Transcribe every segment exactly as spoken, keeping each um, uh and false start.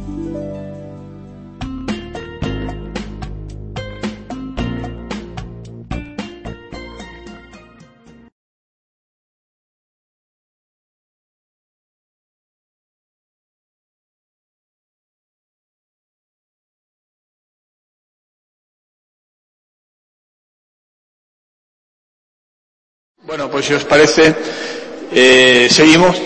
Bueno, pues si os parece, eh, seguimos.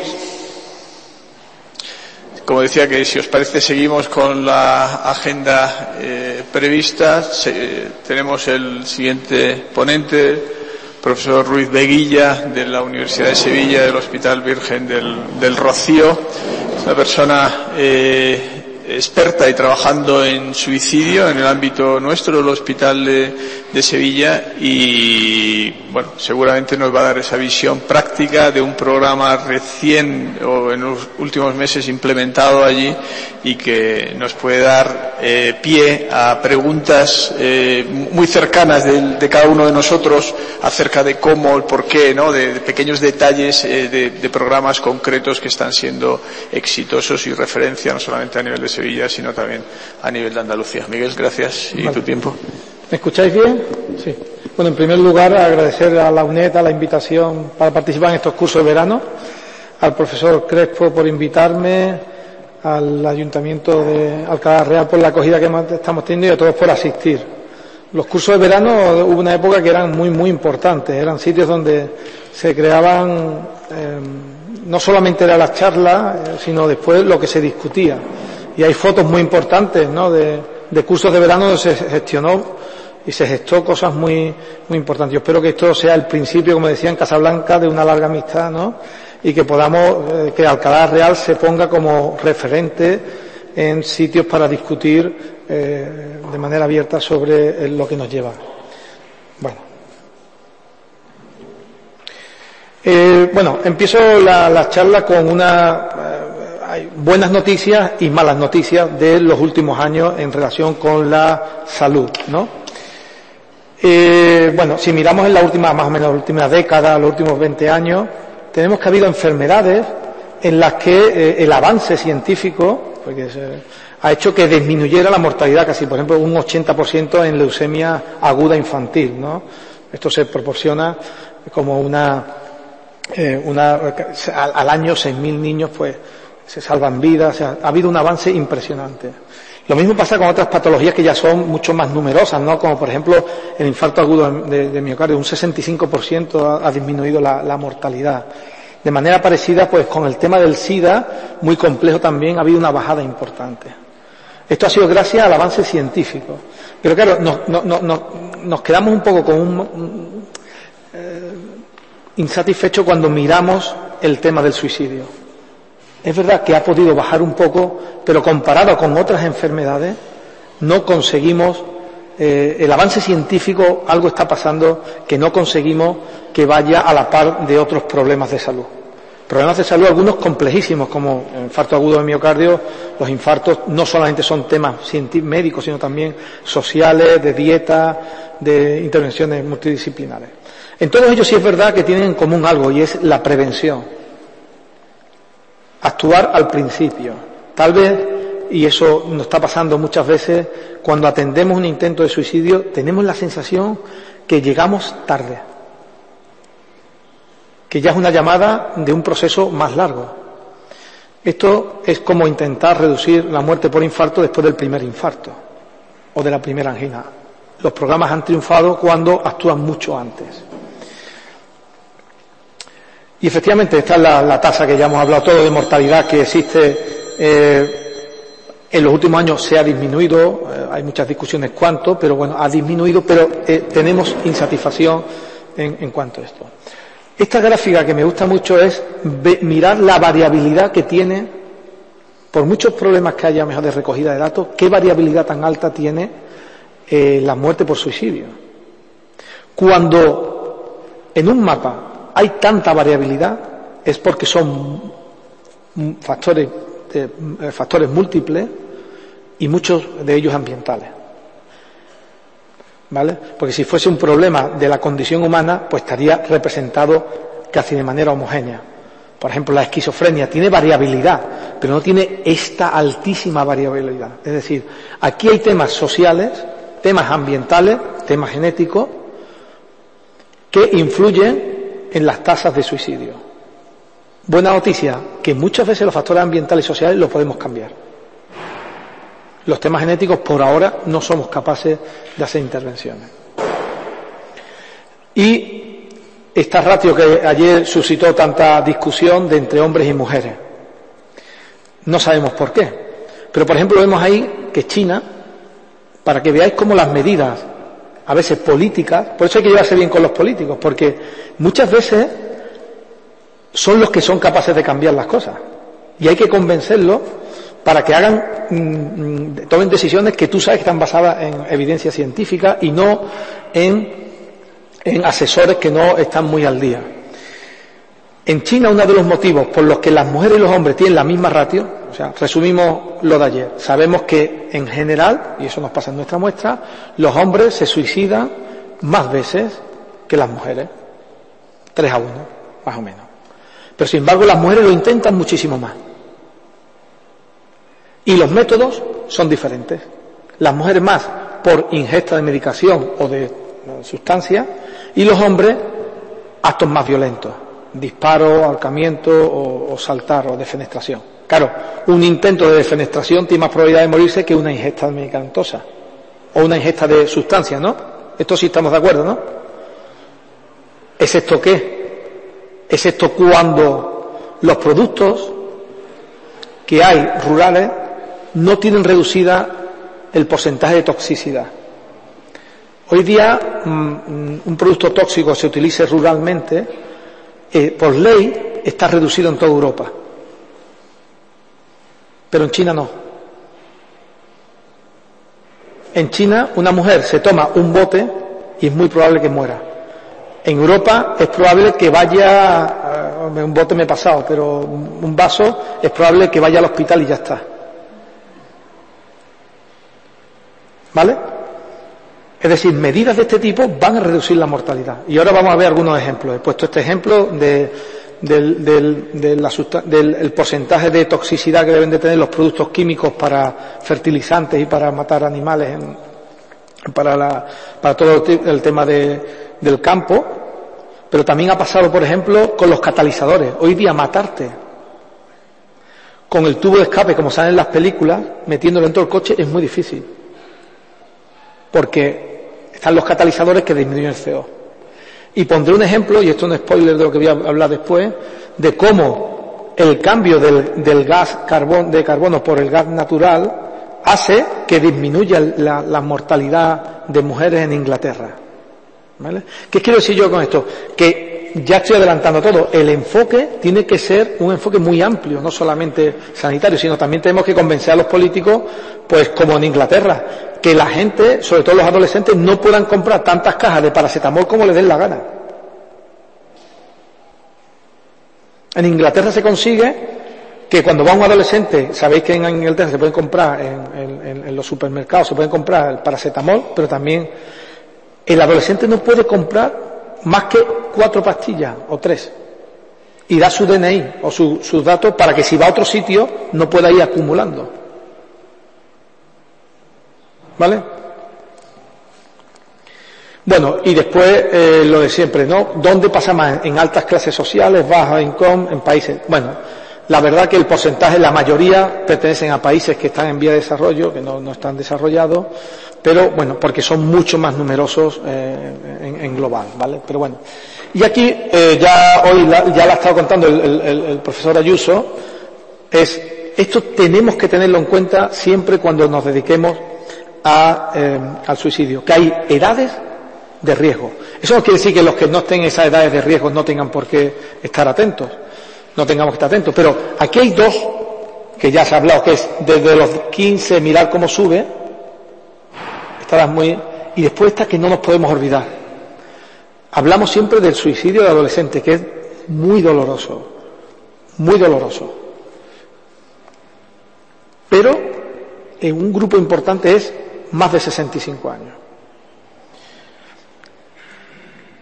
Como decía, que si os parece seguimos con la agenda eh, prevista. Se, eh, tenemos el siguiente ponente, profesor Ruiz Veguilla, de la Universidad de Sevilla, del Hospital Virgen del, del Rocío. Es una persona eh, experta y trabajando en suicidio en el ámbito nuestro, el Hospital de, de Sevilla, y bueno, seguramente nos va a dar esa visión práctica de un programa recién o en los últimos meses implementado allí y que nos puede dar eh, pie a preguntas eh, muy cercanas de, de cada uno de nosotros acerca de cómo, el por qué, ¿no? de, de pequeños detalles eh, de, de programas concretos que están siendo exitosos y referencia no solamente a nivel de Sevilla, sino también a nivel de Andalucía. Miguel, gracias y vale. Tu tiempo. ¿Me escucháis bien? Sí. Bueno, en primer lugar, agradecer a la UNED a la invitación para participar en estos cursos de verano, al profesor Crespo por invitarme, al Ayuntamiento de Alcalá Real por la acogida que estamos teniendo y a todos por asistir. Los cursos de verano hubo una época que eran muy, muy importantes, eran sitios donde se creaban, eh, no solamente era la charla, eh, sino después lo que se discutía. Y hay fotos muy importantes, ¿no?, de, de cursos de verano donde se gestionó y se gestó cosas muy, muy importantes. Yo espero que esto sea el principio, como decía, en Casablanca, de una larga amistad, ¿no?, y que podamos, eh, que Alcalá Real se ponga como referente en sitios para discutir eh, de manera abierta sobre eh, lo que nos lleva. Bueno. Eh, bueno, empiezo la, la charla con una... Eh, hay buenas noticias y malas noticias de los últimos años en relación con la salud, ¿no? Eh, bueno, si miramos en la última, más o menos la última década, los últimos veinte años, tenemos que ha habido enfermedades en las que eh, el avance científico porque se, ha hecho que disminuyera la mortalidad casi, por ejemplo, un ochenta por ciento en leucemia aguda infantil, ¿no? Esto se proporciona como una, eh, una al, al año seis mil niños pues se salvan vidas, o sea, ha habido un avance impresionante. Lo mismo pasa con otras patologías que ya son mucho más numerosas, ¿no? Como por ejemplo el infarto agudo de, de miocardio, un sesenta y cinco por ciento ha, ha disminuido la, la mortalidad. De manera parecida, pues con el tema del SIDA, muy complejo también, ha habido una bajada importante. Esto ha sido gracias al avance científico. Pero claro, nos, nos, nos, nos quedamos un poco con un, un eh, insatisfechos cuando miramos el tema del suicidio. Es verdad que ha podido bajar un poco, pero comparado con otras enfermedades, no conseguimos, eh, el avance científico, algo está pasando que no conseguimos que vaya a la par de otros problemas de salud. Problemas de salud, algunos complejísimos, como el infarto agudo de miocardio. Los infartos no solamente son temas médicos, sino también sociales, de dieta, de intervenciones multidisciplinares. En todos ellos sí es verdad que tienen en común algo, y es la prevención. Actuar al principio. Tal vez, y eso nos está pasando muchas veces, cuando atendemos un intento de suicidio, tenemos la sensación que llegamos tarde, que ya es una llamada de un proceso más largo. Esto es como intentar reducir la muerte por infarto después del primer infarto o de la primera angina. Los programas han triunfado cuando actúan mucho antes. Y efectivamente esta es la, la tasa que ya hemos hablado todo de mortalidad que existe. Eh, en los últimos años se ha disminuido, eh, hay muchas discusiones cuánto, pero bueno, ha disminuido, pero eh, tenemos insatisfacción en, en cuanto a esto. Esta gráfica que me gusta mucho es ve, mirar la variabilidad que tiene, por muchos problemas que haya mejor de recogida de datos, qué variabilidad tan alta tiene eh, la muerte por suicidio. Cuando en un mapa hay tanta variabilidad, es porque son factores, de, factores múltiples y muchos de ellos ambientales. ¿Vale? Porque si fuese un problema de la condición humana, pues estaría representado casi de manera homogénea. Por ejemplo, la esquizofrenia tiene variabilidad, pero no tiene esta altísima variabilidad. Es decir, aquí hay temas sociales, temas ambientales, temas genéticos, que influyen en las tasas de suicidio. Buena noticia, que muchas veces los factores ambientales y sociales los podemos cambiar. Los temas genéticos, por ahora, no somos capaces de hacer intervenciones. Y esta ratio que ayer suscitó tanta discusión de entre hombres y mujeres. No sabemos por qué. Pero, por ejemplo, vemos ahí que China, para que veáis cómo las medidas, a veces políticas, por eso hay que llevarse bien con los políticos, porque muchas veces son los que son capaces de cambiar las cosas. Y hay que convencerlos para que hagan, mmm, tomen decisiones que tú sabes que están basadas en evidencia científica y no en en asesores que no están muy al día. En China, uno de los motivos por los que las mujeres y los hombres tienen la misma ratio, o sea, resumimos lo de ayer, sabemos que en general, y eso nos pasa en nuestra muestra, los hombres se suicidan más veces que las mujeres, tres a uno, más o menos. Pero sin embargo las mujeres lo intentan muchísimo más. Y los métodos son diferentes. Las mujeres más por ingesta de medicación o de sustancias, y los hombres actos más violentos, disparo, ahorcamiento o, o saltar o defenestración. Claro, un intento de defenestración tiene más probabilidad de morirse que una ingesta medicamentosa o una ingesta de sustancias, ¿no? Esto sí estamos de acuerdo, ¿no? ¿Excepto qué? Excepto cuando los productos que hay rurales no tienen reducida el porcentaje de toxicidad. Hoy día mmm, un producto tóxico se utilice ruralmente, eh, por ley está reducido en toda Europa, pero en China no. En China una mujer se toma un bote y es muy probable que muera. En Europa es probable que vaya, uh, un bote me he pasado, pero un vaso es probable que vaya al hospital y ya está. ¿Vale? Es decir, medidas de este tipo van a reducir la mortalidad. Y ahora vamos a ver algunos ejemplos. He puesto este ejemplo de, del, del, de la del el porcentaje de toxicidad que deben de tener los productos químicos para fertilizantes y para matar animales, en, para, la, para todo el tema de, del campo. Pero también ha pasado, por ejemplo, con los catalizadores. Hoy día matarte con el tubo de escape, como salen en las películas, metiéndolo dentro del coche, es muy difícil. Porque están los catalizadores que disminuyen el C O. Y pondré un ejemplo, y esto es un spoiler de lo que voy a hablar después, de cómo el cambio del, del gas carbón, de carbono por el gas natural hace que disminuya la, la mortalidad de mujeres en Inglaterra. ¿Vale? ¿Qué quiero decir yo con esto? Que ya estoy adelantando todo. El enfoque tiene que ser un enfoque muy amplio, no solamente sanitario, sino también tenemos que convencer a los políticos, pues como en Inglaterra, que la gente, sobre todo los adolescentes, no puedan comprar tantas cajas de paracetamol como les den la gana. En Inglaterra se consigue que cuando va un adolescente, sabéis que en Inglaterra se pueden comprar, en, en, en los supermercados se pueden comprar el paracetamol, pero también el adolescente no puede comprar más que cuatro pastillas o tres y da su D N I o su, sus datos para que si va a otro sitio no pueda ir acumulando. ¿Vale? Bueno, y después eh, lo de siempre, ¿no? ¿Dónde pasa más? En altas clases sociales, baja income, en países. Bueno, la verdad que el porcentaje, la mayoría pertenecen a países que están en vía de desarrollo, que no, no están desarrollados, pero bueno, porque son mucho más numerosos eh, en, en global, ¿vale? Pero bueno, y aquí eh, ya hoy la, ya la ha estado contando el, el, el profesor Ayuso, es esto tenemos que tenerlo en cuenta siempre cuando nos dediquemos a, eh, al suicidio, que hay edades de riesgo. Eso no quiere decir que los que no estén en esas edades de riesgo no tengan por qué estar atentos, no tengamos que estar atentos, pero aquí hay dos que ya se ha hablado, que es desde los quince mirar cómo sube, estarás muy, y después está que no nos podemos olvidar. Hablamos siempre del suicidio de adolescentes, que es muy doloroso, muy doloroso. Pero en un grupo importante es más de sesenta y cinco años. Y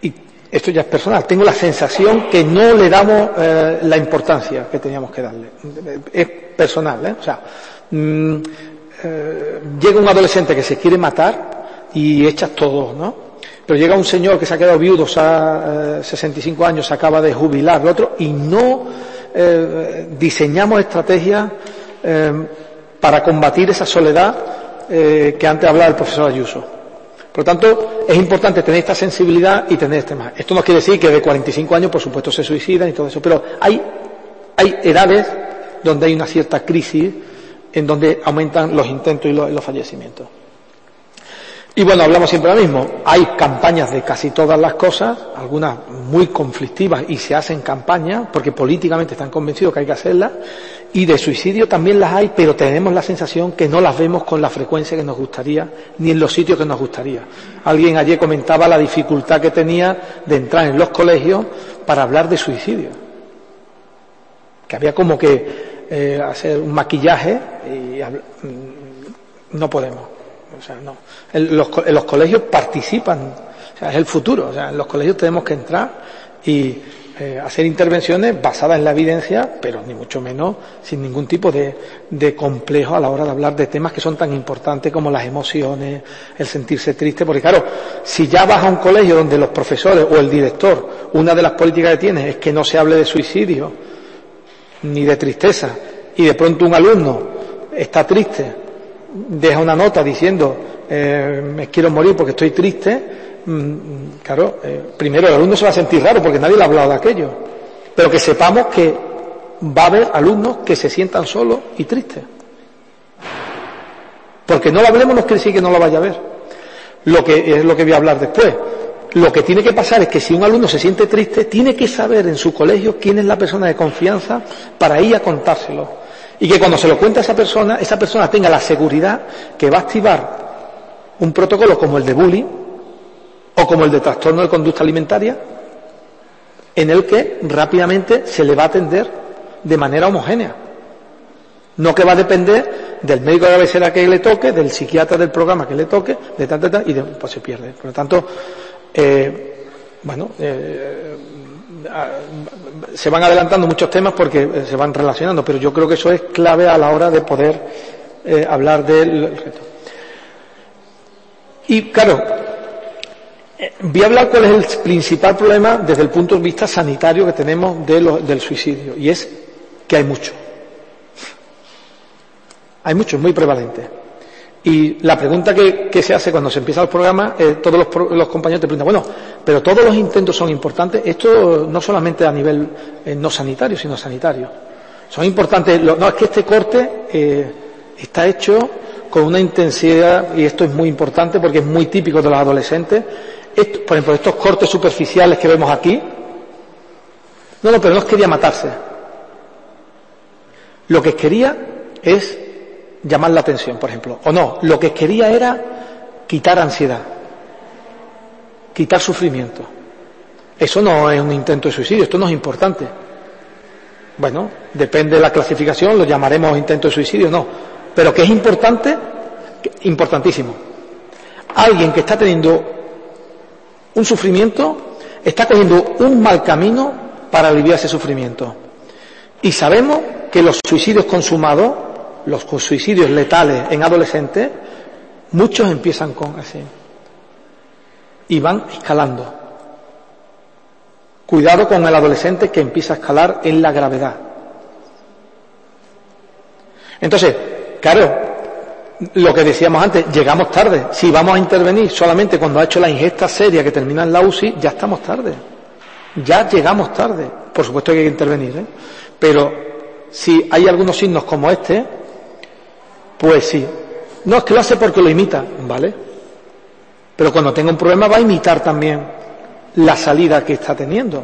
esto ya es personal, tengo la sensación que no le damos eh, la importancia que teníamos que darle. Es personal, ¿eh? O sea, mmm, eh, llega un adolescente que se quiere matar y echas todos, ¿no? Pero llega un señor que se ha quedado viudo, a eh, sesenta y cinco años, se acaba de jubilar, el otro, y no eh, diseñamos estrategias eh, para combatir esa soledad eh, que antes hablaba el profesor Ayuso. Por lo tanto, es importante tener esta sensibilidad y tener este más. Esto no quiere decir que de cuarenta y cinco años, por supuesto, se suicidan y todo eso, pero hay, hay edades donde hay una cierta crisis en donde aumentan los intentos y los, los fallecimientos. Y bueno, hablamos siempre lo mismo. Hay campañas de casi todas las cosas, algunas muy conflictivas y se hacen campañas porque políticamente están convencidos que hay que hacerlas. Y de suicidio también las hay, pero tenemos la sensación que no las vemos con la frecuencia que nos gustaría, ni en los sitios que nos gustaría. Alguien ayer comentaba la dificultad que tenía de entrar en los colegios para hablar de suicidio. Que había como que eh, hacer un maquillaje y habl- no podemos. O sea, no. En los, en los colegios participan, o sea, es el futuro. O sea, en los colegios tenemos que entrar y eh, hacer intervenciones basadas en la evidencia, pero ni mucho menos sin ningún tipo de, de complejo a la hora de hablar de temas que son tan importantes como las emociones, el sentirse triste. Porque claro, si ya vas a un colegio donde los profesores o el director, una de las políticas que tiene es que no se hable de suicidio ni de tristeza, y de pronto un alumno está triste, deja una nota diciendo eh, me quiero morir porque estoy triste, mm, claro, eh, primero el alumno se va a sentir raro porque nadie le ha hablado de aquello, pero que sepamos que va a haber alumnos que se sientan solos y tristes, porque no lo hablemos no quiere decir que no lo vaya a ver. Lo que es lo que voy a hablar después. Lo que tiene que pasar es que si un alumno se siente triste, tiene que saber en su colegio quién es la persona de confianza para ir a contárselo. Y que cuando se lo cuenta a esa persona, esa persona tenga la seguridad que va a activar un protocolo como el de bullying o como el de trastorno de conducta alimentaria, en el que rápidamente se le va a atender de manera homogénea. No que va a depender del médico de cabecera que le toque, del psiquiatra del programa que le toque, de tal, tal, tal, y de, pues se pierde. Por lo tanto, eh, bueno, eh, se van adelantando muchos temas porque se van relacionando, pero yo creo que eso es clave a la hora de poder eh, hablar del reto. Y claro, eh, voy a hablar cuál es el principal problema desde el punto de vista sanitario que tenemos de lo, del suicidio, y es que hay mucho. Hay mucho, es muy prevalente. Y la pregunta que, que se hace cuando se empieza el programa, eh, todos los, los compañeros te preguntan, bueno, pero todos los intentos son importantes. Esto no solamente a nivel eh, no sanitario, sino sanitario. Son importantes. Lo, no, es que este corte eh, está hecho con una intensidad, y esto es muy importante porque es muy típico de los adolescentes. Esto, por ejemplo, estos cortes superficiales que vemos aquí, no, no, pero no quería matarse. Lo que quería es llamar la atención, por ejemplo, o no, lo que quería era quitar ansiedad, quitar sufrimiento. Eso no es un intento de suicidio, esto no es importante. Bueno, depende de la clasificación, lo llamaremos intento de suicidio, no, pero que es importante, importantísimo. Alguien que está teniendo un sufrimiento está cogiendo un mal camino para aliviar ese sufrimiento. Y sabemos que los suicidios consumados, los suicidios letales en adolescentes, muchos empiezan con así y van escalando. Cuidado con el adolescente que empieza a escalar en la gravedad. Entonces, claro, lo que decíamos antes, llegamos tarde. Si vamos a intervenir solamente cuando ha hecho la ingesta seria que termina en la U C I, ya estamos tarde. Ya llegamos tarde. Por supuesto que hay que intervenir, ¿eh? Pero si hay algunos signos como este, pues sí. No, es que lo hace porque lo imita, ¿vale? Pero cuando tenga un problema va a imitar también la salida que está teniendo.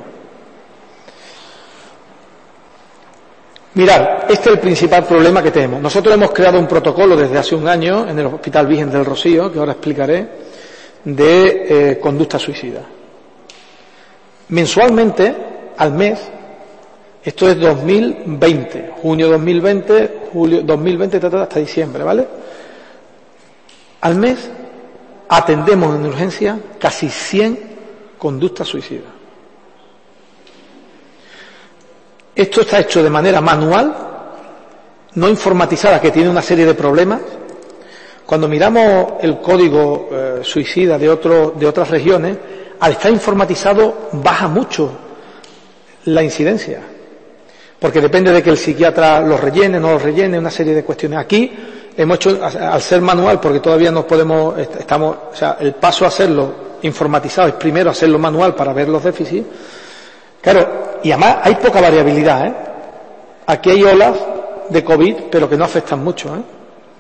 Mirad, este es el principal problema que tenemos. Nosotros hemos creado un protocolo desde hace un año en el Hospital Virgen del Rocío, que ahora explicaré, de eh, conducta suicida. Mensualmente, al mes, esto es dos mil veinte, junio dos mil veinte, julio dos mil veinte, hasta diciembre, ¿vale? Al mes atendemos en urgencia casi cien conductas suicidas. Esto está hecho de manera manual, no informatizada, que tiene una serie de problemas. Cuando miramos el código eh, suicida de, otro, de otras regiones, al estar informatizado baja mucho la incidencia, porque depende de que el psiquiatra lo rellene, no lo rellene, una serie de cuestiones. Aquí hemos hecho, al ser manual, porque todavía no podemos, estamos, o sea, el paso a hacerlo informatizado es primero hacerlo manual para ver los déficits. Claro, y además hay poca variabilidad, ¿eh? Aquí hay olas de COVID, pero que no afectan mucho, ¿eh?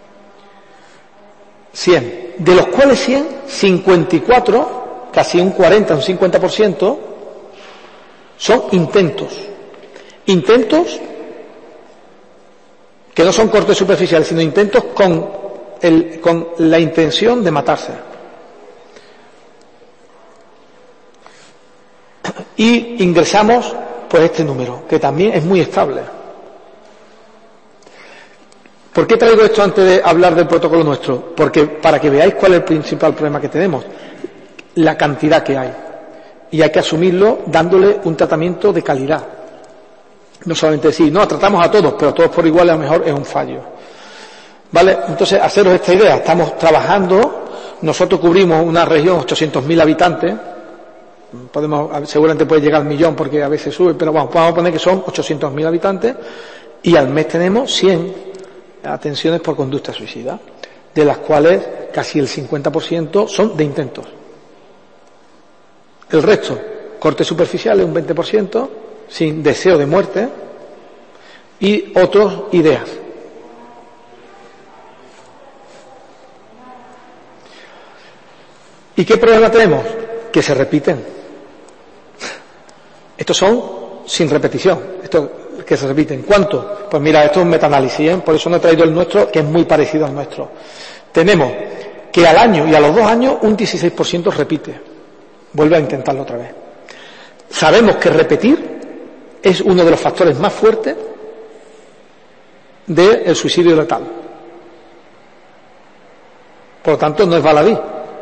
cien, de los cuales cien, cincuenta y cuatro, casi un cuarenta, un cincuenta por ciento, son intentos. Intentos que no son cortes superficiales, sino intentos con, el, con la intención de matarse. Y ingresamos pues este número, que también es muy estable. ¿Por qué traigo esto antes de hablar del protocolo nuestro? Porque para que veáis cuál es el principal problema que tenemos, la cantidad que hay. Y hay que asumirlo dándole un tratamiento de calidad. No solamente decir, no, tratamos a todos, pero todos por igual a lo mejor es un fallo. ¿Vale? Entonces, haceros esta idea, estamos trabajando, nosotros cubrimos una región, ochocientos mil habitantes, podemos, seguramente puede llegar al millón porque a veces sube, pero vamos, vamos a poner que son ochocientos mil habitantes, y al mes tenemos cien atenciones por conducta suicida, de las cuales casi el cincuenta por ciento son de intentos. El resto, cortes superficiales, un veinte por ciento, sin deseo de muerte, y otros ideas. ¿Y qué problema tenemos? Que se repiten. Estos son sin repetición, estos que se repiten. ¿Cuánto? Pues mira, esto es un metaanálisis, ¿eh? Por eso no he traído el nuestro, que es muy parecido al nuestro. Tenemos que al año y a los dos años un dieciséis por ciento repite, vuelve a intentarlo otra vez. Sabemos que repetir es uno de los factores más fuertes del suicidio letal. Por lo tanto, no es baladí.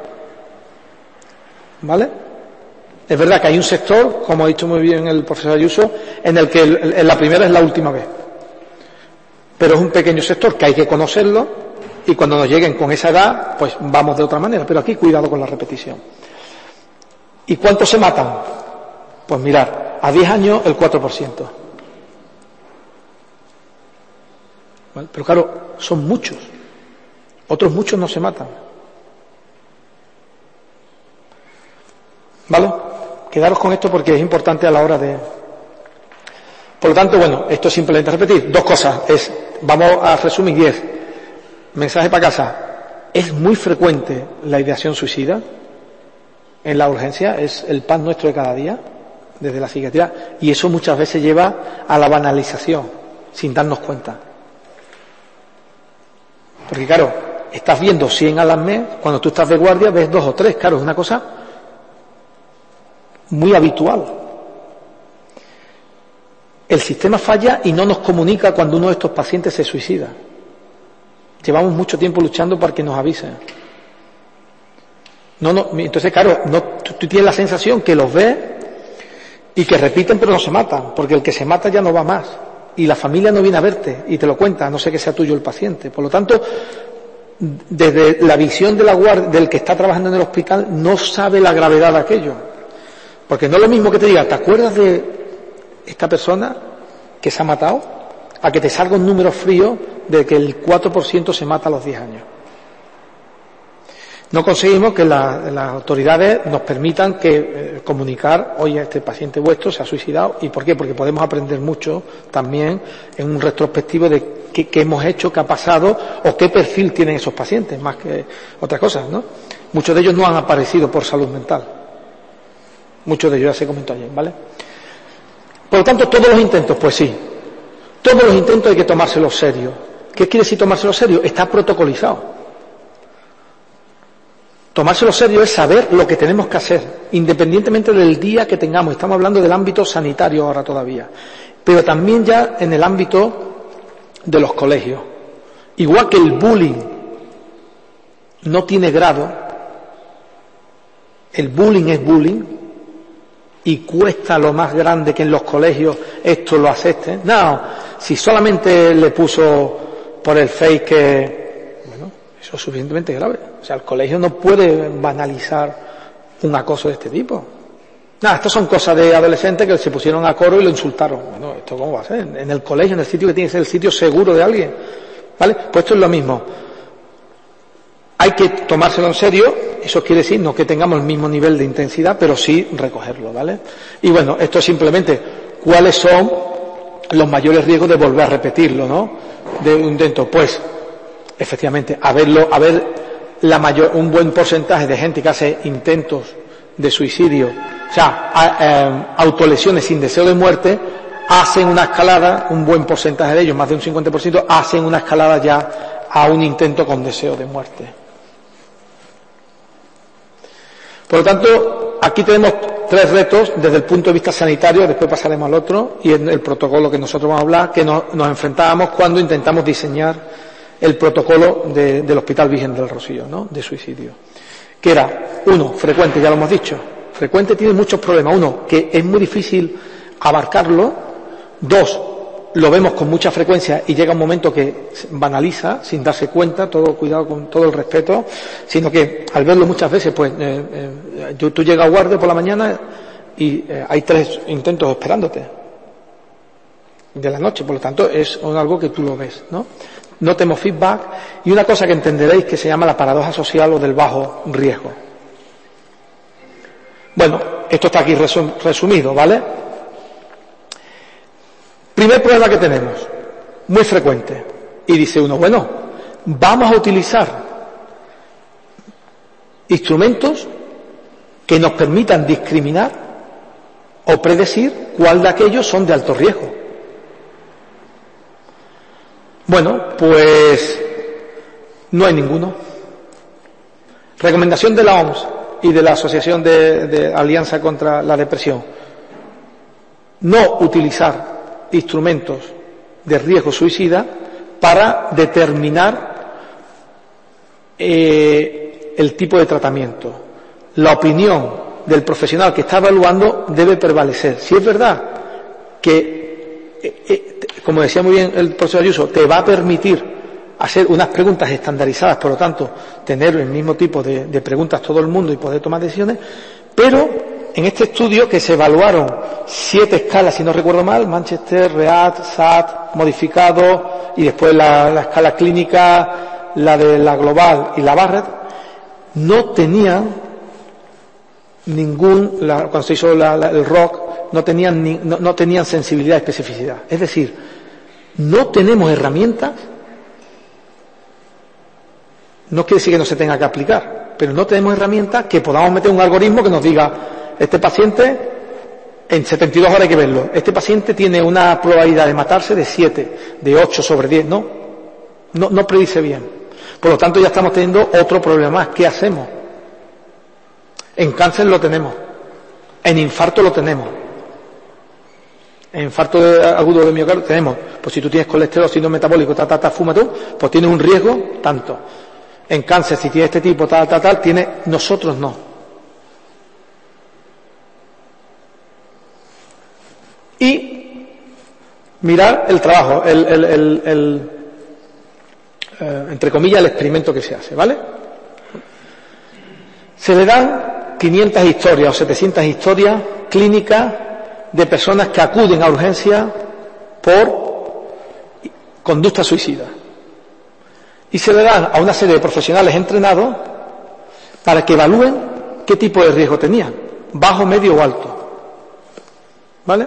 ¿Vale? Es verdad que hay un sector, como ha dicho muy bien el profesor Ayuso, en el que el, el, la primera es la última vez. Pero es un pequeño sector que hay que conocerlo, y cuando nos lleguen con esa edad, pues vamos de otra manera. Pero aquí cuidado con la repetición. ¿Y cuántos se matan? Pues mirar, a diez años el cuatro por ciento. ¿Vale? Pero claro, son muchos. Otros muchos no se matan. ¿Vale? Quedaros con esto porque es importante a la hora de... Por lo tanto, bueno, esto es simplemente repetir. Dos cosas. Es, vamos a resumir diez. Mensaje para casa. Es muy frecuente la ideación suicida en la urgencia. Es el pan nuestro de cada día, desde la psiquiatría. Y eso muchas veces lleva a la banalización, sin darnos cuenta. Porque claro, estás viendo cien a las mes, cuando tú estás de guardia ves dos o tres. Claro, es una cosa muy habitual. El sistema falla y no nos comunica cuando uno de estos pacientes se suicida. Llevamos mucho tiempo luchando para que nos avisen. No, no, entonces, claro, no, tú, tú tienes la sensación que los ves y que repiten pero no se matan, porque el que se mata ya no va más. Y la familia no viene a verte y te lo cuenta, a no ser que sea tuyo el paciente. Por lo tanto, desde la visión de la guardia, del que está trabajando en el hospital, no sabe la gravedad de aquello. Porque no es lo mismo que te diga, ¿te acuerdas de esta persona que se ha matado? A que te salga un número frío de que el cuatro por ciento se mata a los diez años. No conseguimos que la, las autoridades nos permitan que eh, comunicar, oye, este paciente vuestro se ha suicidado. ¿Y por qué? Porque podemos aprender mucho también en un retrospectivo de qué, qué hemos hecho, qué ha pasado o qué perfil tienen esos pacientes, más que otras cosas, ¿no? Muchos de ellos no han aparecido por salud mental. Muchos de ellos ya se comentó ayer, ¿vale? Por lo tanto, todos los intentos, pues sí. Todos los intentos hay que tomárselos serio. ¿Qué quiere decir tomárselo serio? Está protocolizado. Tomárselo serio es saber lo que tenemos que hacer, independientemente del día que tengamos. Estamos hablando del ámbito sanitario ahora todavía. Pero también ya en el ámbito de los colegios. Igual que el bullying no tiene grado, el bullying es bullying, y cuesta lo más grande que en los colegios esto lo acepten. No, si solamente le puso por el fake que, bueno, eso es suficientemente grave. O sea, el colegio no puede banalizar un acoso de este tipo. Nada, estas son cosas de adolescentes que se pusieron a coro y lo insultaron. Bueno, ¿esto cómo va a ser? En el colegio, en el sitio que tiene que ser el sitio seguro de alguien. ¿Vale? Pues esto es lo mismo. Hay que tomárselo en serio, eso quiere decir no que tengamos el mismo nivel de intensidad, pero sí recogerlo, ¿vale? Y bueno, esto es simplemente cuáles son los mayores riesgos de volver a repetirlo, ¿no? De un intento, pues, efectivamente, haberlo, haber la mayor, un buen porcentaje de gente que hace intentos de suicidio, o sea, a, eh, autolesiones sin deseo de muerte, hacen una escalada, un buen porcentaje de ellos, más de un cincuenta por ciento, hacen una escalada ya a un intento con deseo de muerte. Por lo tanto, aquí tenemos tres retos desde el punto de vista sanitario, después pasaremos al otro, y en el protocolo que nosotros vamos a hablar, que nos, nos enfrentábamos cuando intentamos diseñar el protocolo de, del Hospital Virgen del Rocío, ¿no?, de suicidio. Que era, uno, frecuente, ya lo hemos dicho, frecuente tiene muchos problemas. Uno, que es muy difícil abarcarlo. Dos, lo vemos con mucha frecuencia y llega un momento que banaliza sin darse cuenta, todo cuidado con todo el respeto, sino que al verlo muchas veces, pues eh, eh, tú, tú llegas a guardia por la mañana y eh, hay tres intentos esperándote de la noche, por lo tanto es algo que tú lo ves, ¿no? No tenemos feedback. Y una cosa que entenderéis que se llama la paradoja social o del bajo riesgo. Bueno, esto está aquí resumido, ¿vale? Primer problema que tenemos, muy frecuente, y dice uno, bueno, vamos a utilizar instrumentos que nos permitan discriminar o predecir cuál de aquellos son de alto riesgo. Bueno, pues no hay ninguno. Recomendación de la O M S y de la Asociación de, de Alianza contra la Depresión: no utilizar instrumentos de riesgo suicida para determinar eh, el tipo de tratamiento. La opinión del profesional que está evaluando debe prevalecer. Si es verdad que, eh, eh, como decía muy bien el profesor Ayuso, te va a permitir hacer unas preguntas estandarizadas, por lo tanto, tener el mismo tipo de, de preguntas todo el mundo y poder tomar decisiones, pero en este estudio, que se evaluaron siete escalas, si no recuerdo mal, Manchester, REAT, S A T, modificado, y después la, la escala clínica, la de la global y la Barrett, no tenían ningún, la, cuando se hizo la, la, el R O C, no tenían, ni, no, no tenían sensibilidad y especificidad. Es decir, no tenemos herramientas, no quiere decir que no se tenga que aplicar, pero no tenemos herramientas que podamos meter un algoritmo que nos diga: este paciente, en setenta y dos horas hay que verlo. Este paciente tiene una probabilidad de matarse de siete, de ocho sobre diez. No, no, no predice bien. Por lo tanto, ya estamos teniendo otro problema más. ¿Qué hacemos? En cáncer lo tenemos. En infarto lo tenemos. En infarto de, agudo de miocardio tenemos. Pues si tú tienes colesterol, síndrome metabólico, ta, ta, ta, fuma tú, pues tienes un riesgo tanto. En cáncer, si tienes este tipo, tal, tal, tal, tiene, nosotros no. Y mirar el trabajo, el, el, el, el eh, entre comillas, el experimento que se hace, ¿vale? Se le dan quinientas historias o setecientas historias clínicas de personas que acuden a urgencia por conducta suicida. Y se le dan a una serie de profesionales entrenados para que evalúen qué tipo de riesgo tenían, bajo, medio o alto. ¿Vale?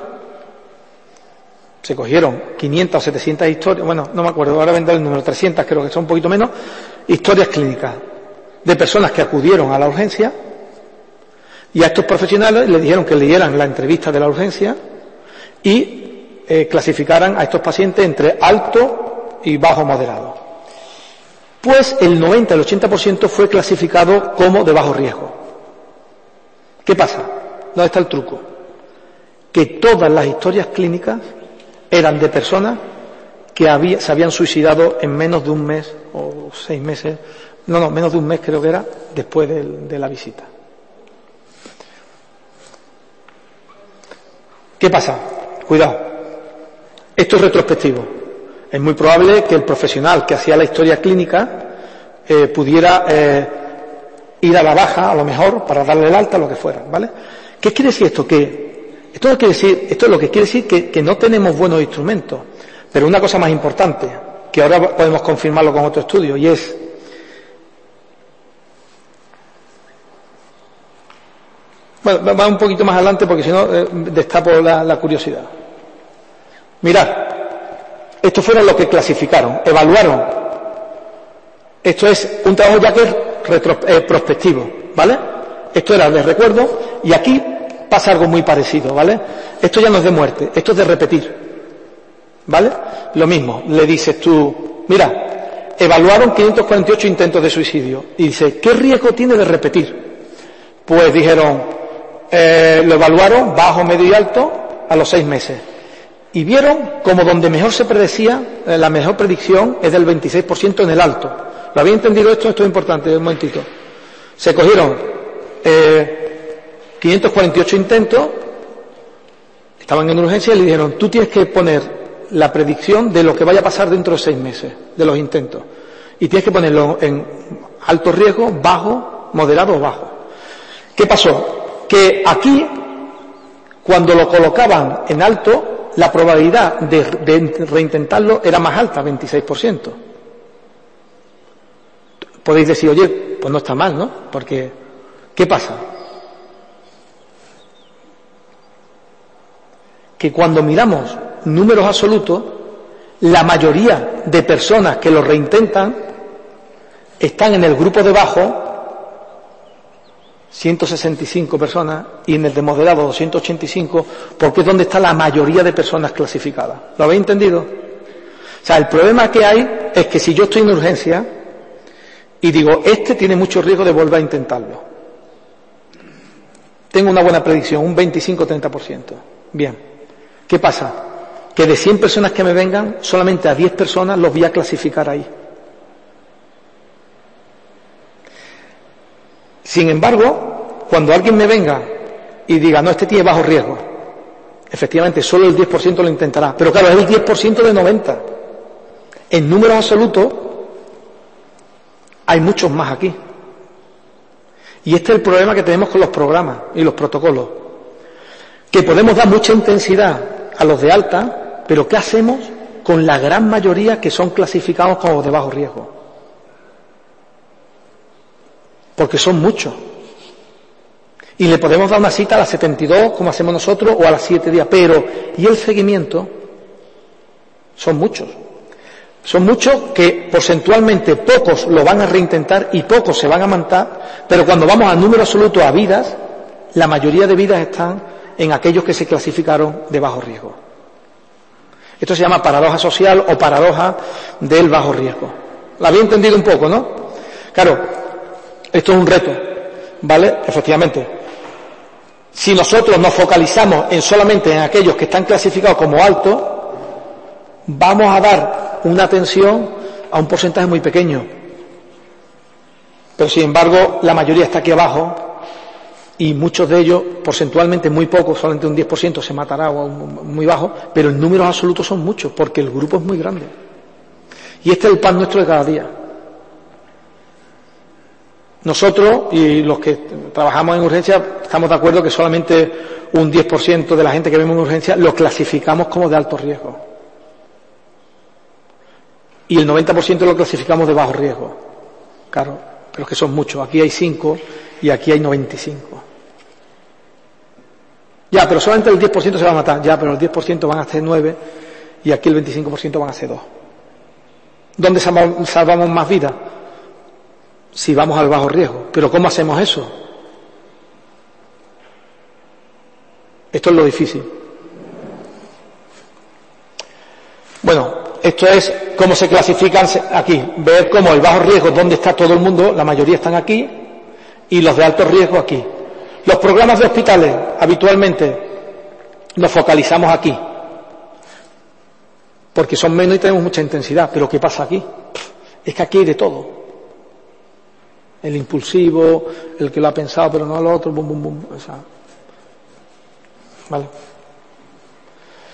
Se cogieron quinientas o setecientas historias, bueno, no me acuerdo, ahora vendrá el número, trescientas creo que son un poquito menos, historias clínicas de personas que acudieron a la urgencia, y a estos profesionales les dijeron que leyeran la entrevista de la urgencia y eh, clasificaran a estos pacientes entre alto y bajo moderado. Pues el noventa, el ochenta por ciento fue clasificado como de bajo riesgo. ¿Qué pasa? ¿Dónde está el truco? Que todas las historias clínicas eran de personas que había, se habían suicidado en menos de un mes o seis meses, no, no, menos de un mes creo que era, después de, de la visita. ¿Qué pasa? Cuidado. Esto es retrospectivo. Es muy probable que el profesional que hacía la historia clínica eh, pudiera eh, ir a la baja, a lo mejor, para darle el alta, lo que fuera, ¿vale? ¿Qué quiere decir esto? Que esto, no quiere decir, esto es lo que quiere decir que, que no tenemos buenos instrumentos. Pero una cosa más importante, que ahora podemos confirmarlo con otro estudio, y es bueno, va un poquito más adelante porque si no eh, destapo la, la curiosidad. Mirad, esto fueron lo que clasificaron, evaluaron. Esto es un trabajo ya que es retro, eh, prospectivo, ¿vale? Esto era, les recuerdo, y aquí pasa algo muy parecido, ¿vale? Esto ya no es de muerte, esto es de repetir, ¿vale? Lo mismo, le dices tú, mira, evaluaron quinientos cuarenta y ocho intentos de suicidio, y dice, ¿qué riesgo tiene de repetir? Pues dijeron, eh, lo evaluaron bajo, medio y alto a los seis meses. Y vieron como donde mejor se predecía, eh, la mejor predicción es del veintiséis por ciento en el alto. ¿Lo había entendido esto? Esto es importante, un momentito. Se cogieron eh, quinientos cuarenta y ocho intentos, estaban en urgencia y le dijeron, tú tienes que poner la predicción de lo que vaya a pasar dentro de seis meses, de los intentos. Y tienes que ponerlo en alto riesgo, bajo, moderado o bajo. ¿Qué pasó? Que aquí, cuando lo colocaban en alto, la probabilidad de, de reintentarlo era más alta, veintiséis por ciento. Podéis decir, oye, pues no está mal, ¿no? Porque, ¿qué pasa? Que cuando miramos números absolutos, la mayoría de personas que lo reintentan están en el grupo de bajo, ciento sesenta y cinco personas, y en el de moderado doscientos ochenta y cinco, porque es donde está la mayoría de personas clasificadas. ¿Lo habéis entendido? O sea, el problema que hay es que si yo estoy en urgencia y digo, este tiene mucho riesgo de volver a intentarlo, tengo una buena predicción, un veinticinco a treinta por ciento. Bien, ¿qué pasa? Que de cien personas que me vengan, solamente a diez personas los voy a clasificar ahí. Sin embargo, cuando alguien me venga y diga, no, este tiene bajo riesgo, efectivamente, solo el diez por ciento lo intentará. Pero claro, es el diez por ciento de noventa. En números absolutos, hay muchos más aquí. Y este es el problema que tenemos con los programas y los protocolos. Que podemos dar mucha intensidad a los de alta, pero ¿qué hacemos con la gran mayoría que son clasificados como de bajo riesgo? Porque son muchos. Y le podemos dar una cita a las setenta y dos, como hacemos nosotros, o a las siete días. Pero, ¿y el seguimiento? Son muchos. Son muchos que porcentualmente pocos lo van a reintentar y pocos se van a matar, pero cuando vamos a número absoluto a vidas, la mayoría de vidas están en aquellos que se clasificaron de bajo riesgo. Esto se llama paradoja social o paradoja del bajo riesgo. ¿La había entendido un poco, no? Claro. Esto es un reto, ¿vale? Efectivamente. Si nosotros nos focalizamos en solamente en aquellos que están clasificados como altos, vamos a dar una atención a un porcentaje muy pequeño. Pero sin embargo, la mayoría está aquí abajo y muchos de ellos, porcentualmente muy pocos, solamente un diez por ciento se matará o muy bajo, pero en números absolutos son muchos porque el grupo es muy grande. Y este es el pan nuestro de cada día. Nosotros y los que trabajamos en urgencia estamos de acuerdo que solamente un diez por ciento de la gente que vemos en urgencia lo clasificamos como de alto riesgo. Y el noventa por ciento lo clasificamos de bajo riesgo. Claro, pero es que son muchos. Aquí hay cinco y aquí hay noventa y cinco. Ya, pero solamente el diez por ciento se va a matar. Ya, pero el diez por ciento van a ser nueve y aquí el veinticinco por ciento van a ser dos. ¿Dónde salvamos más vidas? Si vamos al bajo riesgo. ¿Pero cómo hacemos eso? Esto es lo difícil. Bueno, esto es cómo se clasifican aquí. Ver cómo el bajo riesgo, dónde está todo el mundo, la mayoría están aquí, y los de alto riesgo aquí. Los programas de hospitales, habitualmente, nos focalizamos aquí. Porque son menos y tenemos mucha intensidad. ¿Pero qué pasa aquí? Es que aquí hay de todo. El impulsivo, el que lo ha pensado pero no al otro, bum, bum, bum. O sea, ¿vale?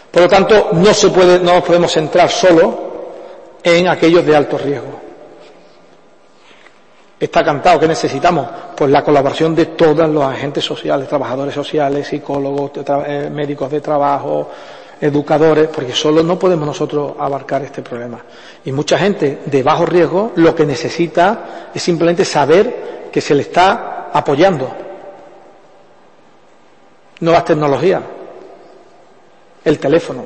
Por lo tanto, no se puede, no nos podemos centrar solo en aquellos de alto riesgo. Está cantado que necesitamos pues la colaboración de todos los agentes sociales, trabajadores sociales, psicólogos, tra- eh, médicos de trabajo, educadores, porque solo no podemos nosotros abarcar este problema. Y mucha gente de bajo riesgo lo que necesita es simplemente saber que se le está apoyando. Nuevas tecnologías, el teléfono.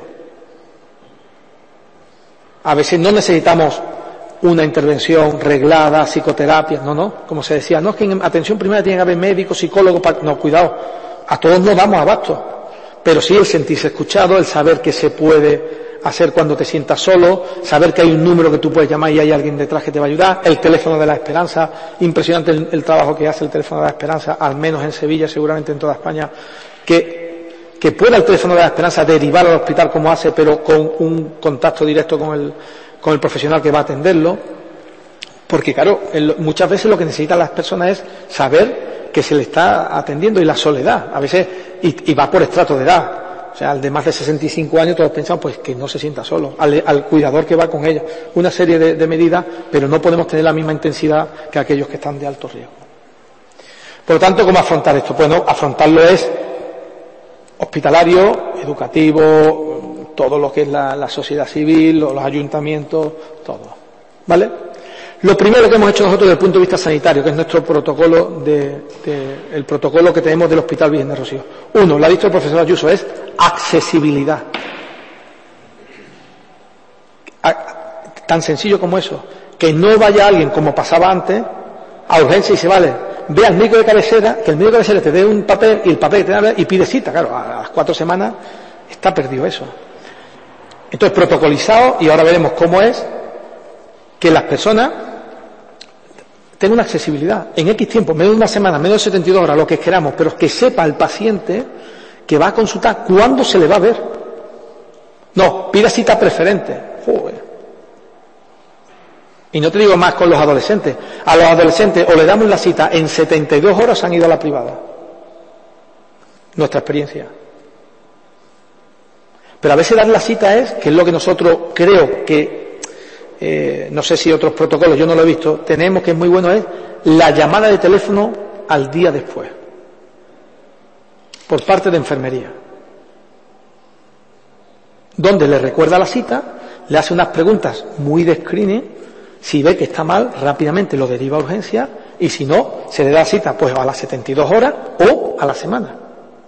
A veces no necesitamos una intervención reglada, psicoterapia, no, no, como se decía, no es que en atención primaria tiene que haber médicos, psicólogos, para... no, cuidado, a todos nos damos abasto, pero sí el sentirse escuchado, el saber que se puede hacer cuando te sientas solo, saber que hay un número que tú puedes llamar y hay alguien detrás que te va a ayudar, el teléfono de la esperanza, impresionante el, el trabajo que hace el teléfono de la esperanza, al menos en Sevilla, seguramente en toda España, que, que pueda el teléfono de la esperanza derivar al hospital como hace, pero con un contacto directo con el con el profesional que va a atenderlo, porque claro, el, muchas veces lo que necesitan las personas es saber que se le está atendiendo, y la soledad, a veces, y, y va por estrato de edad, o sea, al de más de sesenta y cinco años todos pensamos pues que no se sienta solo, al, al cuidador que va con ella, una serie de, de medidas, pero no podemos tener la misma intensidad que aquellos que están de alto riesgo. Por lo tanto, ¿cómo afrontar esto? Bueno, afrontarlo es hospitalario, educativo, todo lo que es la, la sociedad civil, los, los ayuntamientos, todo. ¿Vale? Lo primero que hemos hecho nosotros desde el punto de vista sanitario, que es nuestro protocolo, de, de, el protocolo que tenemos del Hospital Virgen de Rocío. Uno, lo ha dicho el profesor Ayuso, es accesibilidad. A, tan sencillo como eso. Que no vaya alguien, como pasaba antes, a urgencia y se vale. Ve al médico de cabecera, que el médico de cabecera te dé un papel y el papel que te da y pide cita. Claro, a las cuatro semanas está perdido eso. Entonces, protocolizado, y ahora veremos cómo es que las personas tengan una accesibilidad en X tiempo, menos de una semana, menos de setenta y dos horas, lo que queramos, pero que sepa el paciente que va a consultar cuándo se le va a ver. No, pida cita preferente. Joder. Y no te digo más con los adolescentes. A los adolescentes o le damos la cita en setenta y dos horas, han ido a la privada. Nuestra experiencia. Pero a veces dar la cita es, que es lo que nosotros creo que, eh, no sé si otros protocolos, yo no lo he visto, tenemos que es muy bueno, es la llamada de teléfono al día después, por parte de enfermería, donde le recuerda la cita, le hace unas preguntas muy de screening, si ve que está mal, rápidamente lo deriva a urgencia, y si no, se le da cita pues a las setenta y dos horas o a la semana.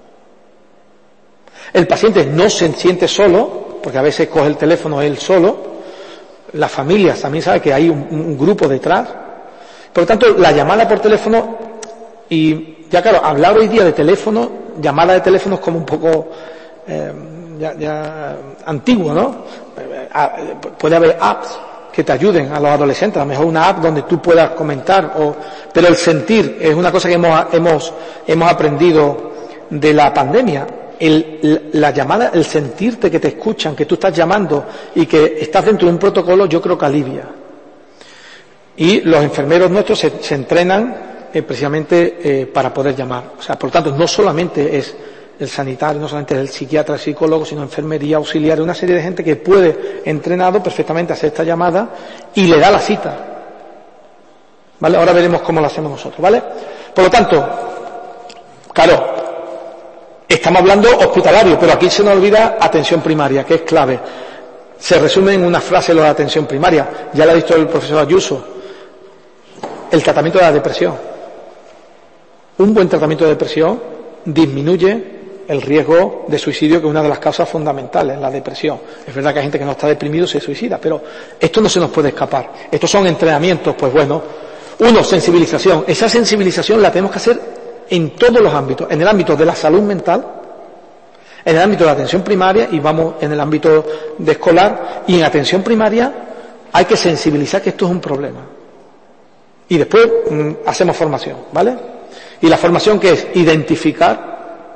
El paciente no se siente solo, porque a veces coge el teléfono él solo. Las familias también saben que hay un, un grupo detrás. Por lo tanto, la llamada por teléfono, y ya claro, hablar hoy día de teléfono, llamada de teléfono es como un poco eh, ya, ya antiguo, ¿no? Puede haber apps que te ayuden a los adolescentes, a lo mejor una app donde tú puedas comentar, o, pero el sentir es una cosa que hemos, hemos, hemos aprendido de la pandemia. El, la llamada, el sentirte que te escuchan, que tú estás llamando y que estás dentro de un protocolo, yo creo que alivia. Y los enfermeros nuestros se, se entrenan eh, precisamente eh, para poder llamar. O sea, por lo tanto, no solamente es el sanitario, no solamente es el psiquiatra, el psicólogo, sino enfermería, auxiliar, una serie de gente que puede, entrenado perfectamente, hacer esta llamada y le da la cita. ¿Vale? Ahora veremos cómo lo hacemos nosotros, ¿vale? Por lo tanto, claro, estamos hablando hospitalario, pero aquí se nos olvida atención primaria, que es clave. Se resume en una frase lo de atención primaria. Ya lo ha dicho el profesor Ayuso. El tratamiento de la depresión. Un buen tratamiento de depresión disminuye el riesgo de suicidio, que es una de las causas fundamentales, la depresión. Es verdad que hay gente que no está deprimido se suicida, pero esto no se nos puede escapar. Estos son entrenamientos, pues bueno. Uno, sensibilización. Esa sensibilización la tenemos que hacer en todos los ámbitos, en el ámbito de la salud mental, en el ámbito de la atención primaria, y vamos en el ámbito de escolar, y en atención primaria hay que sensibilizar que esto es un problema. Y después mmm, hacemos formación, ¿vale? Y la formación, que es identificar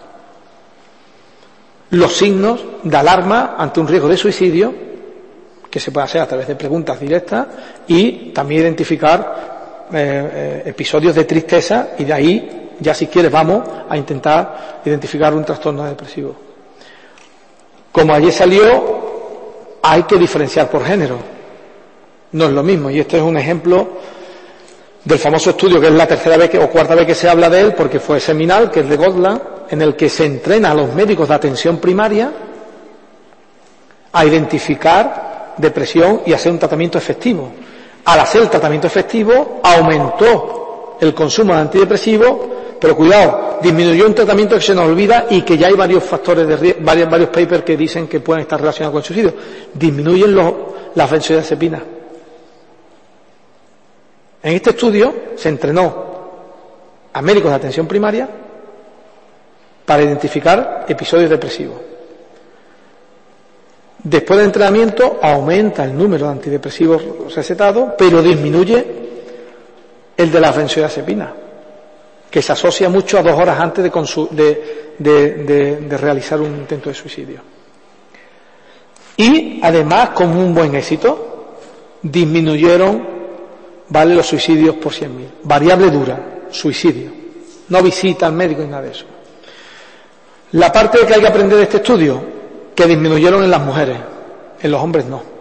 los signos de alarma ante un riesgo de suicidio, que se puede hacer a través de preguntas directas, y también identificar eh, eh, episodios de tristeza, y de ahí ya si quieres vamos a intentar identificar un trastorno depresivo. Como ayer salió, hay que diferenciar por género. No es lo mismo. Y este es un ejemplo del famoso estudio, que es la tercera vez que, o cuarta vez que se habla de él, porque fue seminal, que es de Gotland, en el que se entrena a los médicos de atención primaria a identificar depresión y hacer un tratamiento efectivo. Al hacer el tratamiento efectivo, aumentó el consumo de antidepresivos, pero cuidado, disminuyó un tratamiento que se nos olvida y que ya hay varios factores de riesgo, varios, varios papers que dicen que pueden estar relacionados con el suicidio. Disminuyen los, las benzodiazepinas. En este estudio se entrenó a médicos de atención primaria para identificar episodios depresivos. Después del entrenamiento aumenta el número de antidepresivos recetados, pero disminuye el de las benzodiazepinas, que se asocia mucho a dos horas antes de, consu- de, de, de, de realizar un intento de suicidio. Y además, con un buen éxito, disminuyeron, vale, los suicidios por cien mil. Variable dura, suicidio. No visita al médico ni nada de eso. La parte que hay que aprender de este estudio, que disminuyeron en las mujeres, en los hombres no.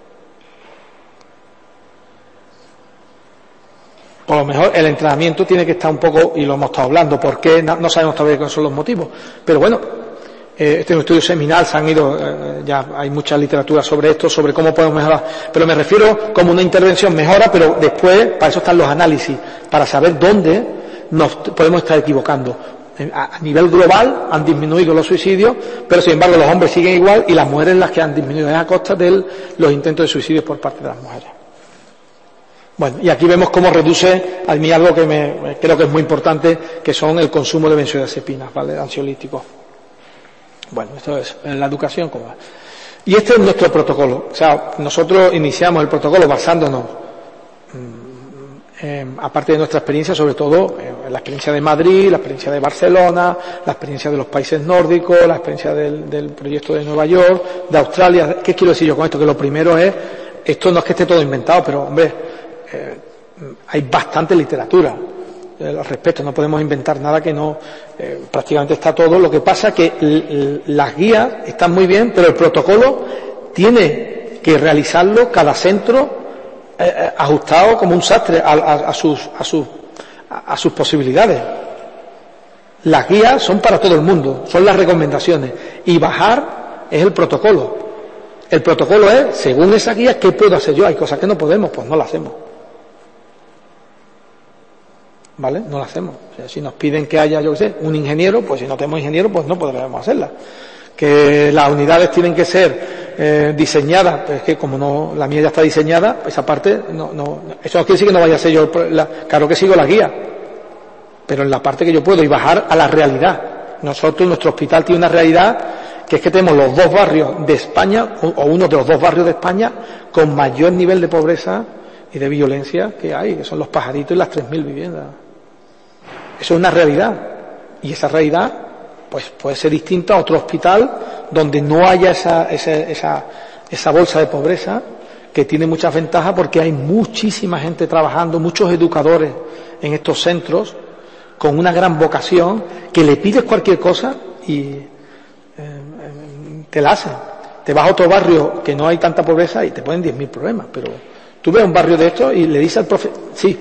Por lo mejor el entrenamiento tiene que estar un poco, y lo hemos estado hablando, ¿por qué? No sabemos todavía cuáles son los motivos. Pero bueno, eh, este es un estudio seminal, se han ido, eh, ya hay mucha literatura sobre esto, sobre cómo podemos mejorar. Pero me refiero como una intervención mejora, pero después, para eso están los análisis, para saber dónde nos podemos estar equivocando. A nivel global han disminuido los suicidios, pero sin embargo los hombres siguen igual y las mujeres las que han disminuido, es a costa de los intentos de suicidio por parte de las mujeres. Bueno, y aquí vemos cómo reduce a mí algo que me, creo que es muy importante, que son el consumo de benzodiazepinas, ¿vale? Ansiolíticos. Bueno, esto es en la educación. ¿Cómo va? Y este es nuestro protocolo. O sea, nosotros iniciamos el protocolo basándonos, Eh, aparte de nuestra experiencia, sobre todo eh, la experiencia de Madrid, la experiencia de Barcelona, la experiencia de los países nórdicos, la experiencia del, del proyecto de Nueva York, de Australia. ¿Qué quiero decir yo con esto? Que lo primero es, esto no es que esté todo inventado, pero hombre, eh, hay bastante literatura eh, al respecto, no podemos inventar nada que no, eh, prácticamente está todo. Lo que pasa es que l- l- las guías están muy bien, pero el protocolo tiene que realizarlo cada centro Eh, ajustado como un sastre a, a, a sus a sus a, a sus posibilidades. Las guías son para todo el mundo, son las recomendaciones, y bajar es el protocolo. El protocolo es, según esa guía, ¿qué puedo hacer yo? Hay cosas que no podemos, pues no las hacemos. ¿Vale? No las hacemos. O sea, si nos piden que haya, yo qué sé, un ingeniero, pues si no tenemos ingeniero, pues no podremos hacerla. Que las unidades tienen que ser eh, diseñadas, pues es que como no, la mía ya está diseñada, esa parte, no, no, eso no quiere decir que no vaya a ser yo, la, claro que sigo la guía, pero en la parte que yo puedo, y bajar a la realidad. Nosotros, nuestro hospital tiene una realidad, que es que tenemos los dos barrios de España, o, o uno de los dos barrios de España, con mayor nivel de pobreza y de violencia que hay, que son los Pajaritos y las tres mil viviendas. Eso es una realidad, y esa realidad pues puede ser distinta a otro hospital donde no haya esa, esa, esa, esa bolsa de pobreza, que tiene muchas ventajas porque hay muchísima gente trabajando, muchos educadores en estos centros con una gran vocación, que le pides cualquier cosa y eh, te la hacen. Te vas a otro barrio que no hay tanta pobreza y te ponen diez mil problemas, pero tú ves un barrio de estos y le dices al profe, sí,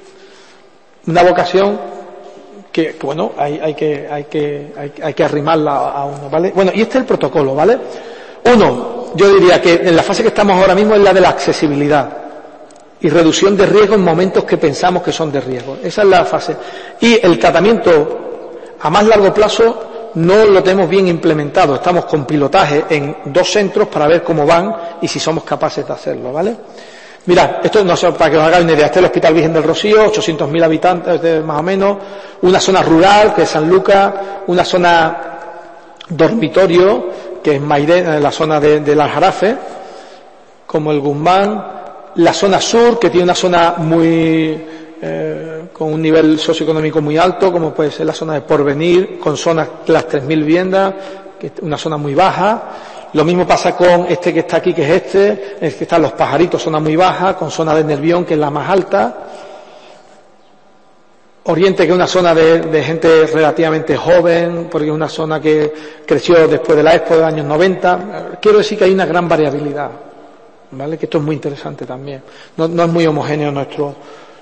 una vocación que, que bueno, hay, hay que hay que hay, hay que arrimarla a uno, ¿vale? Bueno, y este es el protocolo, ¿vale? Uno, yo diría que en la fase que estamos ahora mismo es la de la accesibilidad y reducción de riesgo en momentos que pensamos que son de riesgo. Esa es la fase. Y el tratamiento a más largo plazo no lo tenemos bien implementado. Estamos con pilotaje en dos centros para ver cómo van y si somos capaces de hacerlo, ¿vale? Mirad, esto no sé, para que os hagáis una idea, este es el Hospital Virgen del Rocío, ochocientos mil habitantes más o menos, una zona rural, que es San Lucas, una zona dormitorio, que es Mairena, la zona de, del Aljarafe, como el Guzmán, la zona sur, que tiene una zona muy, eh, con un nivel socioeconómico muy alto, como puede ser la zona de Porvenir, con zonas, las tres mil viviendas, que es una zona muy baja. Lo mismo pasa con este que está aquí, que es este, es que están los Pajaritos, zona muy baja, con zona de Nervión, que es la más alta. Oriente, que es una zona de, de gente relativamente joven, porque es una zona que creció después de la Expo de los años noventa. Quiero decir que hay una gran variabilidad, ¿vale? Que esto es muy interesante también. No, no es muy homogéneo nuestro.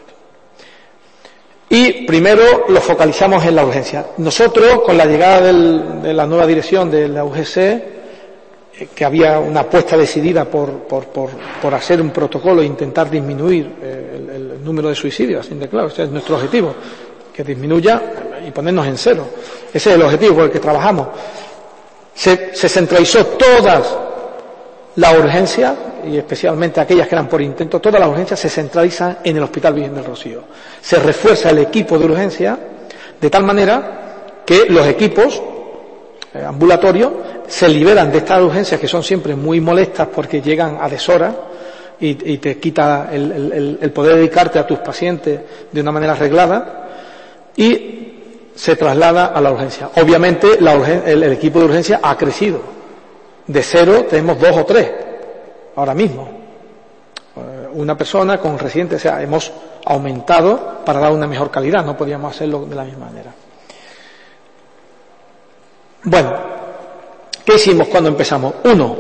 Y primero lo focalizamos en la urgencia. Nosotros, con la llegada del, de la nueva dirección de la U G C, que había una apuesta decidida por, por, por, por hacer un protocolo e intentar disminuir el, el número de suicidios, así de claro, ese es nuestro objetivo, que disminuya y ponernos en cero. Ese es el objetivo por el que trabajamos. Se, se centralizó todas las urgencias, y especialmente aquellas que eran por intento, todas las urgencias se centralizan en el Hospital Virgen del Rocío. Se refuerza el equipo de urgencia de tal manera que los equipos eh, ambulatorios se liberan de estas urgencias que son siempre muy molestas porque llegan a deshora y, y te quita el, el, el poder dedicarte a tus pacientes de una manera arreglada, y se traslada a la urgencia. Obviamente la urgen, el, el equipo de urgencia ha crecido. De cero tenemos dos o tres ahora mismo. Una persona con residentes, o sea, hemos aumentado para dar una mejor calidad, no podíamos hacerlo de la misma manera. Bueno, ¿qué hicimos cuando empezamos? Uno,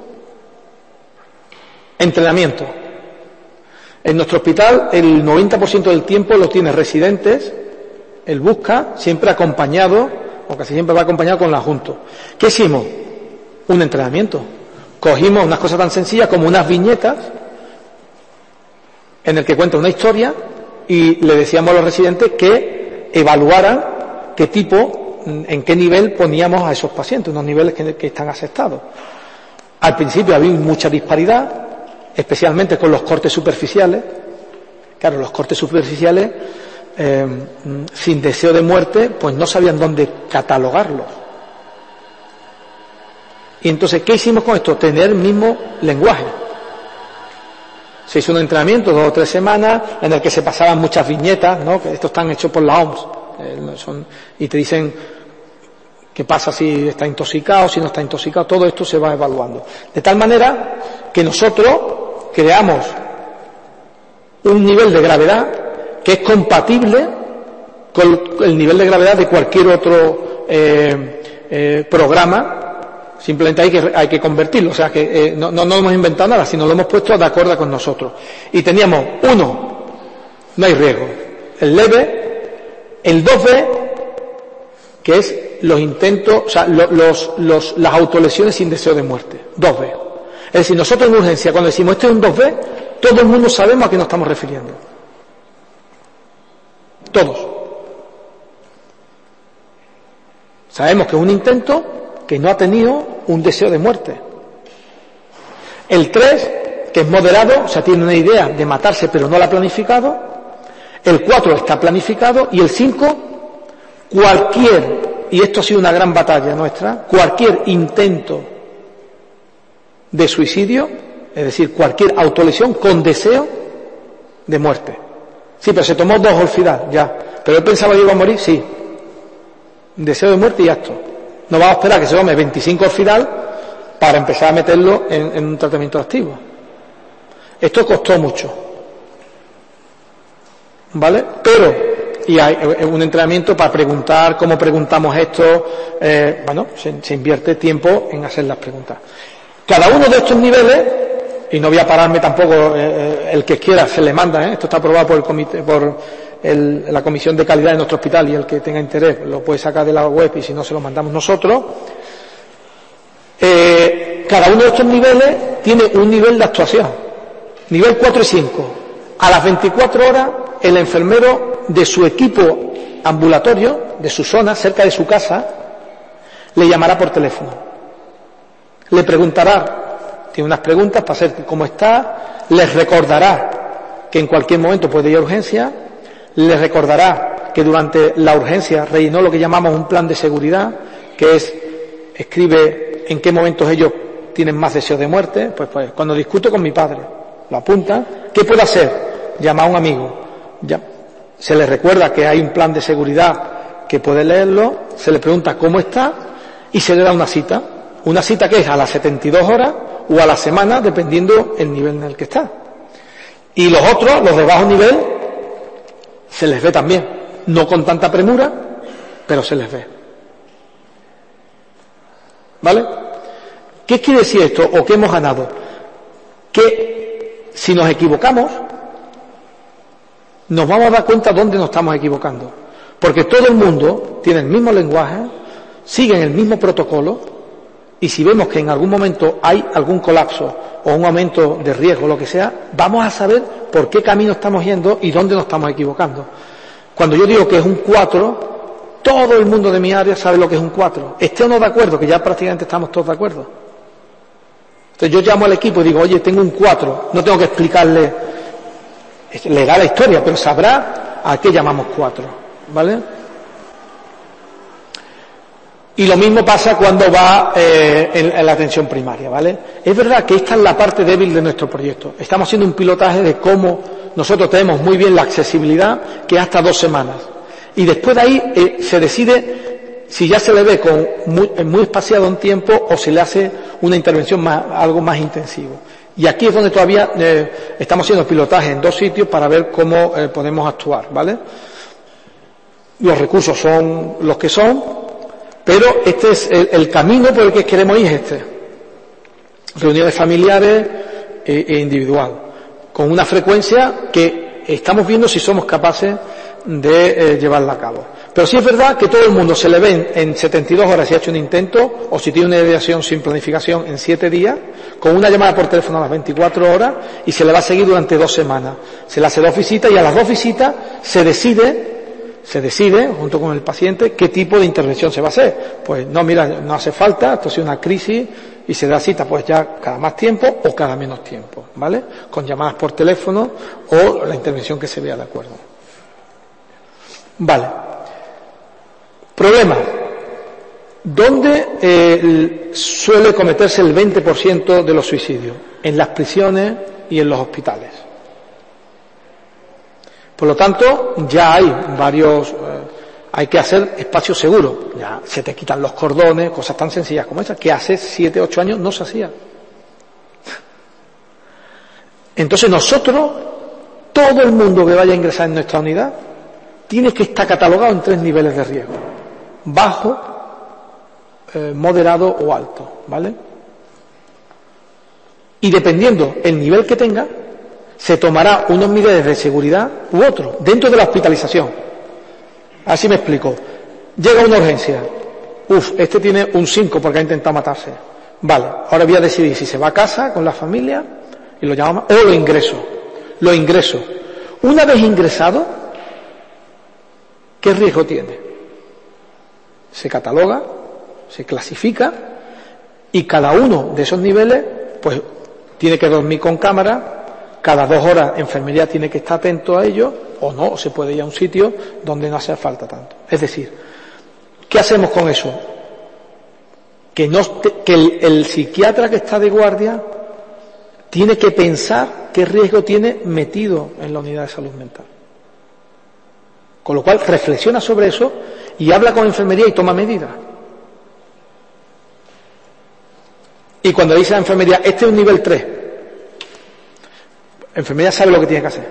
entrenamiento. En nuestro hospital el noventa por ciento del tiempo lo tiene residentes, él busca, siempre acompañado, o casi siempre va acompañado con el adjunto. ¿Qué hicimos? Un entrenamiento. Cogimos unas cosas tan sencillas como unas viñetas en el que cuenta una historia y le decíamos a los residentes que evaluaran qué tipo, en qué nivel poníamos a esos pacientes, unos niveles que, que están aceptados. Al principio había mucha disparidad, especialmente con los cortes superficiales. Claro, los cortes superficiales, eh, sin deseo de muerte, pues no sabían dónde catalogarlos. Y entonces, ¿qué hicimos con esto? Tener el mismo lenguaje. Se hizo un entrenamiento, dos o tres semanas, en el que se pasaban muchas viñetas, ¿no? Que estos están hechos por la O M S, eh, son, y te dicen qué pasa si está intoxicado, si no está intoxicado, todo esto se va evaluando. De tal manera que nosotros creamos un nivel de gravedad que es compatible con el nivel de gravedad de cualquier otro eh, eh, programa. Simplemente hay que, hay que convertirlo, o sea que eh, no, no, no hemos inventado nada, sino lo hemos puesto de acuerdo con nosotros. Y teníamos, uno, no hay riesgo, el leve, el dos B, que es los intentos, o sea, los, los, los, las autolesiones sin deseo de muerte, dos B. Es decir, nosotros en urgencia, cuando decimos este es un dos B, todo el mundo sabemos a qué nos estamos refiriendo. Todos. Sabemos que es un intento que no ha tenido un deseo de muerte. El tres, que es moderado, o sea, tiene una idea de matarse pero no la ha planificado. El cuatro está planificado. Y el cinco, cualquier, y esto ha sido una gran batalla nuestra, cualquier intento de suicidio, es decir, cualquier autolesión con deseo de muerte. Sí, pero se tomó dos Olfidal, ya. Pero él pensaba que iba a morir, sí. Deseo de muerte y acto. No vamos a esperar que se tome veinticinco Orfidal para empezar a meterlo en, en un tratamiento activo. Esto costó mucho, ¿vale? Pero, y hay un entrenamiento para preguntar cómo preguntamos esto, eh, bueno, se, se invierte tiempo en hacer las preguntas. Cada uno de estos niveles, y no voy a pararme tampoco, eh, el que quiera se le manda, ¿eh? Esto está aprobado por el comité, por El, la comisión de calidad de nuestro hospital, y el que tenga interés lo puede sacar de la web y si no se lo mandamos nosotros. Eh, cada uno de estos niveles tiene un nivel de actuación, nivel cuatro y cinco. A las veinticuatro horas el enfermero de su equipo ambulatorio, de su zona, cerca de su casa, le llamará por teléfono, le preguntará, tiene unas preguntas para saber cómo está, les recordará que en cualquier momento puede ir a urgencia, les recordará que durante la urgencia rellenó lo que llamamos un plan de seguridad, que es, escribe en qué momentos ellos tienen más deseo de muerte. Pues, pues cuando discuto con mi padre, lo apunta. ¿Qué puedo hacer? Llama a un amigo. Ya. Se le recuerda que hay un plan de seguridad que puede leerlo, se le pregunta cómo está y se le da una cita. Una cita que es a las setenta y dos horas o a la semana, dependiendo el nivel en el que está. Y los otros, los de bajo nivel, se les ve también. no con tanta premura, pero se les ve. ¿Vale? ¿Qué quiere decir esto o qué hemos ganado? Que si nos equivocamos, nos vamos a dar cuenta dónde nos estamos equivocando. Porque todo el mundo tiene el mismo lenguaje, siguen el mismo protocolo, y si vemos que en algún momento hay algún colapso o un aumento de riesgo, lo que sea, vamos a saber por qué camino estamos yendo y dónde nos estamos equivocando. Cuando yo digo que es un cuatro, todo el mundo de mi área sabe lo que es un cuatro. Esté o no de acuerdo, que ya prácticamente estamos todos de acuerdo. Entonces yo llamo al equipo y digo, oye, tengo un cuatro, no tengo que explicarle, le da la historia, pero sabrá a qué llamamos cuatro, ¿vale? Y lo mismo pasa cuando va eh, en, en la atención primaria, ¿vale? Es verdad que esta es la parte débil de nuestro proyecto. Estamos haciendo un pilotaje de cómo nosotros tenemos muy bien la accesibilidad, que es hasta dos semanas. Y después de ahí eh, se decide si ya se le ve con muy, muy espaciado en tiempo o se le hace una intervención más, algo más intensivo. Y aquí es donde todavía eh, estamos haciendo pilotaje en dos sitios para ver cómo eh, podemos actuar, ¿vale? Los recursos son los que son. Pero este es el, el camino por el que queremos ir, es este. Reuniones familiares e, e individual, con una frecuencia que estamos viendo si somos capaces de eh, llevarla a cabo. Pero sí es verdad que todo el mundo se le ve en, en setenta y dos horas si ha hecho un intento, o si tiene una ideación sin planificación en siete días, con una llamada por teléfono a las veinticuatro horas, y se le va a seguir durante dos semanas. Se le hace dos visitas y a las dos visitas se decide se decide, junto con el paciente, qué tipo de intervención se va a hacer. Pues no, mira, no hace falta, esto ha sido una crisis, y se da cita pues ya cada más tiempo o cada menos tiempo, ¿vale? Con llamadas por teléfono o la intervención que se vea de acuerdo. Vale. Problema. ¿Dónde eh, suele cometerse el veinte por ciento de los suicidios? En las prisiones y en los hospitales. Por lo tanto, ya hay varios, eh, hay que hacer espacios seguros. Ya se te quitan los cordones, cosas tan sencillas como esas, que hace siete, ocho años no se hacía. Entonces nosotros, todo el mundo que vaya a ingresar en nuestra unidad, tiene que estar catalogado en tres niveles de riesgo. Bajo, eh, moderado o alto, ¿vale? Y dependiendo el nivel que tenga, se tomará unos niveles de seguridad u otros, dentro de la hospitalización. Así me explico. Llega una urgencia. Uf, este tiene un cinco porque ha intentado matarse. Vale, ahora voy a decidir si se va a casa con la familia y lo llamamos, o lo ingreso. Lo ingreso. Una vez ingresado, ¿qué riesgo tiene? Se cataloga, se clasifica y cada uno de esos niveles, pues, tiene que dormir con cámara. Cada dos horas enfermería tiene que estar atento a ello, o no, o se puede ir a un sitio donde no hace falta tanto. Es decir, ¿qué hacemos con eso? Que, no, que el, el psiquiatra que está de guardia tiene que pensar qué riesgo tiene metido en la unidad de salud mental. Con lo cual reflexiona sobre eso y habla con enfermería y toma medidas. Y cuando dice la enfermería, este es un nivel tres, enfermería sabe lo que tiene que hacer.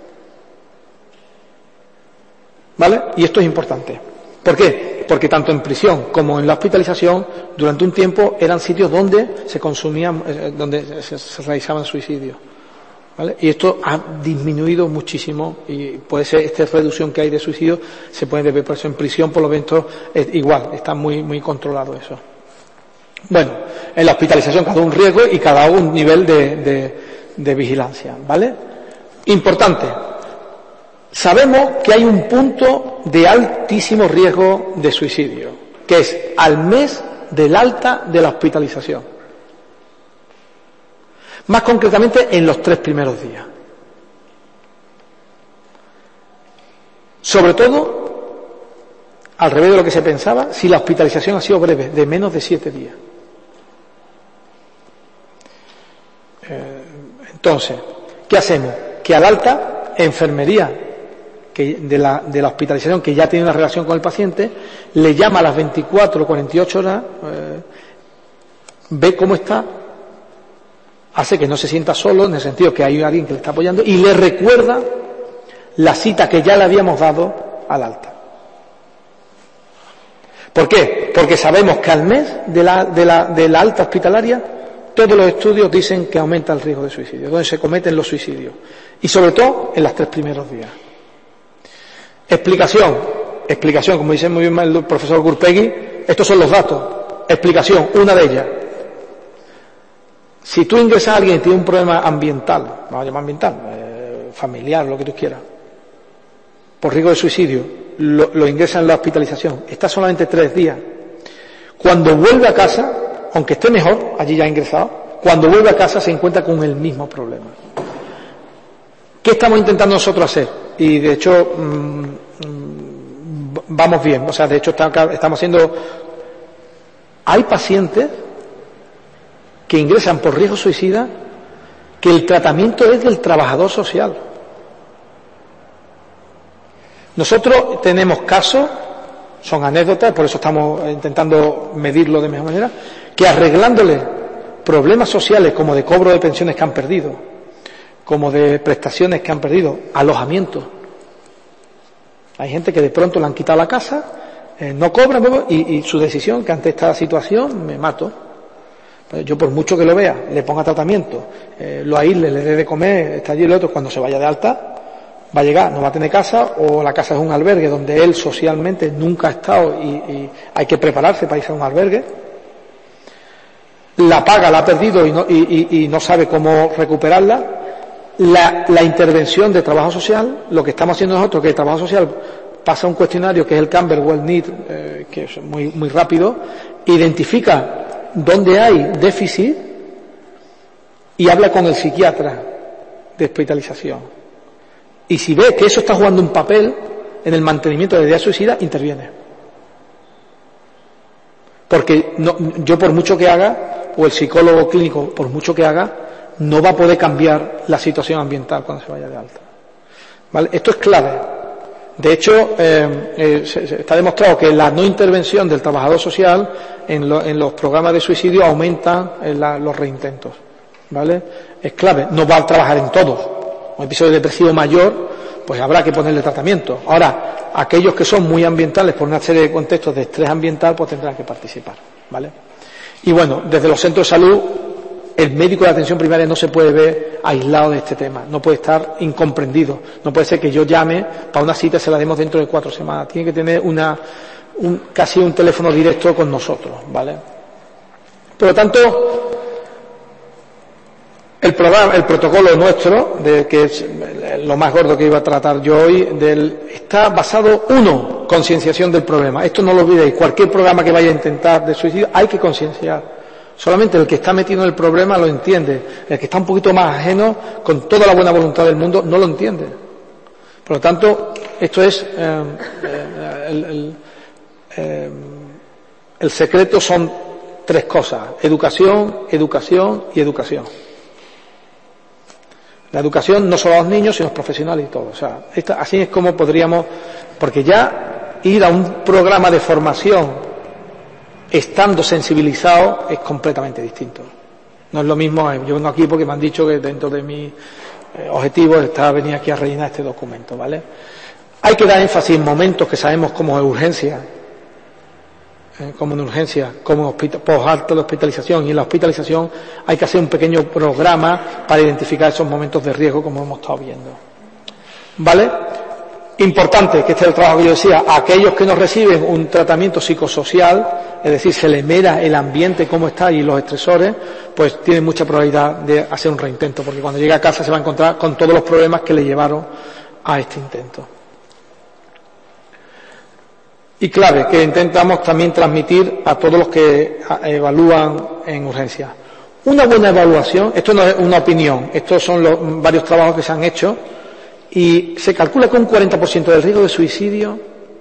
¿Vale? Y esto es importante. ¿Por qué? Porque tanto en prisión como en la hospitalización, durante un tiempo eran sitios donde se consumían, eh, donde se, se realizaban suicidios. ¿Vale? Y esto ha disminuido muchísimo y puede ser, esta reducción que hay de suicidios se puede ver por eso en prisión, por lo menos es igual, está muy, muy controlado eso. Bueno, en la hospitalización cada un riesgo y cada un nivel de, de de vigilancia, ¿vale? Importante. Sabemos que hay un punto de altísimo riesgo de suicidio, que es al mes del alta de la hospitalización. Más concretamente en los tres primeros días. Sobre todo, al revés de lo que se pensaba, si la hospitalización ha sido breve, de menos de siete días. Eh, Entonces, ¿qué hacemos? Que al alta, enfermería que de, la, de la hospitalización, que ya tiene una relación con el paciente, le llama a las veinticuatro o cuarenta y ocho horas, eh, ve cómo está, hace que no se sienta solo, en el sentido que hay alguien que le está apoyando, y le recuerda la cita que ya le habíamos dado al alta. ¿Por qué? Porque sabemos que al mes de la, de la, de la alta hospitalaria todos los estudios dicen que aumenta el riesgo de suicidio, donde se cometen los suicidios. Y sobre todo en los tres primeros días. Explicación. Explicación, como dice muy bien el profesor Gurpegui, estos son los datos. Explicación, una de ellas. Si tú ingresas a alguien que tiene un problema ambiental, vamos a llamar ambiental, eh, familiar, lo que tú quieras, por riesgo de suicidio, lo, lo ingresan en la hospitalización, está solamente tres días. Cuando vuelve a casa, aunque esté mejor, allí ya ha ingresado, cuando vuelve a casa se encuentra con el mismo problema. ¿Qué estamos intentando nosotros hacer? Y de hecho, mmm, vamos bien, o sea, de hecho está, estamos haciendo... Hay pacientes que ingresan por riesgo suicida que el tratamiento es del trabajador social. Nosotros tenemos casos, son anécdotas, por eso estamos intentando medirlo de mejor manera, que arreglándole problemas sociales como de cobro de pensiones que han perdido, como de prestaciones que han perdido, alojamiento. Hay gente que de pronto le han quitado la casa, eh, no cobra y, y su decisión, que ante esta situación me mato. Pues yo por mucho que lo vea, le ponga tratamiento, eh, lo aísle, le dé de comer, está allí el otro, cuando se vaya de alta, va a llegar, no va a tener casa, o la casa es un albergue donde él socialmente nunca ha estado y, y hay que prepararse para irse a un albergue. La paga la ha perdido y no, y, y, y no sabe cómo recuperarla. La, la intervención de trabajo social, lo que estamos haciendo nosotros, que el trabajo social pasa un cuestionario que es el Camberwell Needs, eh, que es muy, muy rápido, identifica dónde hay déficit y habla con el psiquiatra de hospitalización. Y si ve que eso está jugando un papel en el mantenimiento de ideas suicidas, interviene. Porque no, yo por mucho que haga, o el psicólogo clínico por mucho que haga, no va a poder cambiar la situación ambiental cuando se vaya de alta. ¿Vale? Esto es clave. De hecho, eh, eh, se, se está demostrado que la no intervención del trabajador social en, lo, en los programas de suicidio aumenta en la, los reintentos. ¿Vale? Es clave. No va a trabajar en todos. Un episodio depresivo mayor, pues habrá que ponerle tratamiento. Ahora, aquellos que son muy ambientales por una serie de contextos de estrés ambiental, pues tendrán que participar. ¿Vale? Y bueno, desde los centros de salud, el médico de atención primaria no se puede ver aislado de este tema, no puede estar incomprendido, no puede ser que yo llame para una cita y se la demos dentro de cuatro semanas, tiene que tener una, un, casi un teléfono directo con nosotros, ¿vale? Por lo tanto, el programa, el protocolo nuestro, de que es lo más gordo que iba a tratar yo hoy, del, está basado, uno, concienciación del problema. Esto no lo olvidéis, cualquier programa que vaya a intentar de suicidio hay que concienciar. Solamente el que está metido en el problema lo entiende. El que está un poquito más ajeno, con toda la buena voluntad del mundo, no lo entiende. Por lo tanto, esto es eh, el, el, eh, el secreto son tres cosas: educación, educación y educación. La educación no solo a los niños, sino a los profesionales y todo. O sea, esta, así es como podríamos, porque ya ir a un programa de formación estando sensibilizado es completamente distinto. No es lo mismo, yo vengo aquí porque me han dicho que dentro de mis eh, objetivos está venir aquí a rellenar este documento, ¿vale? Hay que dar énfasis en momentos que sabemos como urgencia, eh, como en urgencia, como post-alta de hospitalización, y en la hospitalización hay que hacer un pequeño programa para identificar esos momentos de riesgo como hemos estado viendo, ¿vale? Importante, que este es el trabajo que yo decía, a aquellos que no reciben un tratamiento psicosocial, es decir, se le mira el ambiente, cómo está y los estresores, pues tienen mucha probabilidad de hacer un reintento, porque cuando llegue a casa se va a encontrar con todos los problemas que le llevaron a este intento. Y clave, que intentamos también transmitir a todos los que evalúan en urgencia. Una buena evaluación, esto no es una opinión, estos son los varios trabajos que se han hecho, y se calcula que un cuarenta por ciento del riesgo de suicidio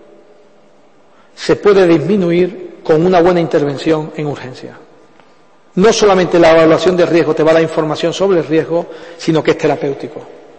se puede disminuir con una buena intervención en urgencia. No solamente la evaluación de riesgo te va a dar información sobre el riesgo, sino que es terapéutico.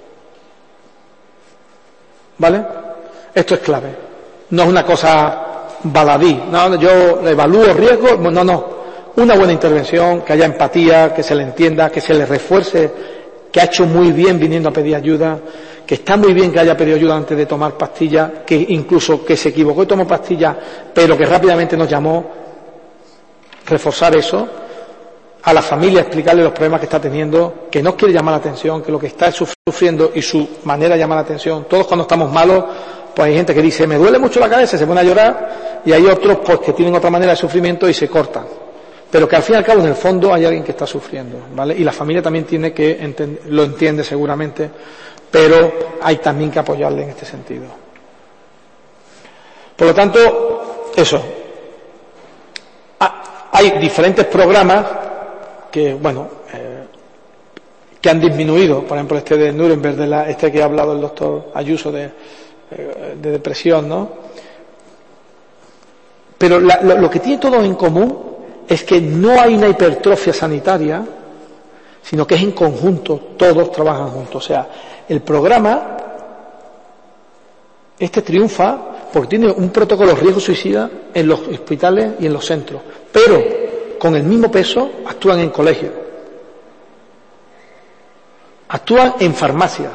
¿Vale? Esto es clave. No es una cosa baladí. No, yo evalúo riesgo. No, no. Una buena intervención, que haya empatía, que se le entienda, que se le refuerce, que ha hecho muy bien viniendo a pedir ayuda, que está muy bien que haya pedido ayuda antes de tomar pastillas, que incluso que se equivocó y tomó pastillas, pero que rápidamente nos llamó, reforzar eso, a la familia explicarle los problemas que está teniendo, que no quiere llamar la atención, que lo que está sufriendo y su manera de llamar la atención. Todos cuando estamos malos, pues hay gente que dice, me duele mucho la cabeza, se pone a llorar, y hay otros pues que tienen otra manera de sufrimiento y se cortan. Pero que al fin y al cabo en el fondo hay alguien que está sufriendo, ¿vale? Y la familia también tiene que entender, lo entiende seguramente, pero hay también que apoyarle en este sentido. Por lo tanto, eso. Ah, hay diferentes programas que, bueno, eh, que han disminuido, por ejemplo este de Nuremberg, de la, este que ha hablado el doctor Ayuso de, eh, de depresión, ¿no? Pero la, lo, lo que tiene todo en común es que no hay una hipertrofia sanitaria, sino que es en conjunto, todos trabajan juntos. O sea, el programa, este triunfa porque tiene un protocolo riesgo suicida en los hospitales y en los centros, pero con el mismo peso actúan en colegios, actúan en farmacias,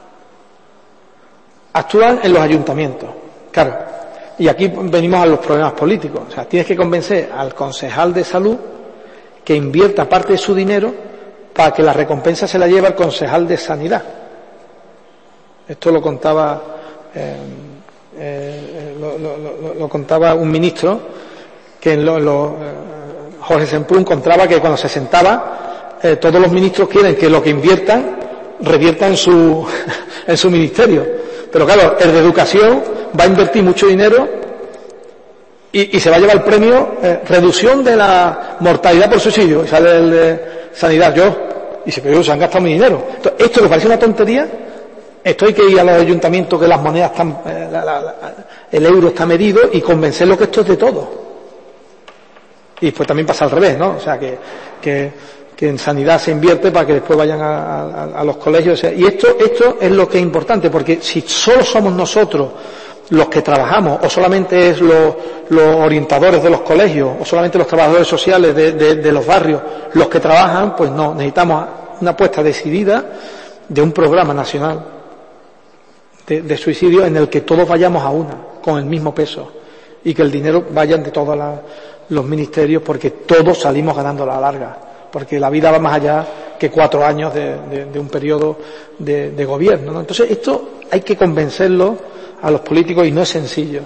actúan en los ayuntamientos. Claro. Y aquí venimos a los problemas políticos. O sea, tienes que convencer al concejal de salud que invierta parte de su dinero para que la recompensa se la lleve al concejal de sanidad. Esto lo contaba eh, eh, lo, lo, lo, lo contaba un ministro que en lo, lo, eh, Jorge Semprún contaba que cuando se sentaba eh, todos los ministros quieren que lo que inviertan revierta en su en su ministerio. Pero claro, el de educación va a invertir mucho dinero y, y se va a llevar el premio eh, reducción de la mortalidad por suicidio. Y sale el de sanidad, yo, y se, pero se han gastado mi dinero. Entonces, esto que parece una tontería, esto hay que ir a los ayuntamientos que las monedas están, eh, la, la, la, el euro está medido y convencerlo que esto es de todo. Y después también pasa al revés, ¿no? O sea, que, que, que en sanidad se invierte para que después vayan a, a, a los colegios. O sea, y esto, esto es lo que es importante, porque si solo somos nosotros los que trabajamos, o solamente es los, los orientadores de los colegios, o solamente los trabajadores sociales de, de, de los barrios los que trabajan, pues no, necesitamos una apuesta decidida de un programa nacional de, de suicidio en el que todos vayamos a una, con el mismo peso, y que el dinero vaya de todos la, los ministerios, porque todos salimos ganando a la larga, porque la vida va más allá que cuatro años de, de, de un periodo de, de gobierno, ¿no? Entonces esto hay que convencerlo a los políticos y no es sencillo.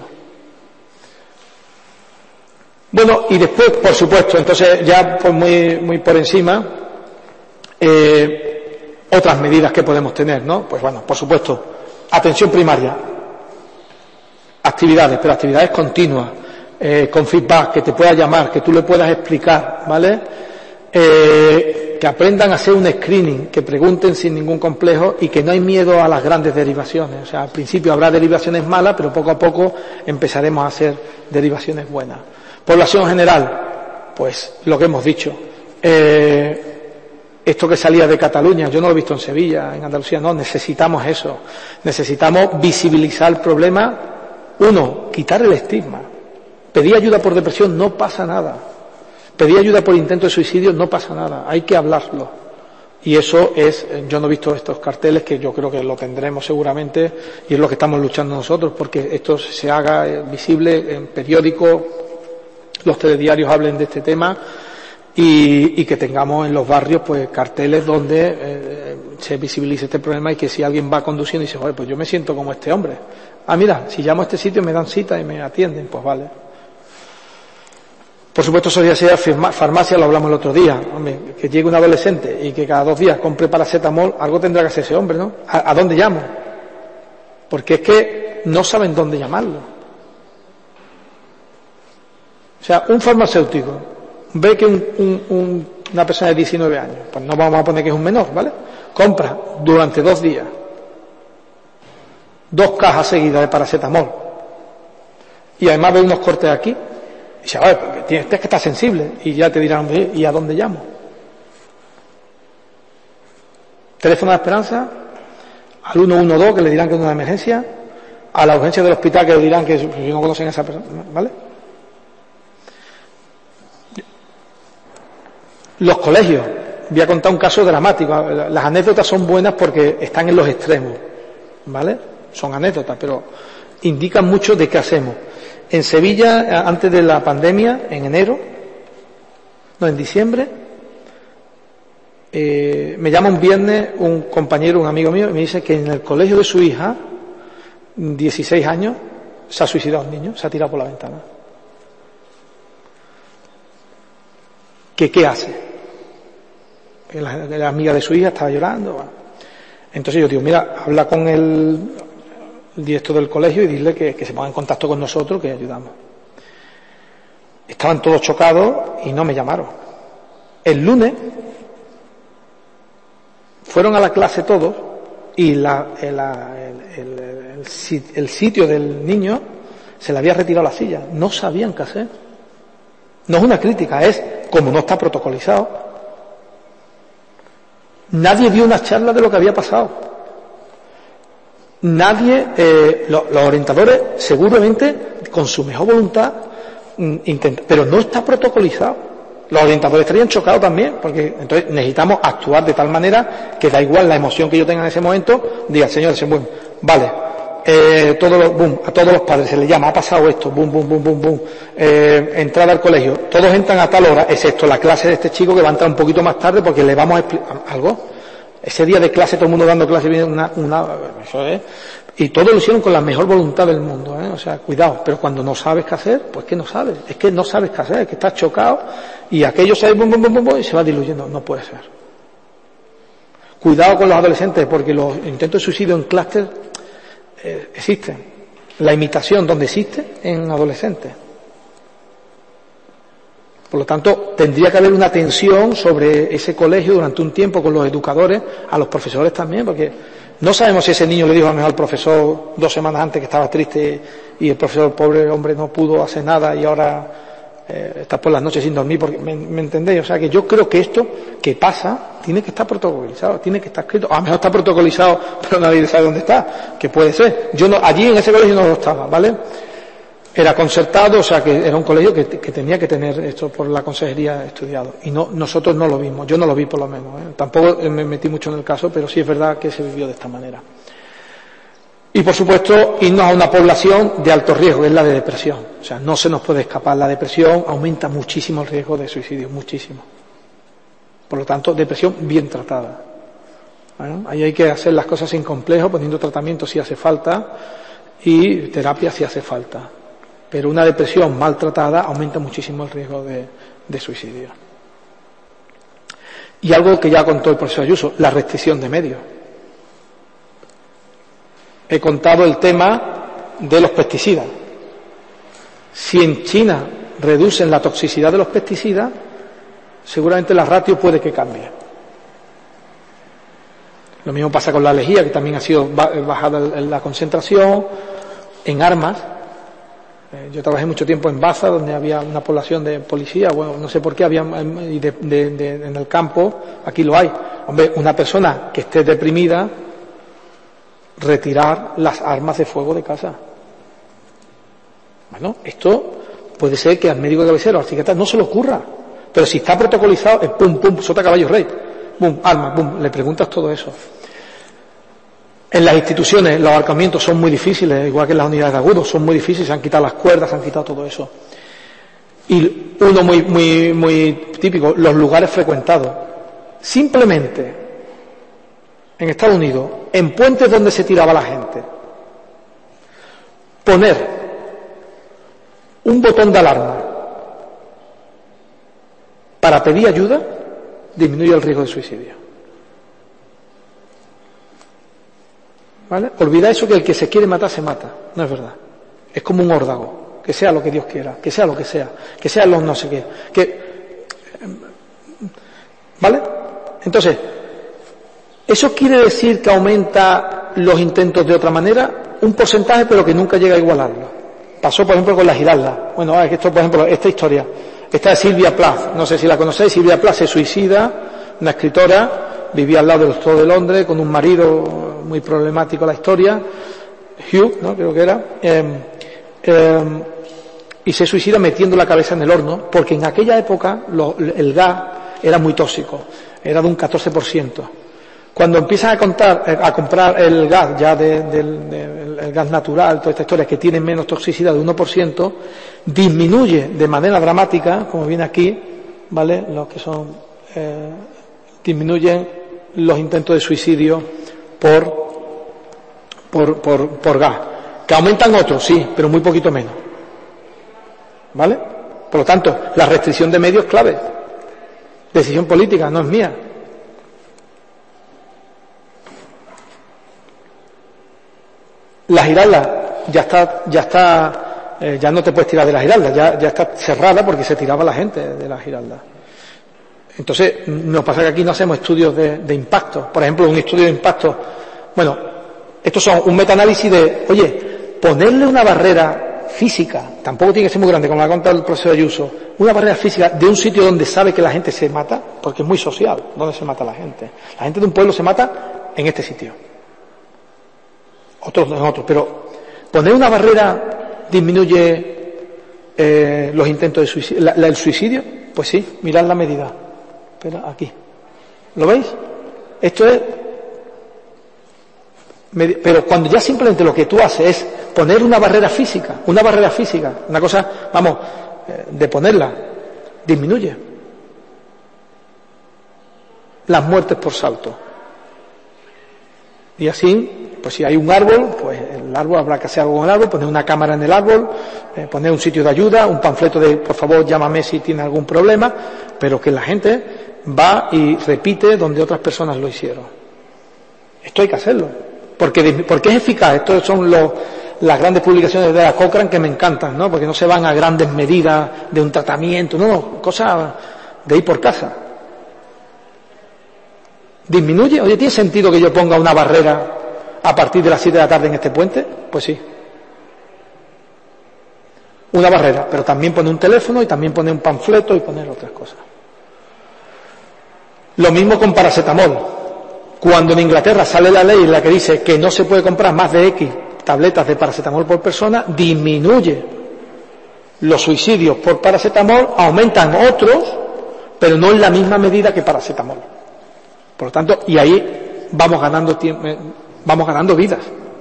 Bueno, y después, por supuesto, entonces ya pues muy, muy por encima, eh, otras medidas que podemos tener, ¿no? Pues bueno, por supuesto, atención primaria, actividades, pero actividades continuas, eh, con feedback, que te pueda llamar, que tú le puedas explicar, ¿vale? Eh, que aprendan a hacer un screening, que pregunten sin ningún complejo y que no hay miedo a las grandes derivaciones. O sea, al principio habrá derivaciones malas, pero poco a poco empezaremos a hacer derivaciones buenas. Población general, pues lo que hemos dicho. Eh, esto que salía de Cataluña, yo no lo he visto en Sevilla, en Andalucía, no, necesitamos eso. Necesitamos visibilizar el problema. Uno, quitar el estigma. Pedir ayuda por depresión, no pasa nada. Pedir ayuda por intento de suicidio, no pasa nada, hay que hablarlo. Y eso es, yo no he visto estos carteles, que yo creo que lo tendremos seguramente, y es lo que estamos luchando nosotros, porque esto se haga visible en periódicos, los telediarios hablen de este tema, y, y que tengamos en los barrios pues carteles donde eh, se visibilice este problema, y que si alguien va conduciendo y dice, joder, pues yo me siento como este hombre. Ah, mira, si llamo a este sitio me dan cita y me atienden, pues vale. Por supuesto, sociedad farmacia, lo hablamos el otro día. Hombre, que llegue un adolescente y que cada dos días compre paracetamol, algo tendrá que hacer ese hombre, ¿no? ¿A, a dónde llamo? Porque es que no saben dónde llamarlo. O sea, un farmacéutico ve que un, un, un, una persona de diecinueve años, pues no vamos a poner que es un menor, ¿vale? Compra durante dos días dos cajas seguidas de paracetamol y además ve unos cortes aquí. Y dice, oye, porque tienes que estar sensible, y ya te dirán, ¿y a dónde llamo? Teléfono de Esperanza, al uno uno dos, que le dirán que es una emergencia, a la urgencia del hospital, que le dirán que si no conocen a esa persona, ¿vale? Los colegios, voy a contar un caso dramático. Las anécdotas son buenas porque están en los extremos. ¿vale? Son anécdotas, pero indican mucho de qué hacemos. En Sevilla, antes de la pandemia, en enero, no, en diciembre, eh, me llama un viernes un compañero, un amigo mío, y me dice que en el colegio de su hija, dieciséis años, se ha suicidado un niño, se ha tirado por la ventana. ¿Qué, qué hace? La, la amiga de su hija estaba llorando. Bueno. Entonces yo digo, mira, habla con el, el director del colegio y dile que, que se ponga en contacto con nosotros, que ayudamos. Estaban todos chocados y no me llamaron. El lunes fueron a la clase todos y la, el, el, el, el, el sitio del niño se le había retirado la silla. No sabían qué hacer. No es una crítica, es como no está protocolizado. Nadie dio una charla de lo que había pasado. Nadie, eh, lo, los orientadores seguramente con su mejor voluntad mm, intentan, pero no está protocolizado. Los orientadores estarían chocados también, porque entonces necesitamos actuar de tal manera que da igual la emoción que yo tenga en ese momento, diga, señores, bueno, vale, eh, todo lo, boom, a todos los padres se les llama, ha pasado esto, boom, boom, boom, boom, boom, eh, entrada al colegio, todos entran a tal hora, excepto la clase de este chico que va a entrar un poquito más tarde porque le vamos a explicar algo. Ese día de clase, todo el mundo dando clase, viene una, una, eso es, y todo lo hicieron con la mejor voluntad del mundo, ¿eh? O sea, cuidado, pero cuando no sabes qué hacer, pues que no sabes, es que no sabes qué hacer, es que estás chocado, y aquello sale bum, bum, bum, bum, bum, y se va diluyendo, no puede ser. Cuidado con los adolescentes, porque los intentos de suicidio en clúster eh, existen. La imitación, donde existe, en adolescentes. Por lo tanto, tendría que haber una tensión sobre ese colegio durante un tiempo con los educadores, a los profesores también, porque no sabemos si ese niño le dijo a lo mejor al profesor dos semanas antes que estaba triste y el profesor, pobre hombre, no pudo hacer nada y ahora eh, está por las noches sin dormir, porque ¿me, me entendéis? O sea que yo creo que esto que pasa tiene que estar protocolizado, tiene que estar escrito. A lo mejor está protocolizado, pero nadie sabe dónde está, que puede ser. Yo no, allí en ese colegio no lo estaba, ¿vale? Era concertado, o sea que era un colegio que, que tenía que tener esto por la consejería estudiado. Y no, nosotros no lo vimos, yo no lo vi por lo menos. ¿eh? Tampoco me metí mucho en el caso, pero sí es verdad que se vivió de esta manera. Y por supuesto, irnos a una población de alto riesgo, que es la de depresión. O sea, no se nos puede escapar. La depresión aumenta muchísimo el riesgo de suicidio, muchísimo. Por lo tanto, depresión bien tratada. Bueno, ahí hay que hacer las cosas sin complejo, poniendo tratamiento si hace falta y terapia si hace falta. Pero una depresión maltratada aumenta muchísimo el riesgo de, de suicidio. Y algo que ya contó el profesor Ayuso, la restricción de medios. He contado el tema de los pesticidas. Si en China reducen la toxicidad de los pesticidas, seguramente la ratio puede que cambie. Lo mismo pasa con la lejía, que también ha sido bajada la concentración, en armas. Yo trabajé mucho tiempo en Baza, donde había una población de policía, bueno, no sé por qué había, y de, de, de, en el campo, aquí lo hay. Hombre, una persona que esté deprimida, retirar las armas de fuego de casa. Bueno, esto puede ser que al médico de cabecera o al psiquiatra no se le ocurra, pero si está protocolizado, es pum, pum, sota caballo rey, pum, arma, pum, le preguntas todo eso. En las instituciones los ahorcamientos son muy difíciles, igual que en las unidades de agudos, son muy difíciles, se han quitado las cuerdas, se han quitado todo eso. Y uno muy, muy, muy típico, los lugares frecuentados. Simplemente, en Estados Unidos, en puentes donde se tiraba la gente, poner un botón de alarma para pedir ayuda, disminuye el riesgo de suicidio. ¿Vale? Olvida eso, que el que se quiere matar se mata. No es verdad. Es como un órdago. Que sea lo que Dios quiera. Que sea lo que sea. Que sea los no sé qué. Que, ¿vale? Entonces, ¿eso quiere decir que aumenta los intentos de otra manera? Un porcentaje, pero que nunca llega a igualarlo. Pasó, por ejemplo, con la Giralda. Bueno, esto, por ejemplo, esta historia. Esta de Silvia Plath. No sé si la conocéis. Silvia Plath se suicida, una escritora, vivía al lado del Zoo de Londres, con un marido muy problemático la historia, Hugh, ¿no? Creo que era, eh, eh, y se suicida metiendo la cabeza en el horno, porque en aquella época lo, el gas era muy tóxico, era de un catorce por ciento. Cuando empiezan a, contar, a comprar el gas, ya de, de, de, el gas natural, toda esta historia, que tiene menos toxicidad de uno por ciento, disminuye de manera dramática, como viene aquí, ¿vale? Los que son, eh, disminuyen los intentos de suicidio por, por, por, por gas. Que aumentan otros, sí, pero muy poquito menos. ¿Vale? Por lo tanto, la restricción de medios es clave. Decisión política, no es mía. La Giralda ya está, ya está, eh, ya no te puedes tirar de la Giralda, ya, ya está cerrada porque se tiraba la gente de la Giralda. Entonces, nos pasa que aquí no hacemos estudios de, de impacto. Por ejemplo, un estudio de impacto, bueno, estos son un metaanálisis de, oye, ponerle una barrera física, tampoco tiene que ser muy grande, como lo ha contado el profesor Ayuso, una barrera física de un sitio donde sabe que la gente se mata, porque es muy social, donde se mata la gente. La gente de un pueblo se mata en este sitio. Otros en otros, pero poner una barrera disminuye eh, los intentos de suicidio, la, la, el suicidio, pues sí, mirad la medida. Espera, aquí. ¿Lo veis? Esto es, pero cuando ya simplemente lo que tú haces es poner una barrera física, una barrera física, una cosa, vamos, eh, de ponerla, disminuye las muertes por salto. Y así, pues si hay un árbol, pues el árbol habrá que hacer algo con el árbol, poner una cámara en el árbol, eh, poner un sitio de ayuda, un panfleto de, por favor, llámame si tiene algún problema, pero que la gente va y repite donde otras personas lo hicieron. Esto hay que hacerlo, porque, porque es eficaz. Estos son los, las grandes publicaciones de la Cochrane que me encantan, ¿no? Porque no se van a grandes medidas de un tratamiento, no, no, cosas de ir por casa. ¿Disminuye? Oye, ¿tiene sentido que yo ponga una barrera a partir de las siete de la tarde en este puente? Pues sí. Una barrera, pero también pone un teléfono y también pone un panfleto y poner otras cosas. Lo mismo con paracetamol. Cuando en Inglaterra sale la ley en la que dice que no se puede comprar más de X tabletas de paracetamol por persona, disminuye los suicidios por paracetamol, aumentan otros, pero no en la misma medida que paracetamol. Por lo tanto, y ahí vamos ganando tiempo, vamos ganando vidas.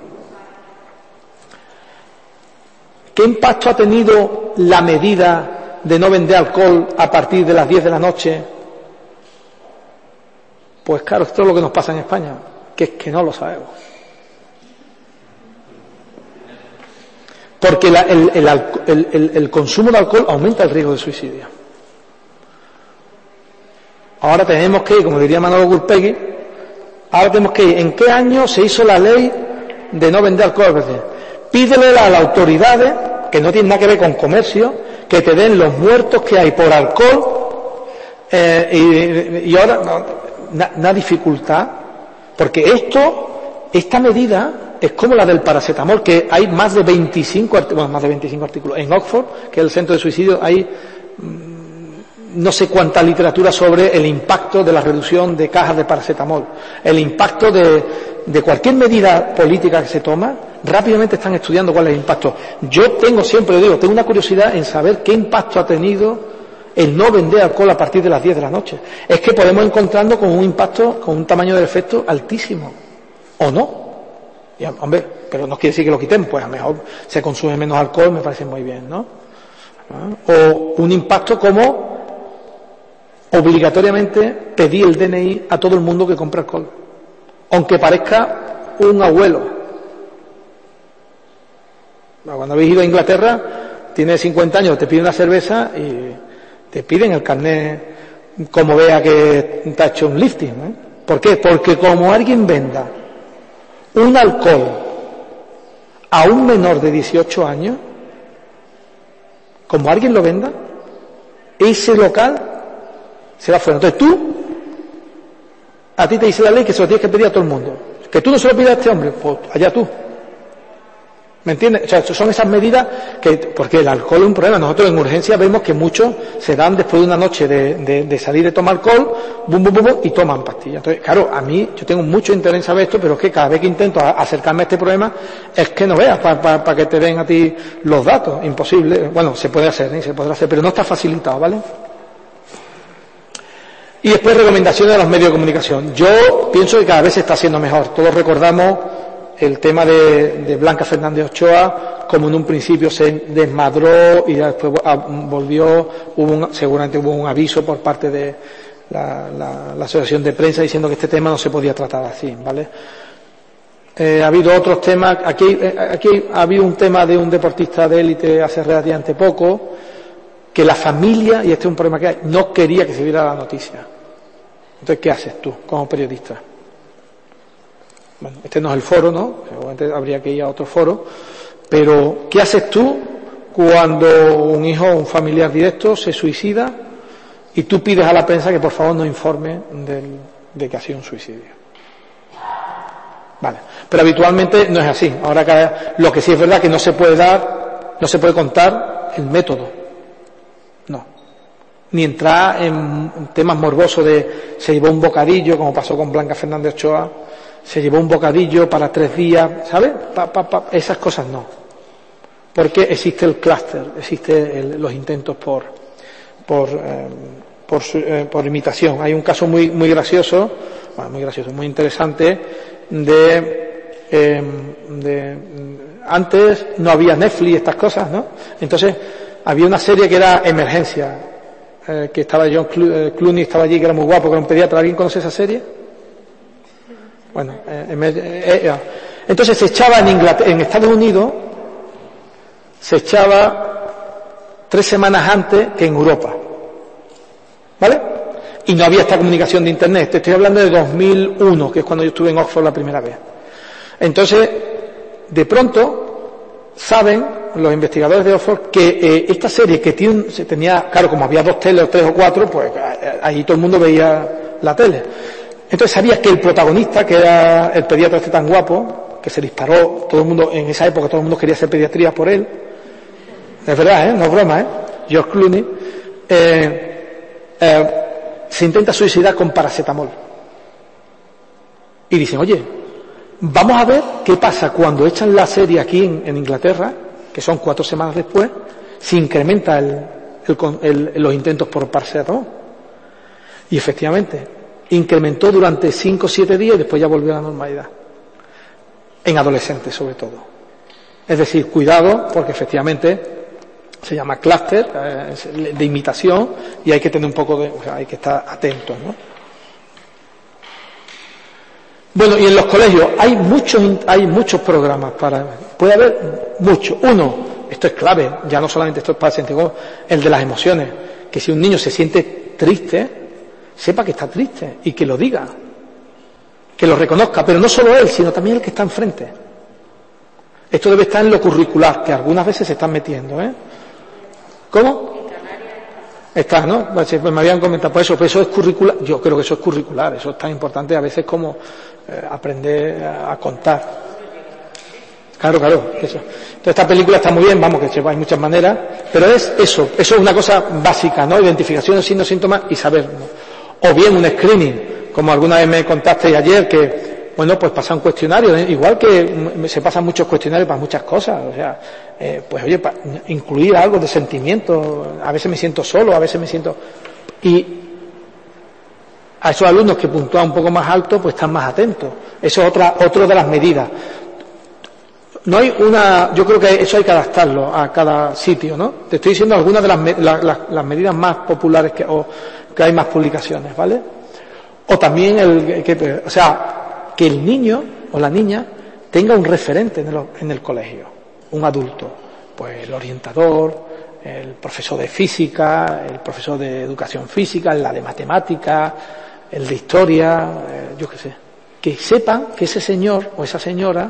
¿Qué impacto ha tenido la medida de no vender alcohol a partir de las diez de la noche? Pues claro, esto es lo que nos pasa en España, que es que no lo sabemos. Porque la, el, el, el, el, el consumo de alcohol aumenta el riesgo de suicidio. Ahora tenemos que ir, como diría Manolo Gurpegui, ahora tenemos que ir, ¿en qué año se hizo la ley de no vender alcohol? Pídele a las autoridades, que no tienen nada que ver con comercio, que te den los muertos que hay por alcohol, eh, y, y ahora, no, una dificultad, porque esto, esta medida es como la del paracetamol, que hay más de veinticinco, bueno, más de veinticinco artículos. En Oxford, que es el centro de suicidio, hay no sé cuánta literatura sobre el impacto de la reducción de cajas de paracetamol, el impacto de, de cualquier medida política que se toma. Rápidamente están estudiando cuál es el impacto. Yo tengo, siempre digo, tengo una curiosidad en saber qué impacto ha tenido el no vender alcohol a partir de las diez de la noche. Es que podemos encontrarnos con un impacto, con un tamaño del efecto altísimo, ¿o no? Y, hombre, pero no quiere decir que lo quitemos, pues a lo mejor se consume menos alcohol, me parece muy bien, ¿no? O un impacto como obligatoriamente pedir el D N I a todo el mundo que compra alcohol, aunque parezca un abuelo. Cuando habéis ido a Inglaterra, tienes cincuenta años, te piden una cerveza y te piden el carnet como vea que te ha hecho un lifting, ¿eh? ¿Por qué? Porque como alguien venda un alcohol a un menor de dieciocho años, como alguien lo venda, ese local se va fuera. Entonces tú, a ti te dice la ley que se lo tienes que pedir a todo el mundo. Que tú no se lo pidas a este hombre, pues allá tú. ¿Me entiendes? O sea, son esas medidas que, porque el alcohol es un problema. Nosotros en urgencia vemos que muchos se dan después de una noche de, de, de salir de tomar alcohol, bum, bum, bum, bum, y toman pastillas. Entonces, claro, a mí, yo tengo mucho interés en saber esto, pero es que cada vez que intento acercarme a este problema, es que no veas para pa, pa que te den a ti los datos. Imposible. Bueno, se puede hacer, ¿eh? Se podrá hacer, pero no está facilitado, ¿vale? Y después recomendaciones de los medios de comunicación. Yo pienso que cada vez se está haciendo mejor. Todos recordamos el tema de, de Blanca Fernández Ochoa, como en un principio se desmadró y después volvió, hubo un, seguramente hubo un aviso por parte de la, la, la Asociación de Prensa diciendo que este tema no se podía tratar así, ¿vale? Eh, ha habido otros temas, aquí, aquí ha habido un tema de un deportista de élite hace relativamente poco, que la familia, y este es un problema que hay, no quería que se viera la noticia. Entonces, ¿qué haces tú como periodista? Bueno, este no es el foro, ¿no? Seguramente habría que ir a otro foro, pero ¿qué haces tú cuando un hijo o un familiar directo se suicida y tú pides a la prensa que por favor nos informe del, de que ha sido un suicidio? Vale, pero habitualmente no es así. Ahora cada, lo que sí es verdad que no se puede dar, no se puede contar el método. No. Ni entrar en temas morbosos de se llevó un bocadillo, como pasó con Blanca Fernández Ochoa, se llevó un bocadillo para tres días, ¿sabes? Pa, pa, pa, esas cosas no. Porque existe el clúster, existe el, los intentos por por eh, por, eh, por imitación. Hay un caso muy muy gracioso, bueno, muy gracioso, muy interesante de, eh, de antes no había Netflix, estas cosas, ¿no? Entonces había una serie que era Emergencia, eh, que estaba John Clooney, estaba allí, que era muy guapo, que era un pediatra. ¿Alguien conoce esa serie? Bueno, eh, eh, eh, entonces se echaba en Inglaterra, en Estados Unidos, se echaba tres semanas antes que en Europa, ¿vale? Y no había esta comunicación de Internet. Te estoy hablando de dos mil uno, que es cuando yo estuve en Oxford la primera vez. Entonces, de pronto, saben los investigadores de Oxford que eh, esta serie que tiene, se tenía, claro, como había dos teles o tres o cuatro, pues ahí todo el mundo veía la tele. Entonces sabía que el protagonista, que era el pediatra este tan guapo, que se disparó, todo el mundo, en esa época todo el mundo quería hacer pediatría por él, es verdad, ¿eh? No es broma, ¿eh? George Clooney, eh, eh, se intenta suicidar con paracetamol. Y dicen, oye, vamos a ver qué pasa cuando echan la serie aquí en, en Inglaterra, que son cuatro semanas después, si incrementa el, el, el, los intentos por paracetamol. Y efectivamente, incrementó durante cinco o siete días y después ya volvió a la normalidad. En adolescentes, sobre todo. Es decir, cuidado, porque efectivamente se llama clúster, eh, de imitación, y hay que tener un poco de, o sea, hay que estar atentos, ¿no? Bueno, y en los colegios hay muchos, hay muchos programas para, puede haber muchos. Uno, esto es clave, ya no solamente esto es para el sentido, el de las emociones, que si un niño se siente triste, sepa que está triste y que lo diga, que lo reconozca, pero no solo él, sino también el que está enfrente. Esto debe estar en lo curricular, que algunas veces se están metiendo, ¿eh? ¿Cómo? Está, ¿no? Me habían comentado, pues eso, pues eso es curricular. Yo creo que eso es curricular, eso es tan importante a veces como eh, aprender a contar. Claro, claro, eso. Entonces esta película está muy bien, vamos, que hay muchas maneras, pero es eso, eso es una cosa básica, ¿no? Identificación de signos, síntomas y saber, ¿no? O bien un screening, como alguna vez me contaste ayer, que bueno, pues pasa un cuestionario, ¿eh? Igual que se pasan muchos cuestionarios para muchas cosas, o sea, eh, pues oye, para incluir algo de sentimiento, a veces me siento solo, a veces me siento... Y a esos alumnos que puntúan un poco más alto, pues están más atentos. Eso es otra, otro de las medidas. No hay una, yo creo que eso hay que adaptarlo a cada sitio, ¿no? Te estoy diciendo algunas de las, la, las, las medidas más populares que, o que hay más publicaciones, ¿vale? O también el, que, o sea, que el niño o la niña tenga un referente en el, en el colegio, un adulto, pues el orientador, el profesor de física, el profesor de educación física, la de matemática, el de historia, eh, yo qué sé, que sepan que ese señor o esa señora,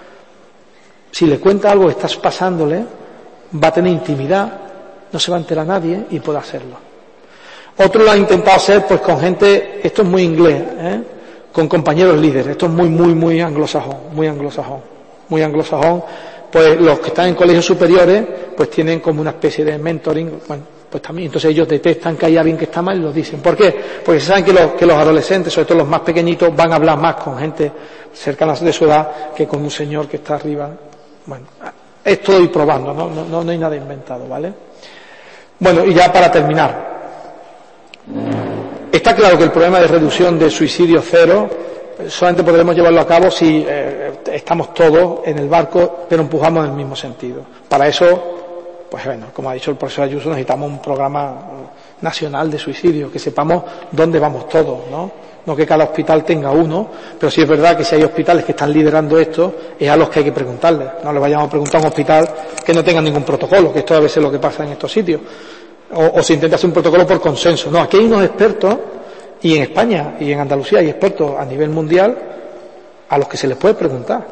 si le cuenta algo que estás pasándole, va a tener intimidad, no se va a enterar nadie y puede hacerlo. Otro lo ha intentado hacer pues con gente, esto es muy inglés, ¿eh? Con compañeros líderes, esto es muy, muy, muy anglosajón, muy anglosajón, muy anglosajón, pues los que están en colegios superiores, pues tienen como una especie de mentoring, bueno, pues también, entonces ellos detectan que hay alguien que está mal y lo dicen. ¿Por qué? Porque saben que los, que los adolescentes, sobre todo los más pequeñitos, van a hablar más con gente cercana de su edad que con un señor que está arriba. Bueno, estoy probando, ¿no? No, no, no hay nada inventado, ¿vale? Bueno, y ya para terminar. está claro que el problema de reducción de suicidio cero solamente podremos llevarlo a cabo si eh, estamos todos en el barco, pero empujamos en el mismo sentido. Para eso, pues bueno, como ha dicho el profesor Ayuso, necesitamos un programa nacional de suicidio, que sepamos dónde vamos todos, ¿no? No que cada hospital tenga uno, pero sí es verdad que si hay hospitales que están liderando esto, es a los que hay que preguntarles. No le vayamos a preguntar a un hospital que no tenga ningún protocolo, que esto a veces es lo que pasa en estos sitios. O, o se intenta hacer un protocolo por consenso. No, aquí hay unos expertos, y en España y en Andalucía hay expertos a nivel mundial a los que se les puede preguntar.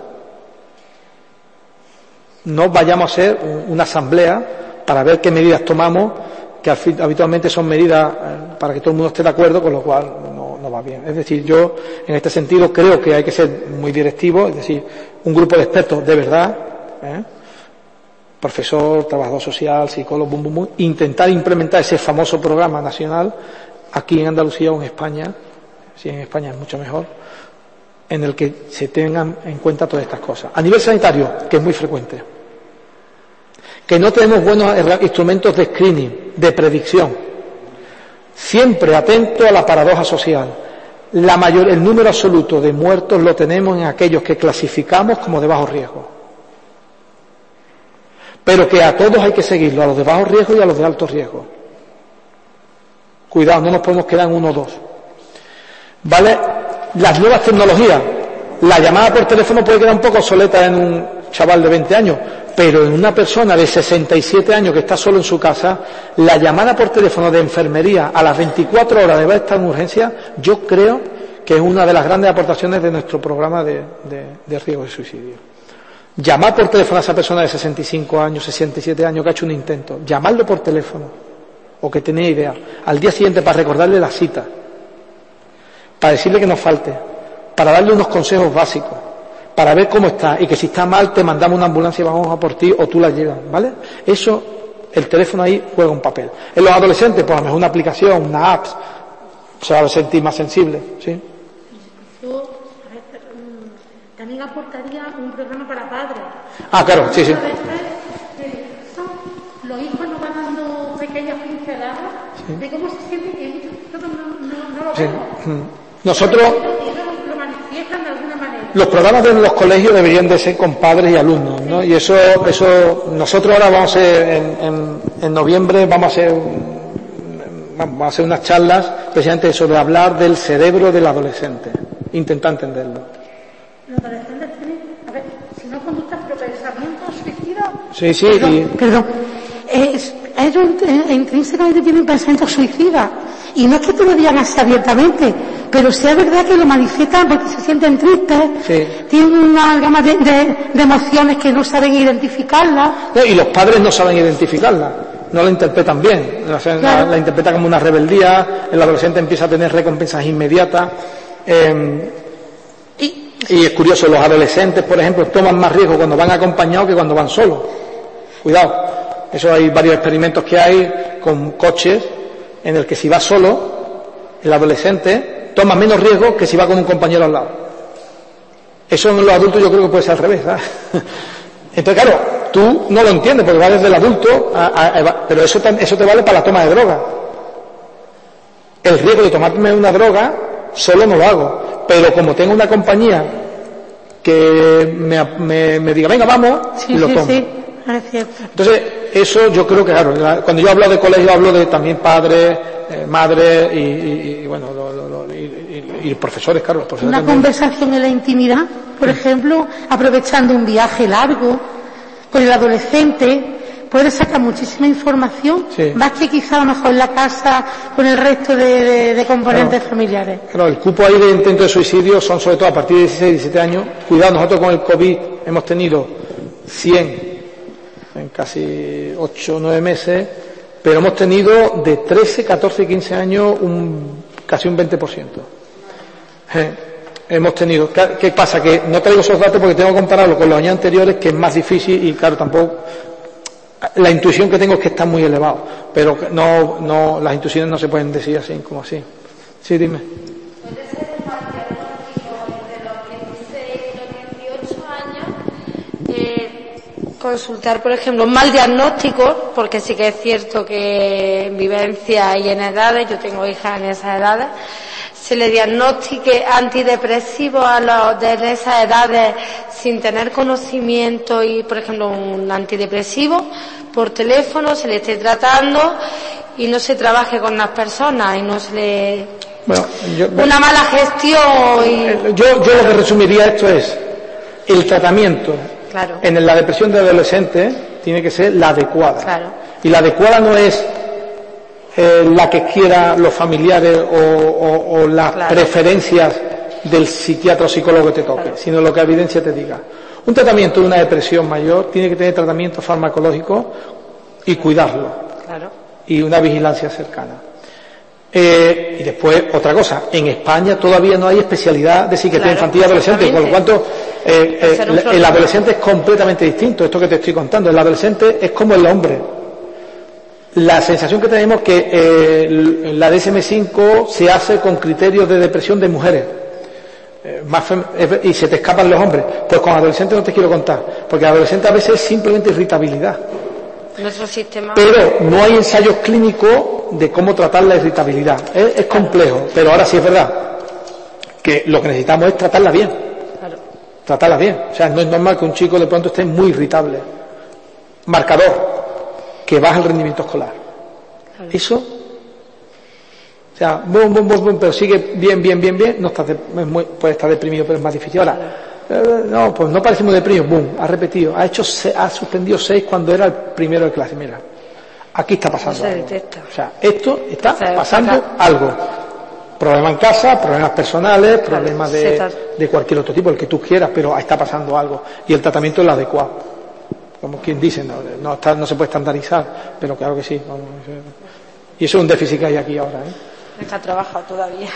No vayamos a hacer una asamblea para ver qué medidas tomamos, que habitualmente son medidas para que todo el mundo esté de acuerdo, con lo cual no, no va bien. Es decir, yo en este sentido creo que hay que ser muy directivo, es decir, un grupo de expertos de verdad, ¿eh? profesor, trabajador social, psicólogo, bum, bum, bum, intentar implementar ese famoso programa nacional aquí en Andalucía o en España, si en España es mucho mejor, en el que se tengan en cuenta todas estas cosas. A nivel sanitario, que es muy frecuente, que no tenemos buenos instrumentos de screening, de predicción, siempre atento a la paradoja social. La mayor, el número absoluto de muertos lo tenemos en aquellos que clasificamos como de bajo riesgo, pero que a todos hay que seguirlo, a los de bajo riesgo y a los de alto riesgo. Cuidado, no nos podemos quedar en uno o dos. ¿Vale? Las nuevas tecnologías. La llamada por teléfono puede quedar un poco obsoleta en un chaval de veinte años, pero en una persona de sesenta y siete años que está solo en su casa, la llamada por teléfono de enfermería a las veinticuatro horas de estar en urgencia, yo creo que es una de las grandes aportaciones de nuestro programa de, de, de riesgo de suicidio. Llamar por teléfono a esa persona de sesenta y cinco años, sesenta y siete años que ha hecho un intento, llamarlo por teléfono, o que tenía idea, al día siguiente para recordarle la cita, para decirle que no falte, para darle unos consejos básicos, para ver cómo está, y que si está mal te mandamos una ambulancia y vamos a por ti, o tú la llevas, ¿vale? Eso, el teléfono ahí juega un papel. En los adolescentes, pues a lo mejor una aplicación, una app, se va a sentir más sensible, ¿sí? Yo también aportaría un programa para padres. Ah, claro, sí, sí. Los hijos nos van dando pequeñas pinceladas sí. de cómo se sienten y nosotros no, no, no lo sí. vemos. Nosotros, lo, lo manifiestan de alguna manera. Los programas de los colegios deberían de ser con padres y alumnos, ¿no? Y eso, eso nosotros ahora vamos a hacer, en, en, en noviembre vamos a hacer, vamos a hacer unas charlas precisamente sobre hablar del cerebro del adolescente, intentar entenderlo. Los adolescentes tienen, a ver, si no conductas, pero pensamientos suicidas. Sí, sí. Perdón, y... perdón. Es, ellos intrínsecamente tienen pensamientos suicidas. Y no es que te lo digan así abiertamente, pero sí es verdad que lo manifiestan porque se sienten tristes, sí. tienen una gama de, de, de emociones que no saben identificarlas. No, y los padres no saben identificarlas, no la interpretan bien, la, claro. la, la interpretan como una rebeldía, el adolescente empieza a tener recompensas inmediatas. Eh, y, y es curioso, los adolescentes, por ejemplo, toman más riesgo cuando van acompañados que cuando van solos. Cuidado. Eso hay varios experimentos que hay con coches en el que si va solo, el adolescente toma menos riesgo que si va con un compañero al lado. Eso en los adultos yo creo que puede ser al revés, ¿sabes? Entonces, claro, tú no lo entiendes porque va desde el adulto, a, a, a, pero eso te, eso te vale para la toma de droga. El riesgo de tomarme una droga solo no lo hago, pero como tengo una compañía que me, me, me diga, venga, vamos, sí, y lo sí, tomo. Sí. Es cierto. Entonces, eso yo creo que, claro, cuando yo hablo de colegio hablo de también padres, eh, madres y, y, y bueno, lo, lo, lo, y, y, y profesores, claro. Los profesores Una también. Conversación en la intimidad, por ejemplo, aprovechando un viaje largo con el adolescente, puede sacar muchísima información, sí. más que quizá a lo mejor en la casa con el resto de, de, de componentes claro. familiares. Claro, el cupo ahí de intento de suicidio son sobre todo a partir de dieciséis, diecisiete años. Cuidado, nosotros con el COVID hemos tenido cien en casi ocho o nueve meses, pero hemos tenido de trece, catorce y quince años un, casi un veinte por ciento. Eh, hemos tenido, ¿qué pasa? Que no traigo esos datos porque tengo que compararlo con los años anteriores, que es más difícil y claro, tampoco, la intuición que tengo es que está muy elevado, pero no, no, las intuiciones no se pueden decir así, como así. Sí, dime. ¿Puede ser un diagnóstico de los dieciséis y los dieciocho años? Eh, consultar, por ejemplo, un mal diagnóstico, porque sí que es cierto que en vivencia y en edades, yo tengo hijas en esas edades, se le diagnostique antidepresivos a los de esas edades sin tener conocimiento y, por ejemplo, un antidepresivo por teléfono se le esté tratando y no se trabaje con las personas y no se le... Bueno, yo, una mala gestión y... yo, yo lo que resumiría esto es el tratamiento claro. en la depresión de adolescentes tiene que ser la adecuada. Claro. Y la adecuada no es eh, la que quieran los familiares o, o, o las claro. preferencias del psiquiatra o psicólogo que te toque, claro. sino lo que la evidencia te diga. Un tratamiento de una depresión mayor tiene que tener tratamiento farmacológico y cuidarlo. Claro. Y una vigilancia cercana. Eh, y después, otra cosa, en España todavía no hay especialidad de psiquiatría claro, infantil y adolescente, por lo cual eh, eh, el adolescente es completamente distinto, esto que te estoy contando. El adolescente es como el hombre. La sensación que tenemos es que eh, la D S M cinco se hace con criterios de depresión de mujeres. Eh, más fem- y se te escapan los hombres. Pues con adolescentes no te quiero contar, porque el adolescente a veces es simplemente irritabilidad. Nuestro sistema... Pero no hay ensayos clínicos de cómo tratar la irritabilidad. Es, es complejo, pero ahora sí es verdad que lo que necesitamos es tratarla bien. Claro. Tratarla bien. O sea, no es normal que un chico de pronto esté muy irritable. Marcador, que baja el rendimiento escolar. Claro. Eso, o sea, bum, bum, bum, bum, pero sigue bien, bien, bien, bien, no está de, es muy, puede estar deprimido, pero es más difícil. Ahora, claro. No, pues no parece muy deprimido, boom, ha repetido, ha hecho, ha suspendido seis cuando era el primero de clase. Mira, aquí está pasando no se algo. detecta. O sea, esto está o sea, pasando acá. algo. Problemas en casa, problemas personales, problemas claro, de, de cualquier otro tipo, el que tú quieras, pero está pasando algo. Y el tratamiento es el adecuado. Como quien dice, no, no, está, no se puede estandarizar, pero claro que sí. No, no, y eso es un déficit que hay aquí ahora. ¿eh? No está trabajado todavía.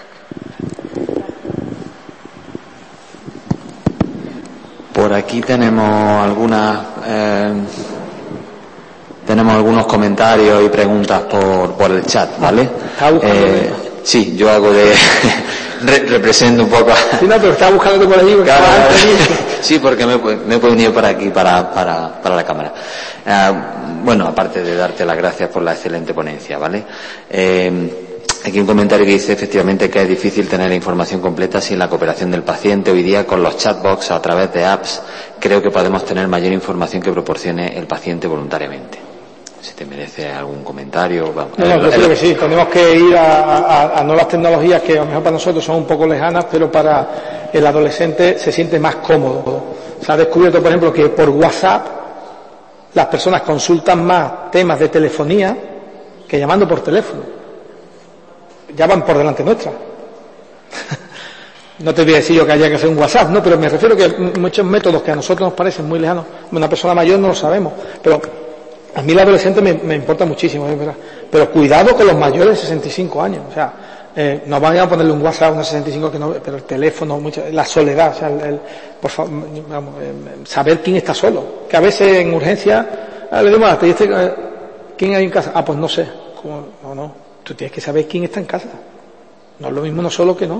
Por aquí tenemos algunas eh, tenemos algunos comentarios y preguntas por, por el chat, ¿vale? Eh, sí, yo hago de re, represento un poco a... Sí, no, pero estaba buscándote por allí. Porque claro, sí, porque me, me he unido por aquí para, para, para la cámara. Eh, bueno, aparte de darte las gracias por la excelente ponencia, ¿vale? Eh, Aquí un comentario que dice efectivamente que es difícil tener la información completa sin la cooperación del paciente. Hoy día con los chatbots a través de apps creo que podemos tener mayor información que proporcione el paciente voluntariamente. Si te merece algún comentario. Vamos, no, no, yo creo que sí. Tenemos que ir a, a, a nuevas tecnologías que a lo mejor para nosotros son un poco lejanas, pero para el adolescente se siente más cómodo. Se ha descubierto, por ejemplo, que por WhatsApp las personas consultan más temas de telefonía que llamando por teléfono. Ya van por delante nuestra. No te voy a decir yo que haya que hacer un WhatsApp, no, pero me refiero que muchos métodos que a nosotros nos parecen muy lejanos, una persona mayor no lo sabemos, pero a mí el adolescente me, me importa muchísimo, ¿eh? Pero cuidado con los mayores de sesenta y cinco años, o sea, eh, no vayan a ponerle un WhatsApp a unos sesenta y cinco que no, pero el teléfono, mucha, la soledad, o sea, el, el, por favor, vamos, eh, saber quién está solo, que a veces en urgencia, ah, le digo, ¿y este, eh, quién hay en casa? Ah, pues no sé, ¿cómo? No, no. Tú tienes que saber quién está en casa. No es lo mismo no solo que no.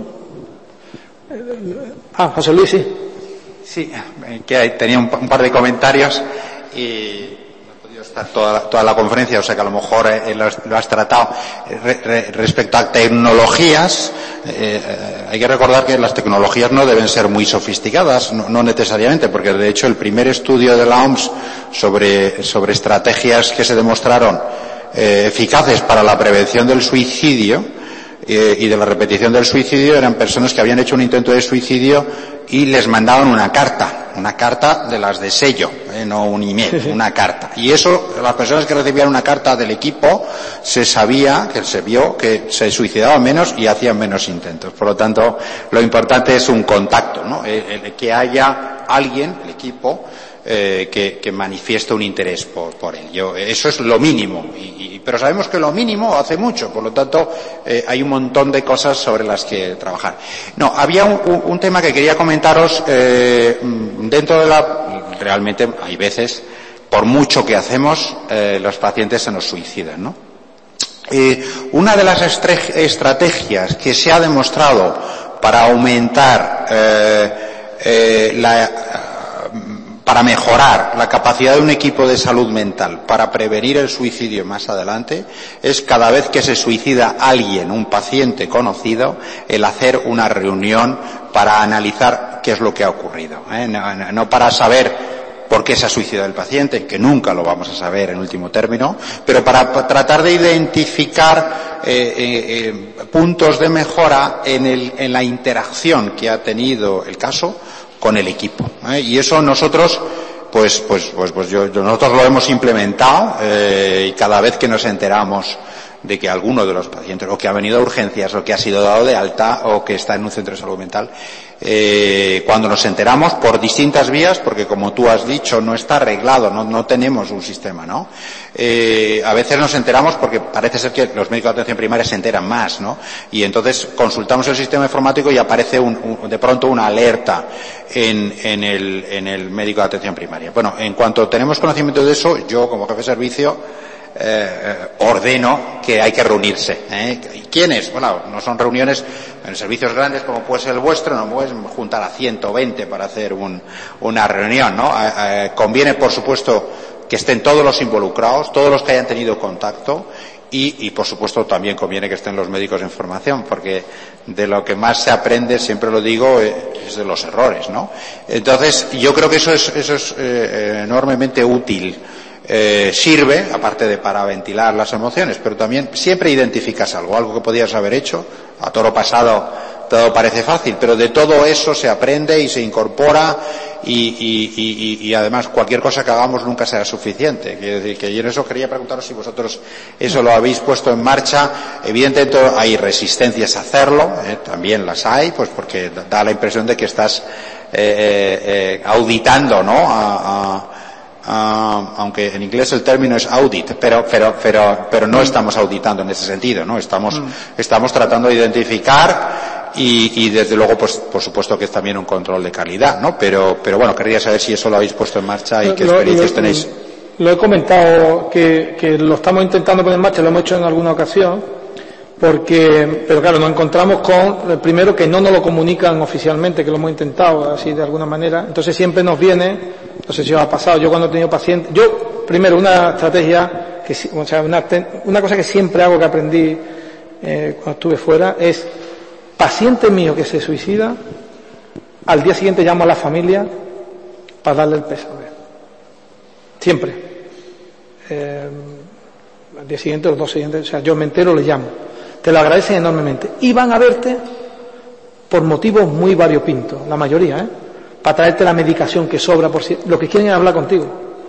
Ah, José Luis, sí. Sí, que tenía un, un par de comentarios y no he podido estar toda, toda la conferencia, o sea que a lo mejor eh, lo, has, lo has tratado. Re, re, respecto a tecnologías, eh, hay que recordar que las tecnologías no deben ser muy sofisticadas, no, no necesariamente, porque de hecho el primer estudio de la O M S sobre, sobre estrategias que se demostraron Eh, eficaces para la prevención del suicidio eh, y de la repetición del suicidio eran personas que habían hecho un intento de suicidio y les mandaban una carta, una carta de las de sello, eh, no un email, una carta. Y eso, las personas que recibían una carta del equipo, se sabía, que se vio que se suicidaban menos y hacían menos intentos. Por lo tanto, lo importante es un contacto, ¿no? El, el que haya alguien, el equipo, Eh, que, que manifiesta un interés por, por él. Yo, eso es lo mínimo, y, y, pero sabemos que lo mínimo hace mucho, por lo tanto eh, hay un montón de cosas sobre las que trabajar. No, había un, un, un tema que quería comentaros eh, dentro de la... Realmente hay veces, por mucho que hacemos, eh, los pacientes se nos suicidan, ¿no? Eh, una de las estrategias que se ha demostrado para aumentar eh, eh, la para mejorar la capacidad de un equipo de salud mental para prevenir el suicidio más adelante es cada vez que se suicida alguien, un paciente conocido, el hacer una reunión para analizar qué es lo que ha ocurrido, ¿eh? no, no, no para saber por qué se ha suicidado el paciente, que nunca lo vamos a saber en último término, pero para, para tratar de identificar eh, eh, eh, puntos de mejora en, el, en la interacción que ha tenido el caso con el equipo, ¿eh? Y eso nosotros, pues, pues, pues, pues yo, nosotros lo hemos implementado eh, y cada vez que nos enteramos de que alguno de los pacientes, o que ha venido a urgencias, o que ha sido dado de alta, o que está en un centro de salud mental, eh, cuando nos enteramos por distintas vías, porque como tú has dicho, no está arreglado, no, no tenemos un sistema, ¿no? Eh, a veces nos enteramos porque parece ser que los médicos de atención primaria se enteran más, ¿no? Y entonces consultamos el sistema informático y aparece un, un, de pronto una alerta en, en, el, en el médico de atención primaria. Bueno, en cuanto tenemos conocimiento de eso, yo como jefe de servicio, Eh, ordeno que hay que reunirse. ¿eh? ¿Quiénes? Bueno, no son reuniones en servicios grandes como puede ser el vuestro, no puedes juntar a ciento veinte para hacer un, una reunión, ¿no? Eh, eh, conviene, por supuesto, que estén todos los involucrados, todos los que hayan tenido contacto y, y por supuesto, también conviene que estén los médicos en formación, porque de lo que más se aprende, siempre lo digo, es de los errores, ¿no? Entonces, yo creo que eso es, eso es eh, enormemente útil. Eh, sirve, aparte de para ventilar las emociones, pero también siempre identificas algo, algo que podías haber hecho. A toro pasado todo parece fácil, pero de todo eso se aprende y se incorpora y, y, y, y además cualquier cosa que hagamos nunca será suficiente. Quiero decir que yo en eso quería preguntaros si vosotros eso lo habéis puesto en marcha. Evidentemente hay resistencias a hacerlo, eh, también las hay, pues porque da la impresión de que estás eh, eh, auditando, ¿no? a, a Uh, aunque en inglés el término es audit, pero, pero, pero, pero no estamos auditando en ese sentido, ¿no? Estamos, mm. estamos tratando de identificar y, y desde luego, pues, por supuesto que es también un control de calidad, ¿no? Pero, pero bueno, querría saber si eso lo habéis puesto en marcha y lo, qué experiencias lo, tenéis. Lo he comentado que, que lo estamos intentando poner en marcha, lo hemos hecho en alguna ocasión, porque, pero claro, nos encontramos con, primero, que no nos lo comunican oficialmente, que lo hemos intentado así de alguna manera, entonces siempre nos viene, no sé si os ha pasado, yo cuando he tenido pacientes, yo, primero, una estrategia, que, o sea, una, una cosa que siempre hago, que aprendí eh, cuando estuve fuera, es, paciente mío que se suicida, al día siguiente llamo a la familia para darle el pésame. Siempre. Eh, al día siguiente, los dos siguientes, o sea, yo me entero, le llamo. Te lo agradecen enormemente. Y van a verte por motivos muy variopintos, la mayoría, ¿eh? Para traerte la medicación que sobra, por si... Lo que quieren es hablar contigo.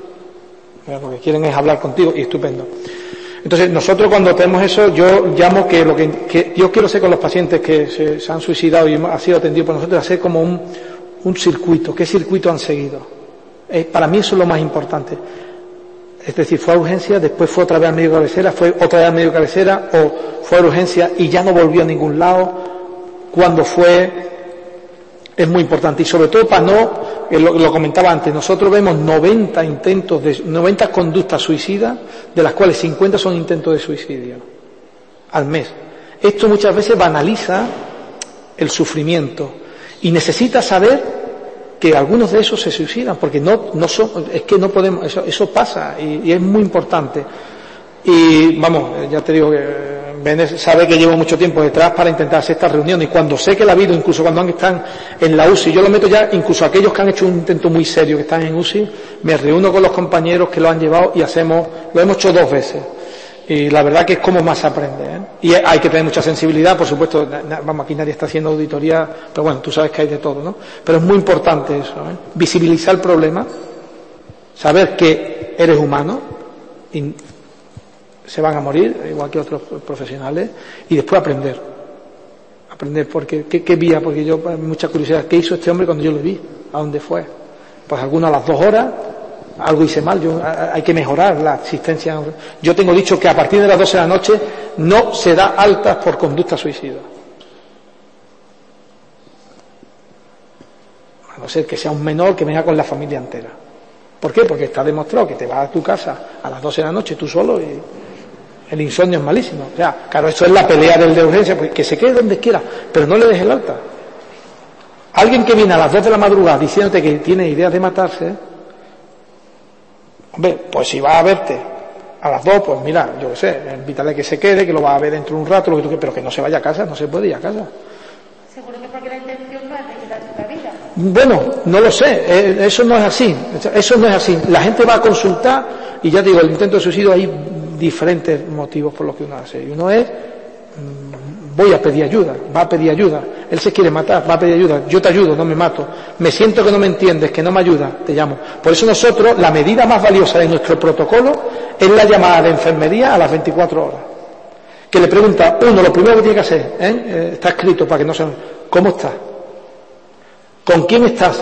Lo que quieren es hablar contigo y estupendo. Entonces, nosotros cuando tenemos eso, yo llamo que lo que, que yo quiero hacer con los pacientes que se, se han suicidado y han sido atendidos por nosotros, hacer como un, un circuito. ¿Qué circuito han seguido? Eh, para mí eso es lo más importante. Es decir, fue a urgencia, después fue otra vez al médico de cabecera, fue otra vez al médico de cabecera, o fue a urgencia y ya no volvió a ningún lado. Cuando fue, es muy importante. Y sobre todo para no, eh, lo, lo comentaba antes, nosotros vemos noventa intentos, de noventa conductas suicidas, de las cuales cincuenta son intentos de suicidio al mes. Esto muchas veces banaliza el sufrimiento y necesita saber que algunos de esos se suicidan, porque no, no son, es que no podemos, eso, eso pasa y, y es muy importante. Y vamos, ya te digo que Benes sabe que llevo mucho tiempo detrás para intentar hacer estas reuniones y cuando sé que la ha habido, incluso cuando están en la U C I, yo lo meto ya, incluso aquellos que han hecho un intento muy serio, que están en U C I, me reúno con los compañeros que lo han llevado y hacemos, lo hemos hecho dos veces. Y la verdad que es como más se aprende, ¿eh? Y hay que tener mucha sensibilidad, por supuesto, vamos, aquí nadie está haciendo auditoría, pero bueno, tú sabes que hay de todo, ¿no? Pero es muy importante eso, ¿eh? Visibilizar el problema, saber que eres humano y se van a morir, igual que otros profesionales, y después aprender. Aprender, porque, ¿qué, qué vía? Porque yo, mucha curiosidad, ¿qué hizo este hombre cuando yo lo vi? ¿A dónde fue? Pues alguno a las dos horas, algo hice mal, yo, hay que mejorar la asistencia. Yo tengo dicho que a partir de las doce de la noche no se da altas por conducta suicida. A no ser que sea un menor que venga con la familia entera. ¿Por qué? Porque está demostrado que te vas a tu casa a las doce de la noche tú solo y el insomnio es malísimo. O sea, claro, eso es la pelea del de urgencia, pues que se quede donde quiera, pero no le dejes el alta. Alguien que viene a las dos de la madrugada diciéndote que tiene ideas de matarse, Hombre, pues si va a verte a las dos, pues mira, yo qué sé, invítale que se quede, que lo va a ver dentro de un rato, lo que tú quieras, pero que no se vaya a casa, no se puede ir a casa. Seguro que porque la intención no es de quitarse la vida. Bueno, no lo sé, eso no es así, eso no es así. La gente va a consultar y ya digo, el intento de suicidio hay diferentes motivos por los que uno hace. Y uno es, voy a pedir ayuda, va a pedir ayuda. Él se quiere matar, va a pedir ayuda. Yo te ayudo, no me mato. Me siento que no me entiendes, que no me ayudas, te llamo. Por eso nosotros, la medida más valiosa de nuestro protocolo es la llamada de enfermería a las veinticuatro horas. Que le pregunta, uno, lo primero que tiene que hacer, ¿eh? Eh, está escrito para que no se... ¿Cómo estás? ¿Con quién estás?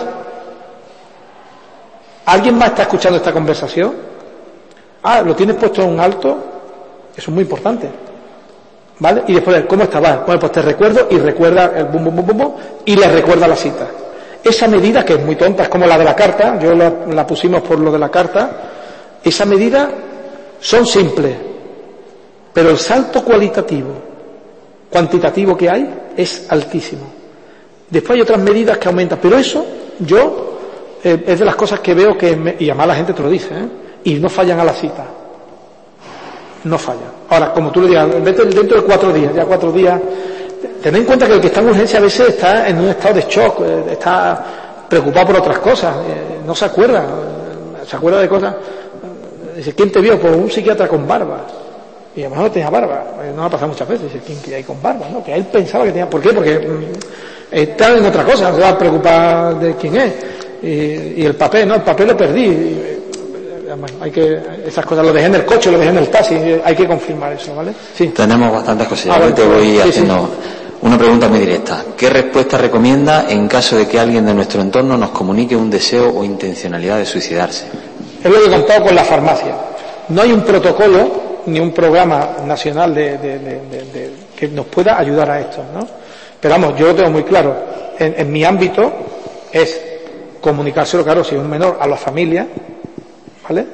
¿Alguien más está escuchando esta conversación? Ah, ¿lo tienes puesto en un alto? Eso es muy importante. ¿Vale? Y después, ¿cómo está? Vale, bueno, pues te recuerdo y recuerda el bum, bum, bum, bum, bum, y le recuerda la cita. Esa medida, que es muy tonta, es como la de la carta, yo la, la pusimos por lo de la carta, esa medida son simples, pero el salto cualitativo, cuantitativo que hay es altísimo. Después hay otras medidas que aumentan, pero eso, yo, eh, es de las cosas que veo que, me, y además la gente te lo dice, ¿eh? Y no fallan a la cita. No falla. Ahora, como tú le digas, dentro de cuatro días, ya cuatro días, ten en cuenta que el que está en urgencia a veces está en un estado de shock, está preocupado por otras cosas, no se acuerda, se acuerda de cosas. Dice, ¿quién te vio? Pues un psiquiatra con barba. Y a lo mejor no tenía barba, no me ha pasado muchas veces, dice, ¿quién que hay con barba? ¿No? Que él pensaba que tenía, ¿por qué? Porque mmm, está en otra cosa, se va a preocupar de quién es. Y, y el papel, no, el papel lo perdí. Y, hay que, esas cosas lo dejé en el coche, lo dejé en el taxi, hay que confirmar eso, ¿vale? Sí. Tenemos bastantes cosillas. Ah, te voy sí, haciendo sí. Una pregunta muy directa. ¿Qué respuesta recomienda en caso de que alguien de nuestro entorno nos comunique un deseo o intencionalidad de suicidarse? Es lo que he contado con la farmacia. No hay un protocolo ni un programa nacional de, de, de, de, de, que nos pueda ayudar a esto, ¿no? Pero vamos, yo lo tengo muy claro. En, en mi ámbito es comunicárselo, claro, si es un menor, a la familia, ¿vale?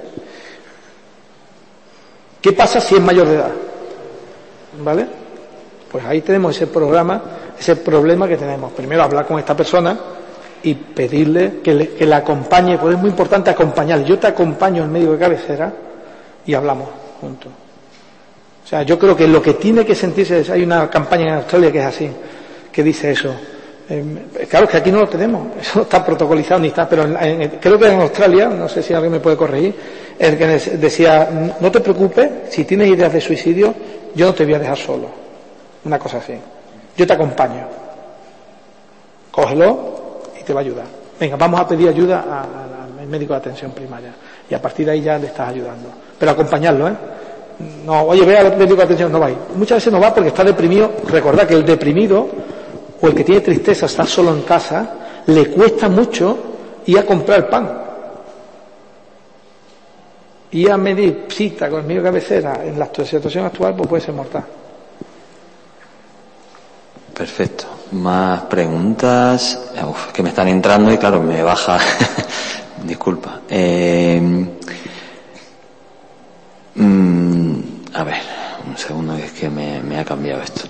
¿Qué pasa si es mayor de edad? ¿Vale? Pues ahí tenemos ese programa, ese problema que tenemos. Primero hablar con esta persona y pedirle que le, que la acompañe, pues es muy importante acompañar. Yo te acompaño al médico de cabecera y hablamos juntos. O sea, yo creo que lo que tiene que sentirse es, hay una campaña en Australia que es así, que dice eso. Eh, claro que aquí no lo tenemos, eso no está protocolizado ni está, pero en, en, creo que en Australia, no sé si alguien me puede corregir, el que decía, no te preocupes, si tienes ideas de suicidio, yo no te voy a dejar solo. Una cosa así. Yo te acompaño. Cógelo y te va a ayudar. Venga, vamos a pedir ayuda a, a, al médico de atención primaria. Y a partir de ahí ya le estás ayudando. Pero acompañarlo, ¿eh? No, oye, ve al médico de atención, no va. Muchas veces no va porque está deprimido. Recordad que el deprimido o el que tiene tristeza, está solo en casa, le cuesta mucho ir a comprar pan. Ir a medir cita con el médico de cabecera en la situación actual, pues puede ser mortal. Perfecto. Más preguntas. Uf, que me están entrando y claro, me baja. Disculpa. Eh, mm, a ver, un segundo, que es que me, me ha cambiado esto.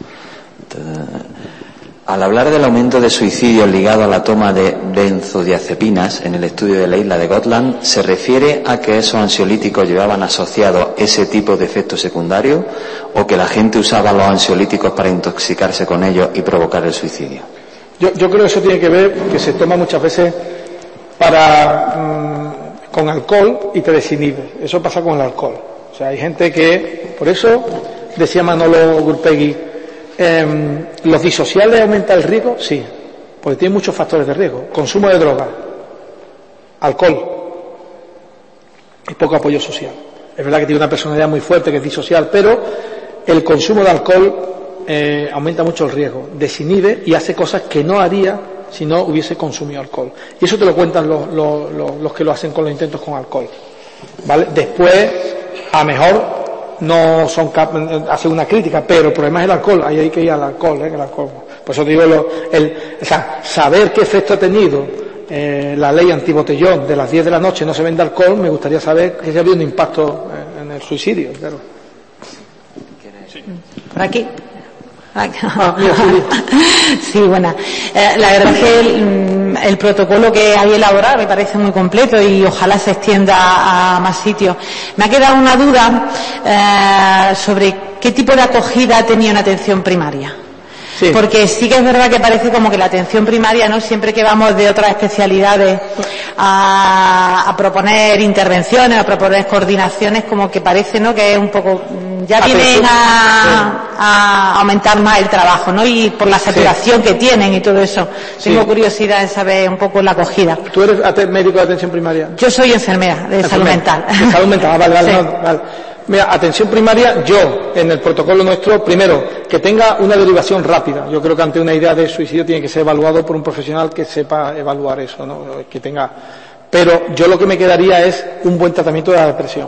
Al hablar del aumento de suicidios ligado a la toma de benzodiazepinas en el estudio de la isla de Gotland, ¿se refiere a que esos ansiolíticos llevaban asociados ese tipo de efectos secundarios o que la gente usaba los ansiolíticos para intoxicarse con ellos y provocar el suicidio? Yo, yo creo que eso tiene que ver que se toma muchas veces para mmm, con alcohol y te desinhibe. Eso pasa con el alcohol. O sea, hay gente que, por eso decía Manolo Gurpegui, Eh, ¿los disociales aumentan el riesgo? Sí, porque tiene muchos factores de riesgo. Consumo de droga, alcohol y poco apoyo social. Es verdad que tiene una personalidad muy fuerte que es disocial, pero el consumo de alcohol eh, aumenta mucho el riesgo, desinhibe y hace cosas que no haría si no hubiese consumido alcohol. Y eso te lo cuentan los, los, los, los que lo hacen con los intentos con alcohol. ¿Vale? Después, a mejor no son hacen una crítica, pero el problema es el alcohol, ahí hay que ir al alcohol, ¿eh? El alcohol. Por eso te digo, lo, el, o sea, saber qué efecto ha tenido eh, la ley antibotellón de las diez de la noche no se vende alcohol, me gustaría saber que si ha habido un impacto en, en el suicidio, claro. Por aquí. Ah, mira, sí. Sí, bueno, eh, la verdad es que el, el protocolo que hay elaborado me parece muy completo y ojalá se extienda a, a más sitios. Me ha quedado una duda eh, sobre qué tipo de acogida ha tenido en atención primaria. Sí. Porque sí que es verdad que parece como que la atención primaria, ¿no? Siempre que vamos de otras especialidades a, a proponer intervenciones, a proponer coordinaciones, como que parece, ¿no? Que es un poco, ya vienen a, a aumentar más el trabajo, ¿no? Y por la saturación sí. que tienen y todo eso. Sí. Tengo curiosidad en saber un poco la acogida. ¿Tú eres médico de atención primaria? Yo soy enfermera de enfermera. salud mental. De salud mental, vale, vale, sí. vale, vale. Mira, atención primaria, yo, en el protocolo nuestro, primero, que tenga una derivación rápida. Yo creo que ante una idea de suicidio tiene que ser evaluado por un profesional que sepa evaluar eso, ¿no? Que tenga. Pero yo lo que me quedaría es un buen tratamiento de la depresión.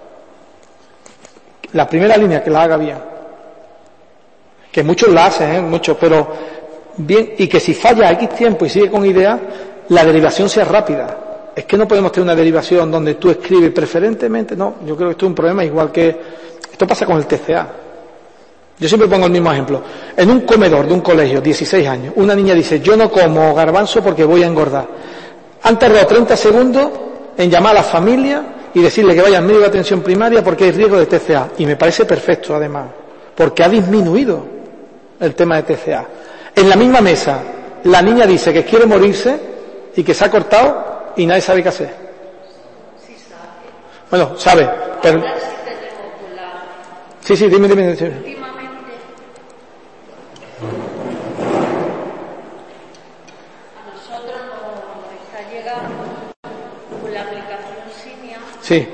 La primera línea, que la haga bien. Que muchos la hacen, ¿eh? Muchos, pero bien, y que si falla X tiempo y sigue con idea, la derivación sea rápida. Es que no podemos tener una derivación donde tú escribes preferentemente, no, yo creo que esto es un problema igual que, esto pasa con el T C A. Yo siempre pongo el mismo ejemplo. En un comedor de un colegio, dieciséis años, una niña dice, yo no como garbanzo porque voy a engordar. Han tardado treinta segundos en llamar a la familia y decirle que vaya al médico de atención primaria porque hay riesgo de T C A. Y me parece perfecto además, porque ha disminuido el tema de T C A. En la misma mesa, la niña dice que quiere morirse y que se ha cortado y nadie sabe qué hacer. Sí sabe. Bueno, sabe. Pero... Sí, sí, dime, dime. dime. Últimamente a nosotros nos está llegando con la aplicación Simia. Sí.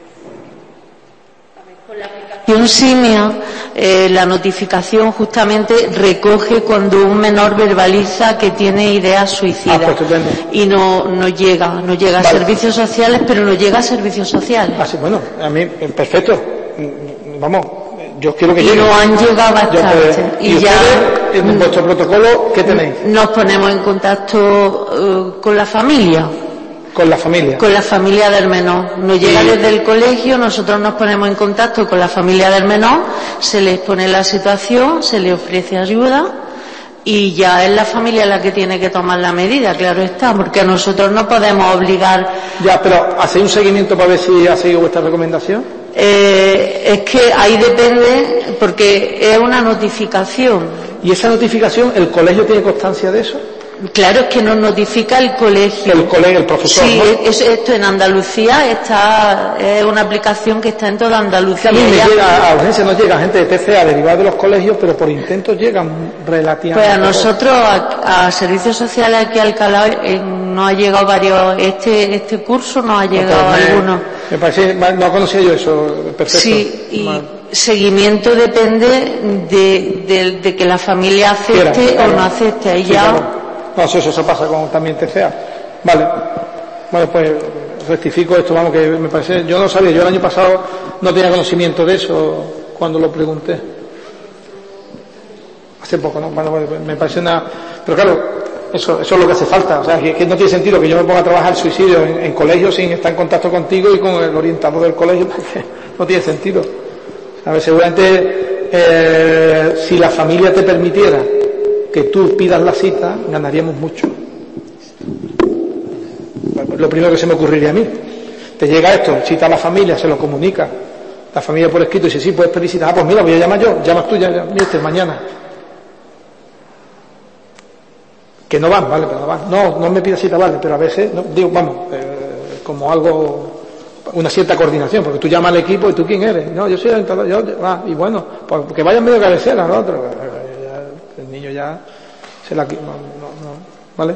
Con la aplicación Simia, eh, la notificación justamente recoge cuando un menor verbaliza que tiene ideas suicidas. Ah, pues y no, no llega, no llega vale. a servicios sociales, pero no llega a servicios sociales. Ah, sí, bueno, a mí, perfecto. Vamos, yo quiero que y llegue. Y no han llegado bastante. ¿Y, y ya en vuestro protocolo qué tenéis? Nos ponemos en contacto uh, con la familia. Con la familia. Con la familia del menor. Nos llega sí. desde el colegio, nosotros nos ponemos en contacto con la familia del menor, se les pone la situación, se le ofrece ayuda y ya es la familia la que tiene que tomar la medida, claro está, porque nosotros no podemos obligar. Ya, pero ¿hacéis un seguimiento para ver si ha seguido vuestra recomendación? Eh, es que ahí depende, porque es una notificación. ¿Y esa notificación, el colegio tiene constancia de eso? Claro, es que nos notifica el colegio. El colegio, el profesor. Sí, ¿no? es, esto en Andalucía está, es una aplicación que está en toda Andalucía. A mí me llega, a urgencia nos llega gente de T C A derivada de los colegios, pero por intentos llegan relativamente. Pues a nosotros, a, a servicios sociales aquí a Alcalá, eh, nos ha llegado varios, este, este curso nos ha llegado no, me, algunos. Me parece, no conocía yo eso, perfecto. Sí, y mal. Seguimiento depende de, de, de que la familia acepte Quiera, claro. o no acepte. Ahí sí, ya. Claro. No, eso, eso pasa con también T C A. Vale. Bueno, pues rectifico esto, vamos, que me parece, yo no sabía, yo el año pasado no tenía conocimiento de eso cuando lo pregunté. Hace poco, ¿no? Bueno, me parece una, pero claro, eso, eso es lo que hace falta, o sea, que, que no tiene sentido que yo me ponga a trabajar el suicidio en, en colegio sin estar en contacto contigo y con el orientador del colegio, porque no tiene sentido. A ver, seguramente, eh, si la familia te permitiera que tú pidas la cita, ganaríamos mucho. Lo primero que se me ocurriría a mí. Te llega esto, cita a la familia, se lo comunica. La familia por escrito dice, sí, puedes pedir cita. Ah, pues mira, voy a llamar yo, llamas tú, ya, ya, este, mañana. Que no van, vale, pero no van. No, no me pidas cita, vale, pero a veces, no, digo, vamos, eh, como algo, una cierta coordinación, porque tú llamas al equipo y tú quién eres. No, yo soy el entrenador, yo, ah, y bueno, pues que vayan medio cabecera, ¿no? Otro, el niño ya se la... No, no, no, ¿vale?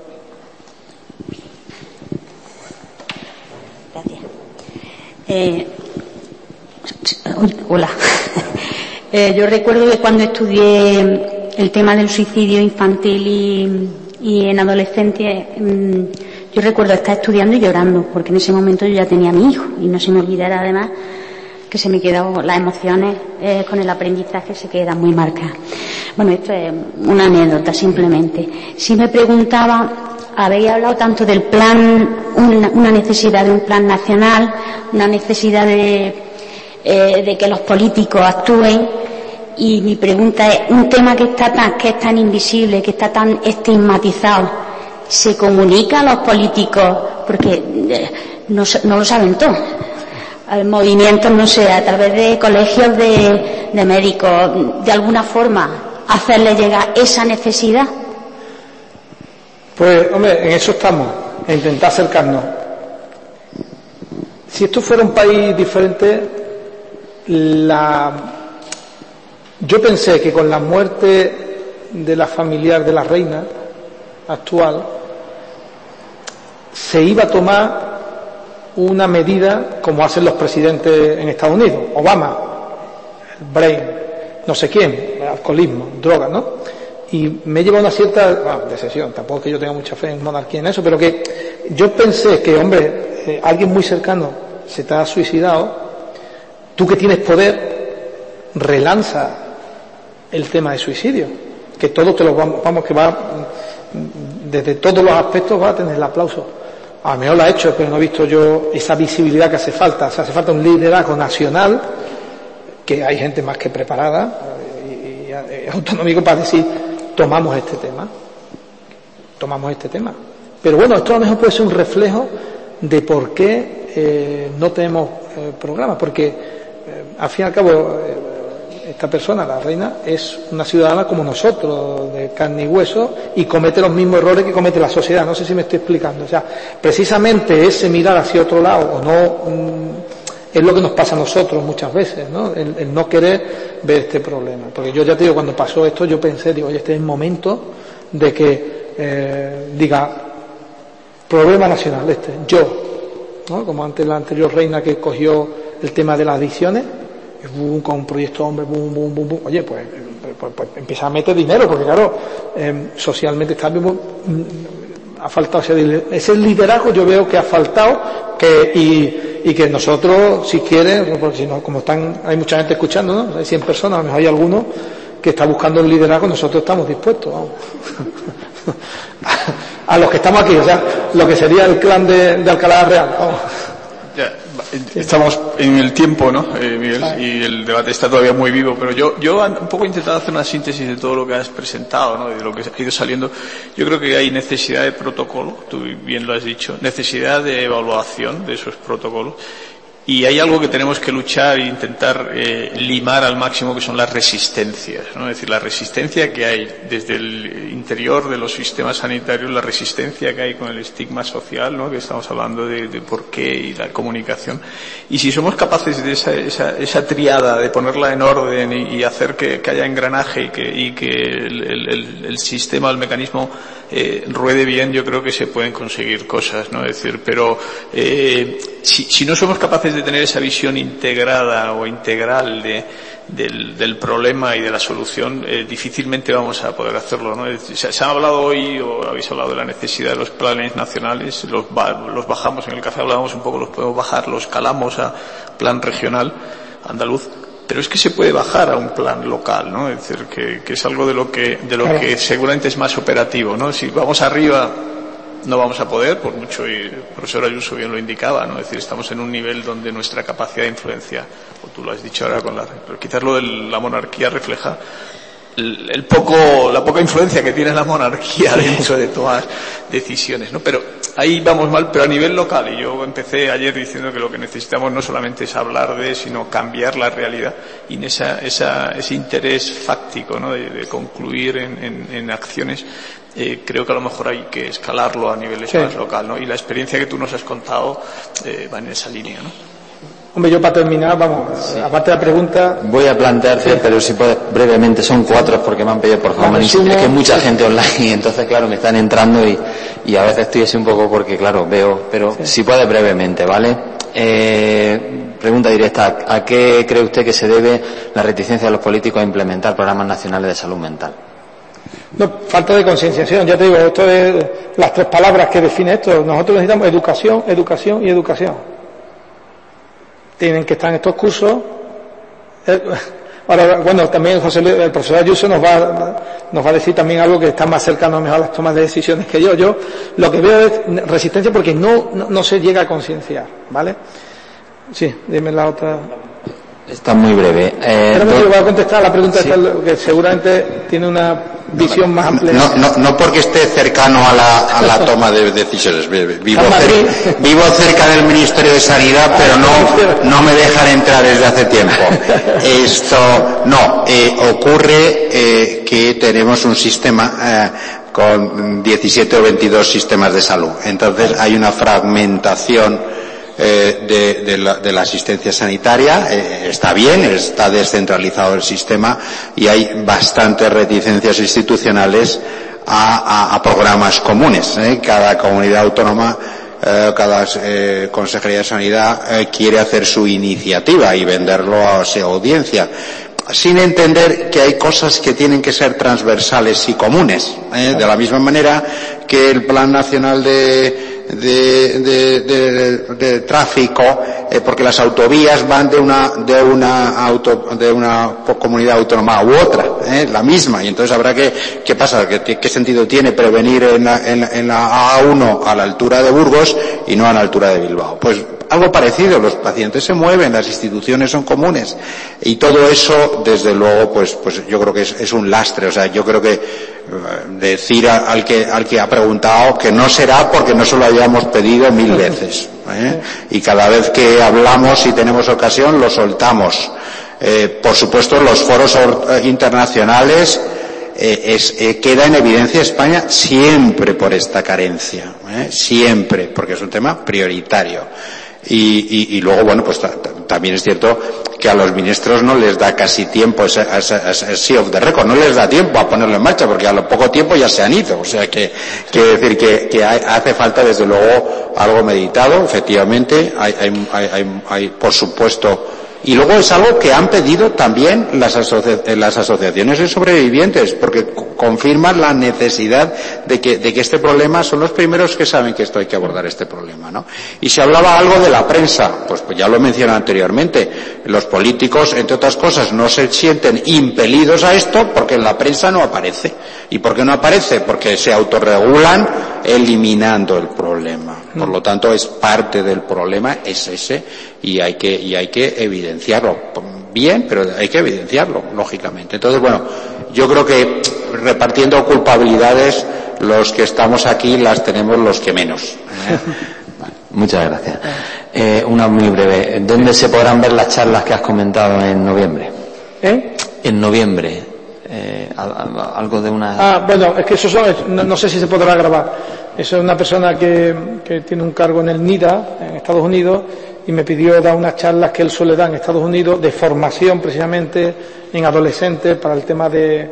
Gracias. Eh, hola. eh, yo recuerdo que cuando estudié el tema del suicidio infantil y, y en adolescentes, mmm, yo recuerdo estar estudiando y llorando, porque en ese momento yo ya tenía a mi hijo y no se me olvidara además que se me quedaron las emociones eh, con el aprendizaje se quedan muy marcadas. Bueno, esto es una anécdota simplemente. Si me preguntaba, habéis hablado tanto del plan, una, una necesidad de un plan nacional, una necesidad de, eh, de que los políticos actúen, Y mi pregunta es, un tema que está tan, que es tan invisible, que está tan estigmatizado, ¿se comunica a los políticos? Porque eh, no, no lo saben todo. Al movimiento, no sé, a través de colegios de, de médicos, de alguna forma, hacerle llegar esa necesidad. Pues, hombre, en eso estamos, en intentar acercarnos. Si esto fuera un país diferente, la... yo pensé que con la muerte de la familiar de la reina actual se iba a tomar una medida como hacen los presidentes en Estados Unidos, Obama, el brain, no sé quién, el alcoholismo, drogas, ¿no? Y me lleva una cierta, bueno, decepción, tampoco es que yo tenga mucha fe en monarquía en eso, pero que yo pensé que, hombre, eh, alguien muy cercano se te ha suicidado, tú que tienes poder, relanza el tema de suicidio, que todos te lo vamos, vamos que va, desde todos los aspectos va a tener el aplauso. A lo mejor lo ha hecho, pero no he visto yo esa visibilidad que hace falta. O sea, hace falta un liderazgo nacional, que hay gente más que preparada y, y, y autonómico para decir, tomamos este tema, tomamos este tema. Pero bueno, esto a lo mejor puede ser un reflejo de por qué eh, no tenemos eh, programa, porque eh, al fin y al cabo eh, esta persona, la reina, es una ciudadana como nosotros, de carne y hueso, y comete los mismos errores que comete la sociedad. No sé si me estoy explicando. O sea, precisamente ese mirar hacia otro lado, o no, mm, es lo que nos pasa a nosotros muchas veces, ¿no? El, el no querer ver este problema. Porque yo ya te digo, cuando pasó esto, yo pensé, digo, oye, este es el momento de que eh, diga, problema nacional este, yo, ¿no? Como antes la anterior reina que cogió el tema de las adicciones, boom, con un proyecto hombre, boom, boom, boom, boom. Oye, pues, pues, pues empieza a meter dinero, porque claro, eh, socialmente está mismo, ha faltado ese, ese liderazgo, yo veo que ha faltado, que, y, y que nosotros, si quieren, porque si no, como están, hay mucha gente escuchando, ¿no? Hay cien personas, a lo mejor hay alguno que está buscando el liderazgo, nosotros estamos dispuestos, vamos. A los que estamos aquí, o sea, lo que sería el clan de, de Alcalá Real, vamos. Ya, estamos en el tiempo, ¿no, eh, Miguel? Y el debate está todavía muy vivo, pero yo, yo un poco he intentado hacer una síntesis de todo lo que has presentado, ¿no? De lo que ha ido saliendo. Yo creo que hay necesidad de protocolo, tú bien lo has dicho, necesidad de evaluación de esos protocolos. Y hay algo que tenemos que luchar e intentar eh, limar al máximo, que son las resistencias, ¿no? Es decir, la resistencia que hay desde el interior de los sistemas sanitarios, la resistencia que hay con el estigma social, ¿no? Que estamos hablando de, de por qué y la comunicación. Y si somos capaces de esa, esa, esa triada, de ponerla en orden y, y hacer que, que haya engranaje y que, y que el, el, el sistema, el mecanismo eh, ruede bien, yo creo que se pueden conseguir cosas, ¿no? Es decir, pero eh, si, si no somos capaces de tener esa visión integrada o integral de, del, del problema y de la solución, eh, difícilmente vamos a poder hacerlo, ¿no? Se, se ha hablado hoy, o habéis hablado de la necesidad de los planes nacionales, los, los bajamos, en el café hablábamos un poco, los podemos bajar, los calamos a plan regional andaluz, pero es que se puede bajar a un plan local, ¿no? Es decir, que, que es algo de lo que, de lo que seguramente es más operativo, ¿no? Si vamos arriba, no vamos a poder, por mucho, y el profesor Ayuso bien lo indicaba, ¿no? Es decir, estamos en un nivel donde nuestra capacidad de influencia, o tú lo has dicho ahora con la, pero quizás lo de la monarquía refleja el, el poco, la poca influencia que tiene la monarquía dentro de todas decisiones, ¿no? Pero ahí vamos mal, pero a nivel local, y yo empecé ayer diciendo que lo que necesitamos no solamente es hablar de, sino cambiar la realidad, y en esa, esa, ese interés fáctico, ¿no? De, de concluir en, en, en acciones. Eh, creo que a lo mejor hay que escalarlo a nivel sí. más local, ¿no? Y la experiencia que tú nos has contado eh, va en esa línea, ¿no? Hombre, yo para terminar, vamos, sí. aparte de la pregunta... Voy a plantearte, sí. pero si puedes, brevemente, son cuatro porque me han pedido por favor, es que hay mucha gente online y entonces, claro, me están entrando y, y a veces estoy así un poco porque, claro, veo, pero sí. si puedes brevemente, ¿vale? Eh, pregunta directa, ¿a qué cree usted que se debe la reticencia de los políticos a implementar programas nacionales de salud mental? No, falta de concienciación, ya te digo, esto es las tres palabras que define esto. Nosotros necesitamos educación, educación y educación. Tienen que estar en estos cursos. Ahora, bueno, también José, el profesor Ayuso nos va, nos va a decir también algo que está más cercano a, mejor a las tomas de decisiones que yo. Yo lo que veo es resistencia porque no, no, no se llega a concienciar, ¿vale? Sí, dime la otra. Está muy breve. Eh, Pero me voy a contestar a la pregunta sí. que seguramente tiene una visión más amplia. No, no, no porque esté cercano a la, a la toma de decisiones. Vivo, cer, vivo cerca del Ministerio de Sanidad, pero no, no me dejan entrar desde hace tiempo. Esto, no, eh, ocurre eh, que tenemos un sistema eh, con diecisiete o veintidós sistemas de salud. Entonces hay una fragmentación Eh, de, de, la, de la asistencia sanitaria. Eh, está bien, está descentralizado el sistema y hay bastantes reticencias institucionales a, a, a programas comunes. ¿eh? Cada comunidad autónoma, eh, cada eh, Consejería de Sanidad eh, quiere hacer su iniciativa y venderlo a su audiencia, sin entender que hay cosas que tienen que ser transversales y comunes, ¿eh? De la misma manera que el Plan Nacional de De, de, de, de tráfico, eh, porque las autovías van de una de una auto, de una comunidad autónoma u otra, eh, la misma, y entonces habrá que, ¿qué pasa? ¿Qué, qué sentido tiene prevenir en la, en, en la A uno a la altura de Burgos y no a la altura de Bilbao? Pues algo parecido, los pacientes se mueven, las instituciones son comunes, y todo eso, desde luego, pues, pues yo creo que es, es un lastre. O sea, yo creo que decir al que, al que ha preguntado que no será porque no se lo hayamos pedido mil veces, ¿eh? Y cada vez que hablamos y tenemos ocasión lo soltamos. Eh, por supuesto, los foros internacionales eh, es, eh, queda en evidencia España siempre por esta carencia, ¿eh? Siempre, porque es un tema prioritario. Y, y, y luego, bueno, pues también es cierto que a los ministros no les da casi tiempo, ese, ese, ese sí of the record, no les da tiempo a ponerlo en marcha, porque a lo poco tiempo ya se han ido. O sea que, quiere decir que, que hay, hace falta desde luego algo meditado, efectivamente, hay, hay, hay, hay, por supuesto. Y luego es algo que han pedido también las, asocia las asociaciones de sobrevivientes, porque confirman la necesidad de que, de que este problema, son los primeros que saben que esto hay que abordar este problema, ¿no? Y se hablaba algo de la prensa, pues, pues ya lo mencioné anteriormente. Los políticos, entre otras cosas, no se sienten impelidos a esto porque en la prensa no aparece. ¿Y por qué no aparece? Porque se autorregulan eliminando el problema. Por lo tanto, es parte del problema, es ese, y hay que, y hay que evidenciarlo. Bien, pero hay que evidenciarlo, lógicamente. Entonces, bueno, yo creo que repartiendo culpabilidades, los que estamos aquí las tenemos los que menos. ¿eh? Muchas gracias. Eh, una muy breve. ¿Dónde se podrán ver las charlas que has comentado en noviembre? ¿Eh? En noviembre. Eh, algo de una... Ah, bueno, es que eso son, no, no sé si se podrá grabar. Eso es una persona que, que tiene un cargo en el NIDA, en Estados Unidos, y me pidió dar unas charlas que él suele dar en Estados Unidos de formación precisamente en adolescentes para el tema de,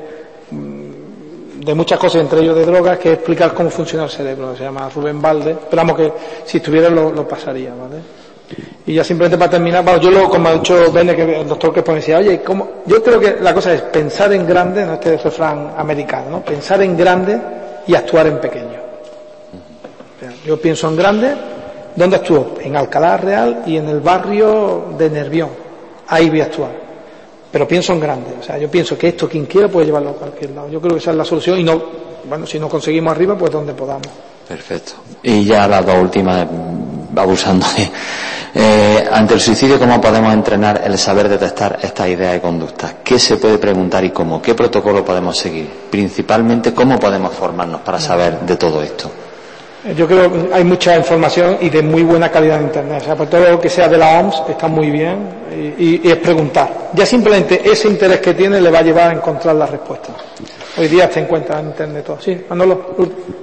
de muchas cosas, entre ellos de drogas, que es explicar cómo funciona el cerebro. Se llama Rubén Valde. Esperamos que si estuviera lo, lo pasaría, ¿vale? Y ya simplemente para terminar, bueno, yo lo, como ha dicho Bene, que el doctor que decía, oye, ¿cómo? Yo creo que la cosa es pensar en grande, no este refrán americano, ¿no? Pensar en grande y actuar en pequeño. Yo pienso en grande. ¿Dónde actúo? En Alcalá Real y en el barrio de Nervión. Ahí voy a actuar. Pero pienso en grande. O sea, yo pienso que esto quien quiera puede llevarlo a cualquier lado. Yo creo que esa es la solución y no, bueno, si no conseguimos arriba, pues donde podamos. Perfecto. Y ya las dos últimas, abusando de... Eh, ante el suicidio, ¿cómo podemos entrenar el saber detectar estas ideas y conductas? ¿Qué se puede preguntar y cómo? ¿Qué protocolo podemos seguir? Principalmente, ¿cómo podemos formarnos para saber de todo esto? Yo creo que hay mucha información y de muy buena calidad en Internet. O sea, por todo lo que sea de la O M S está muy bien y, y, y es preguntar. Ya simplemente ese interés que tiene le va a llevar a encontrar la respuesta. Hoy día se encuentra en Internet todo. Sí, Manolo.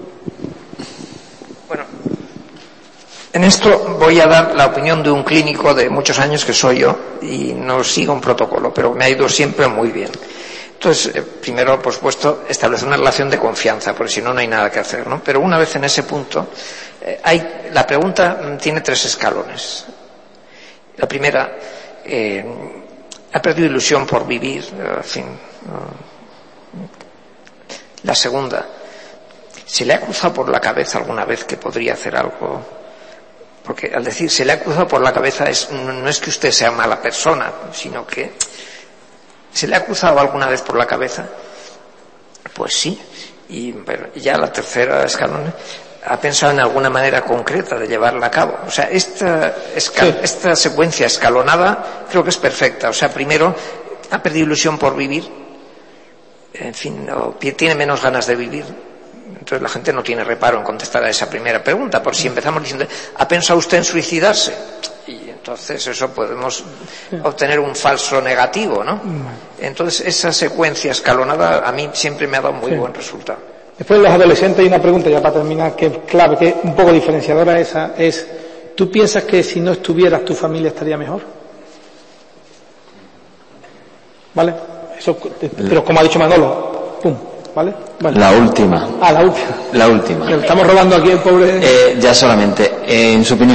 Bueno, en esto voy a dar la opinión de un clínico de muchos años que soy yo y no sigo un protocolo, pero me ha ido siempre muy bien. Entonces, eh, primero, por supuesto, establecer una relación de confianza, porque si no, no hay nada que hacer, ¿no? Pero una vez en ese punto, eh, hay, la pregunta mm, tiene tres escalones. La primera, eh, ha perdido ilusión por vivir, eh, en fin. Uh, la segunda, ¿se le ha cruzado por la cabeza alguna vez que podría hacer algo? Porque al decir se le ha cruzado por la cabeza, es, no es que usted sea mala persona, sino que ¿se le ha cruzado alguna vez por la cabeza? Pues sí. Y bueno, ya la tercera escalón, ha pensado en alguna manera concreta de llevarla a cabo. O sea, esta, escal- sí. esta secuencia escalonada creo que es perfecta. O sea, primero, ha perdido ilusión por vivir, en fin, no, tiene menos ganas de vivir. Entonces la gente no tiene reparo en contestar a esa primera pregunta. Por si empezamos diciendo, ¿ha pensado usted en suicidarse? Y entonces eso podemos obtener un falso negativo, ¿no? Entonces esa secuencia escalonada a mí siempre me ha dado muy sí. buen resultado. Después de los adolescentes hay una pregunta ya para terminar que es clave, que es un poco diferenciadora esa, es ¿tú piensas que si no estuvieras tu familia estaría mejor? ¿Vale? Eso, pero como ha dicho Manolo, pum, ¿vale? Vale. La última. Ah, la última. La última. Estamos robando aquí el pobre. Eh, ya solamente, eh, en su opinión.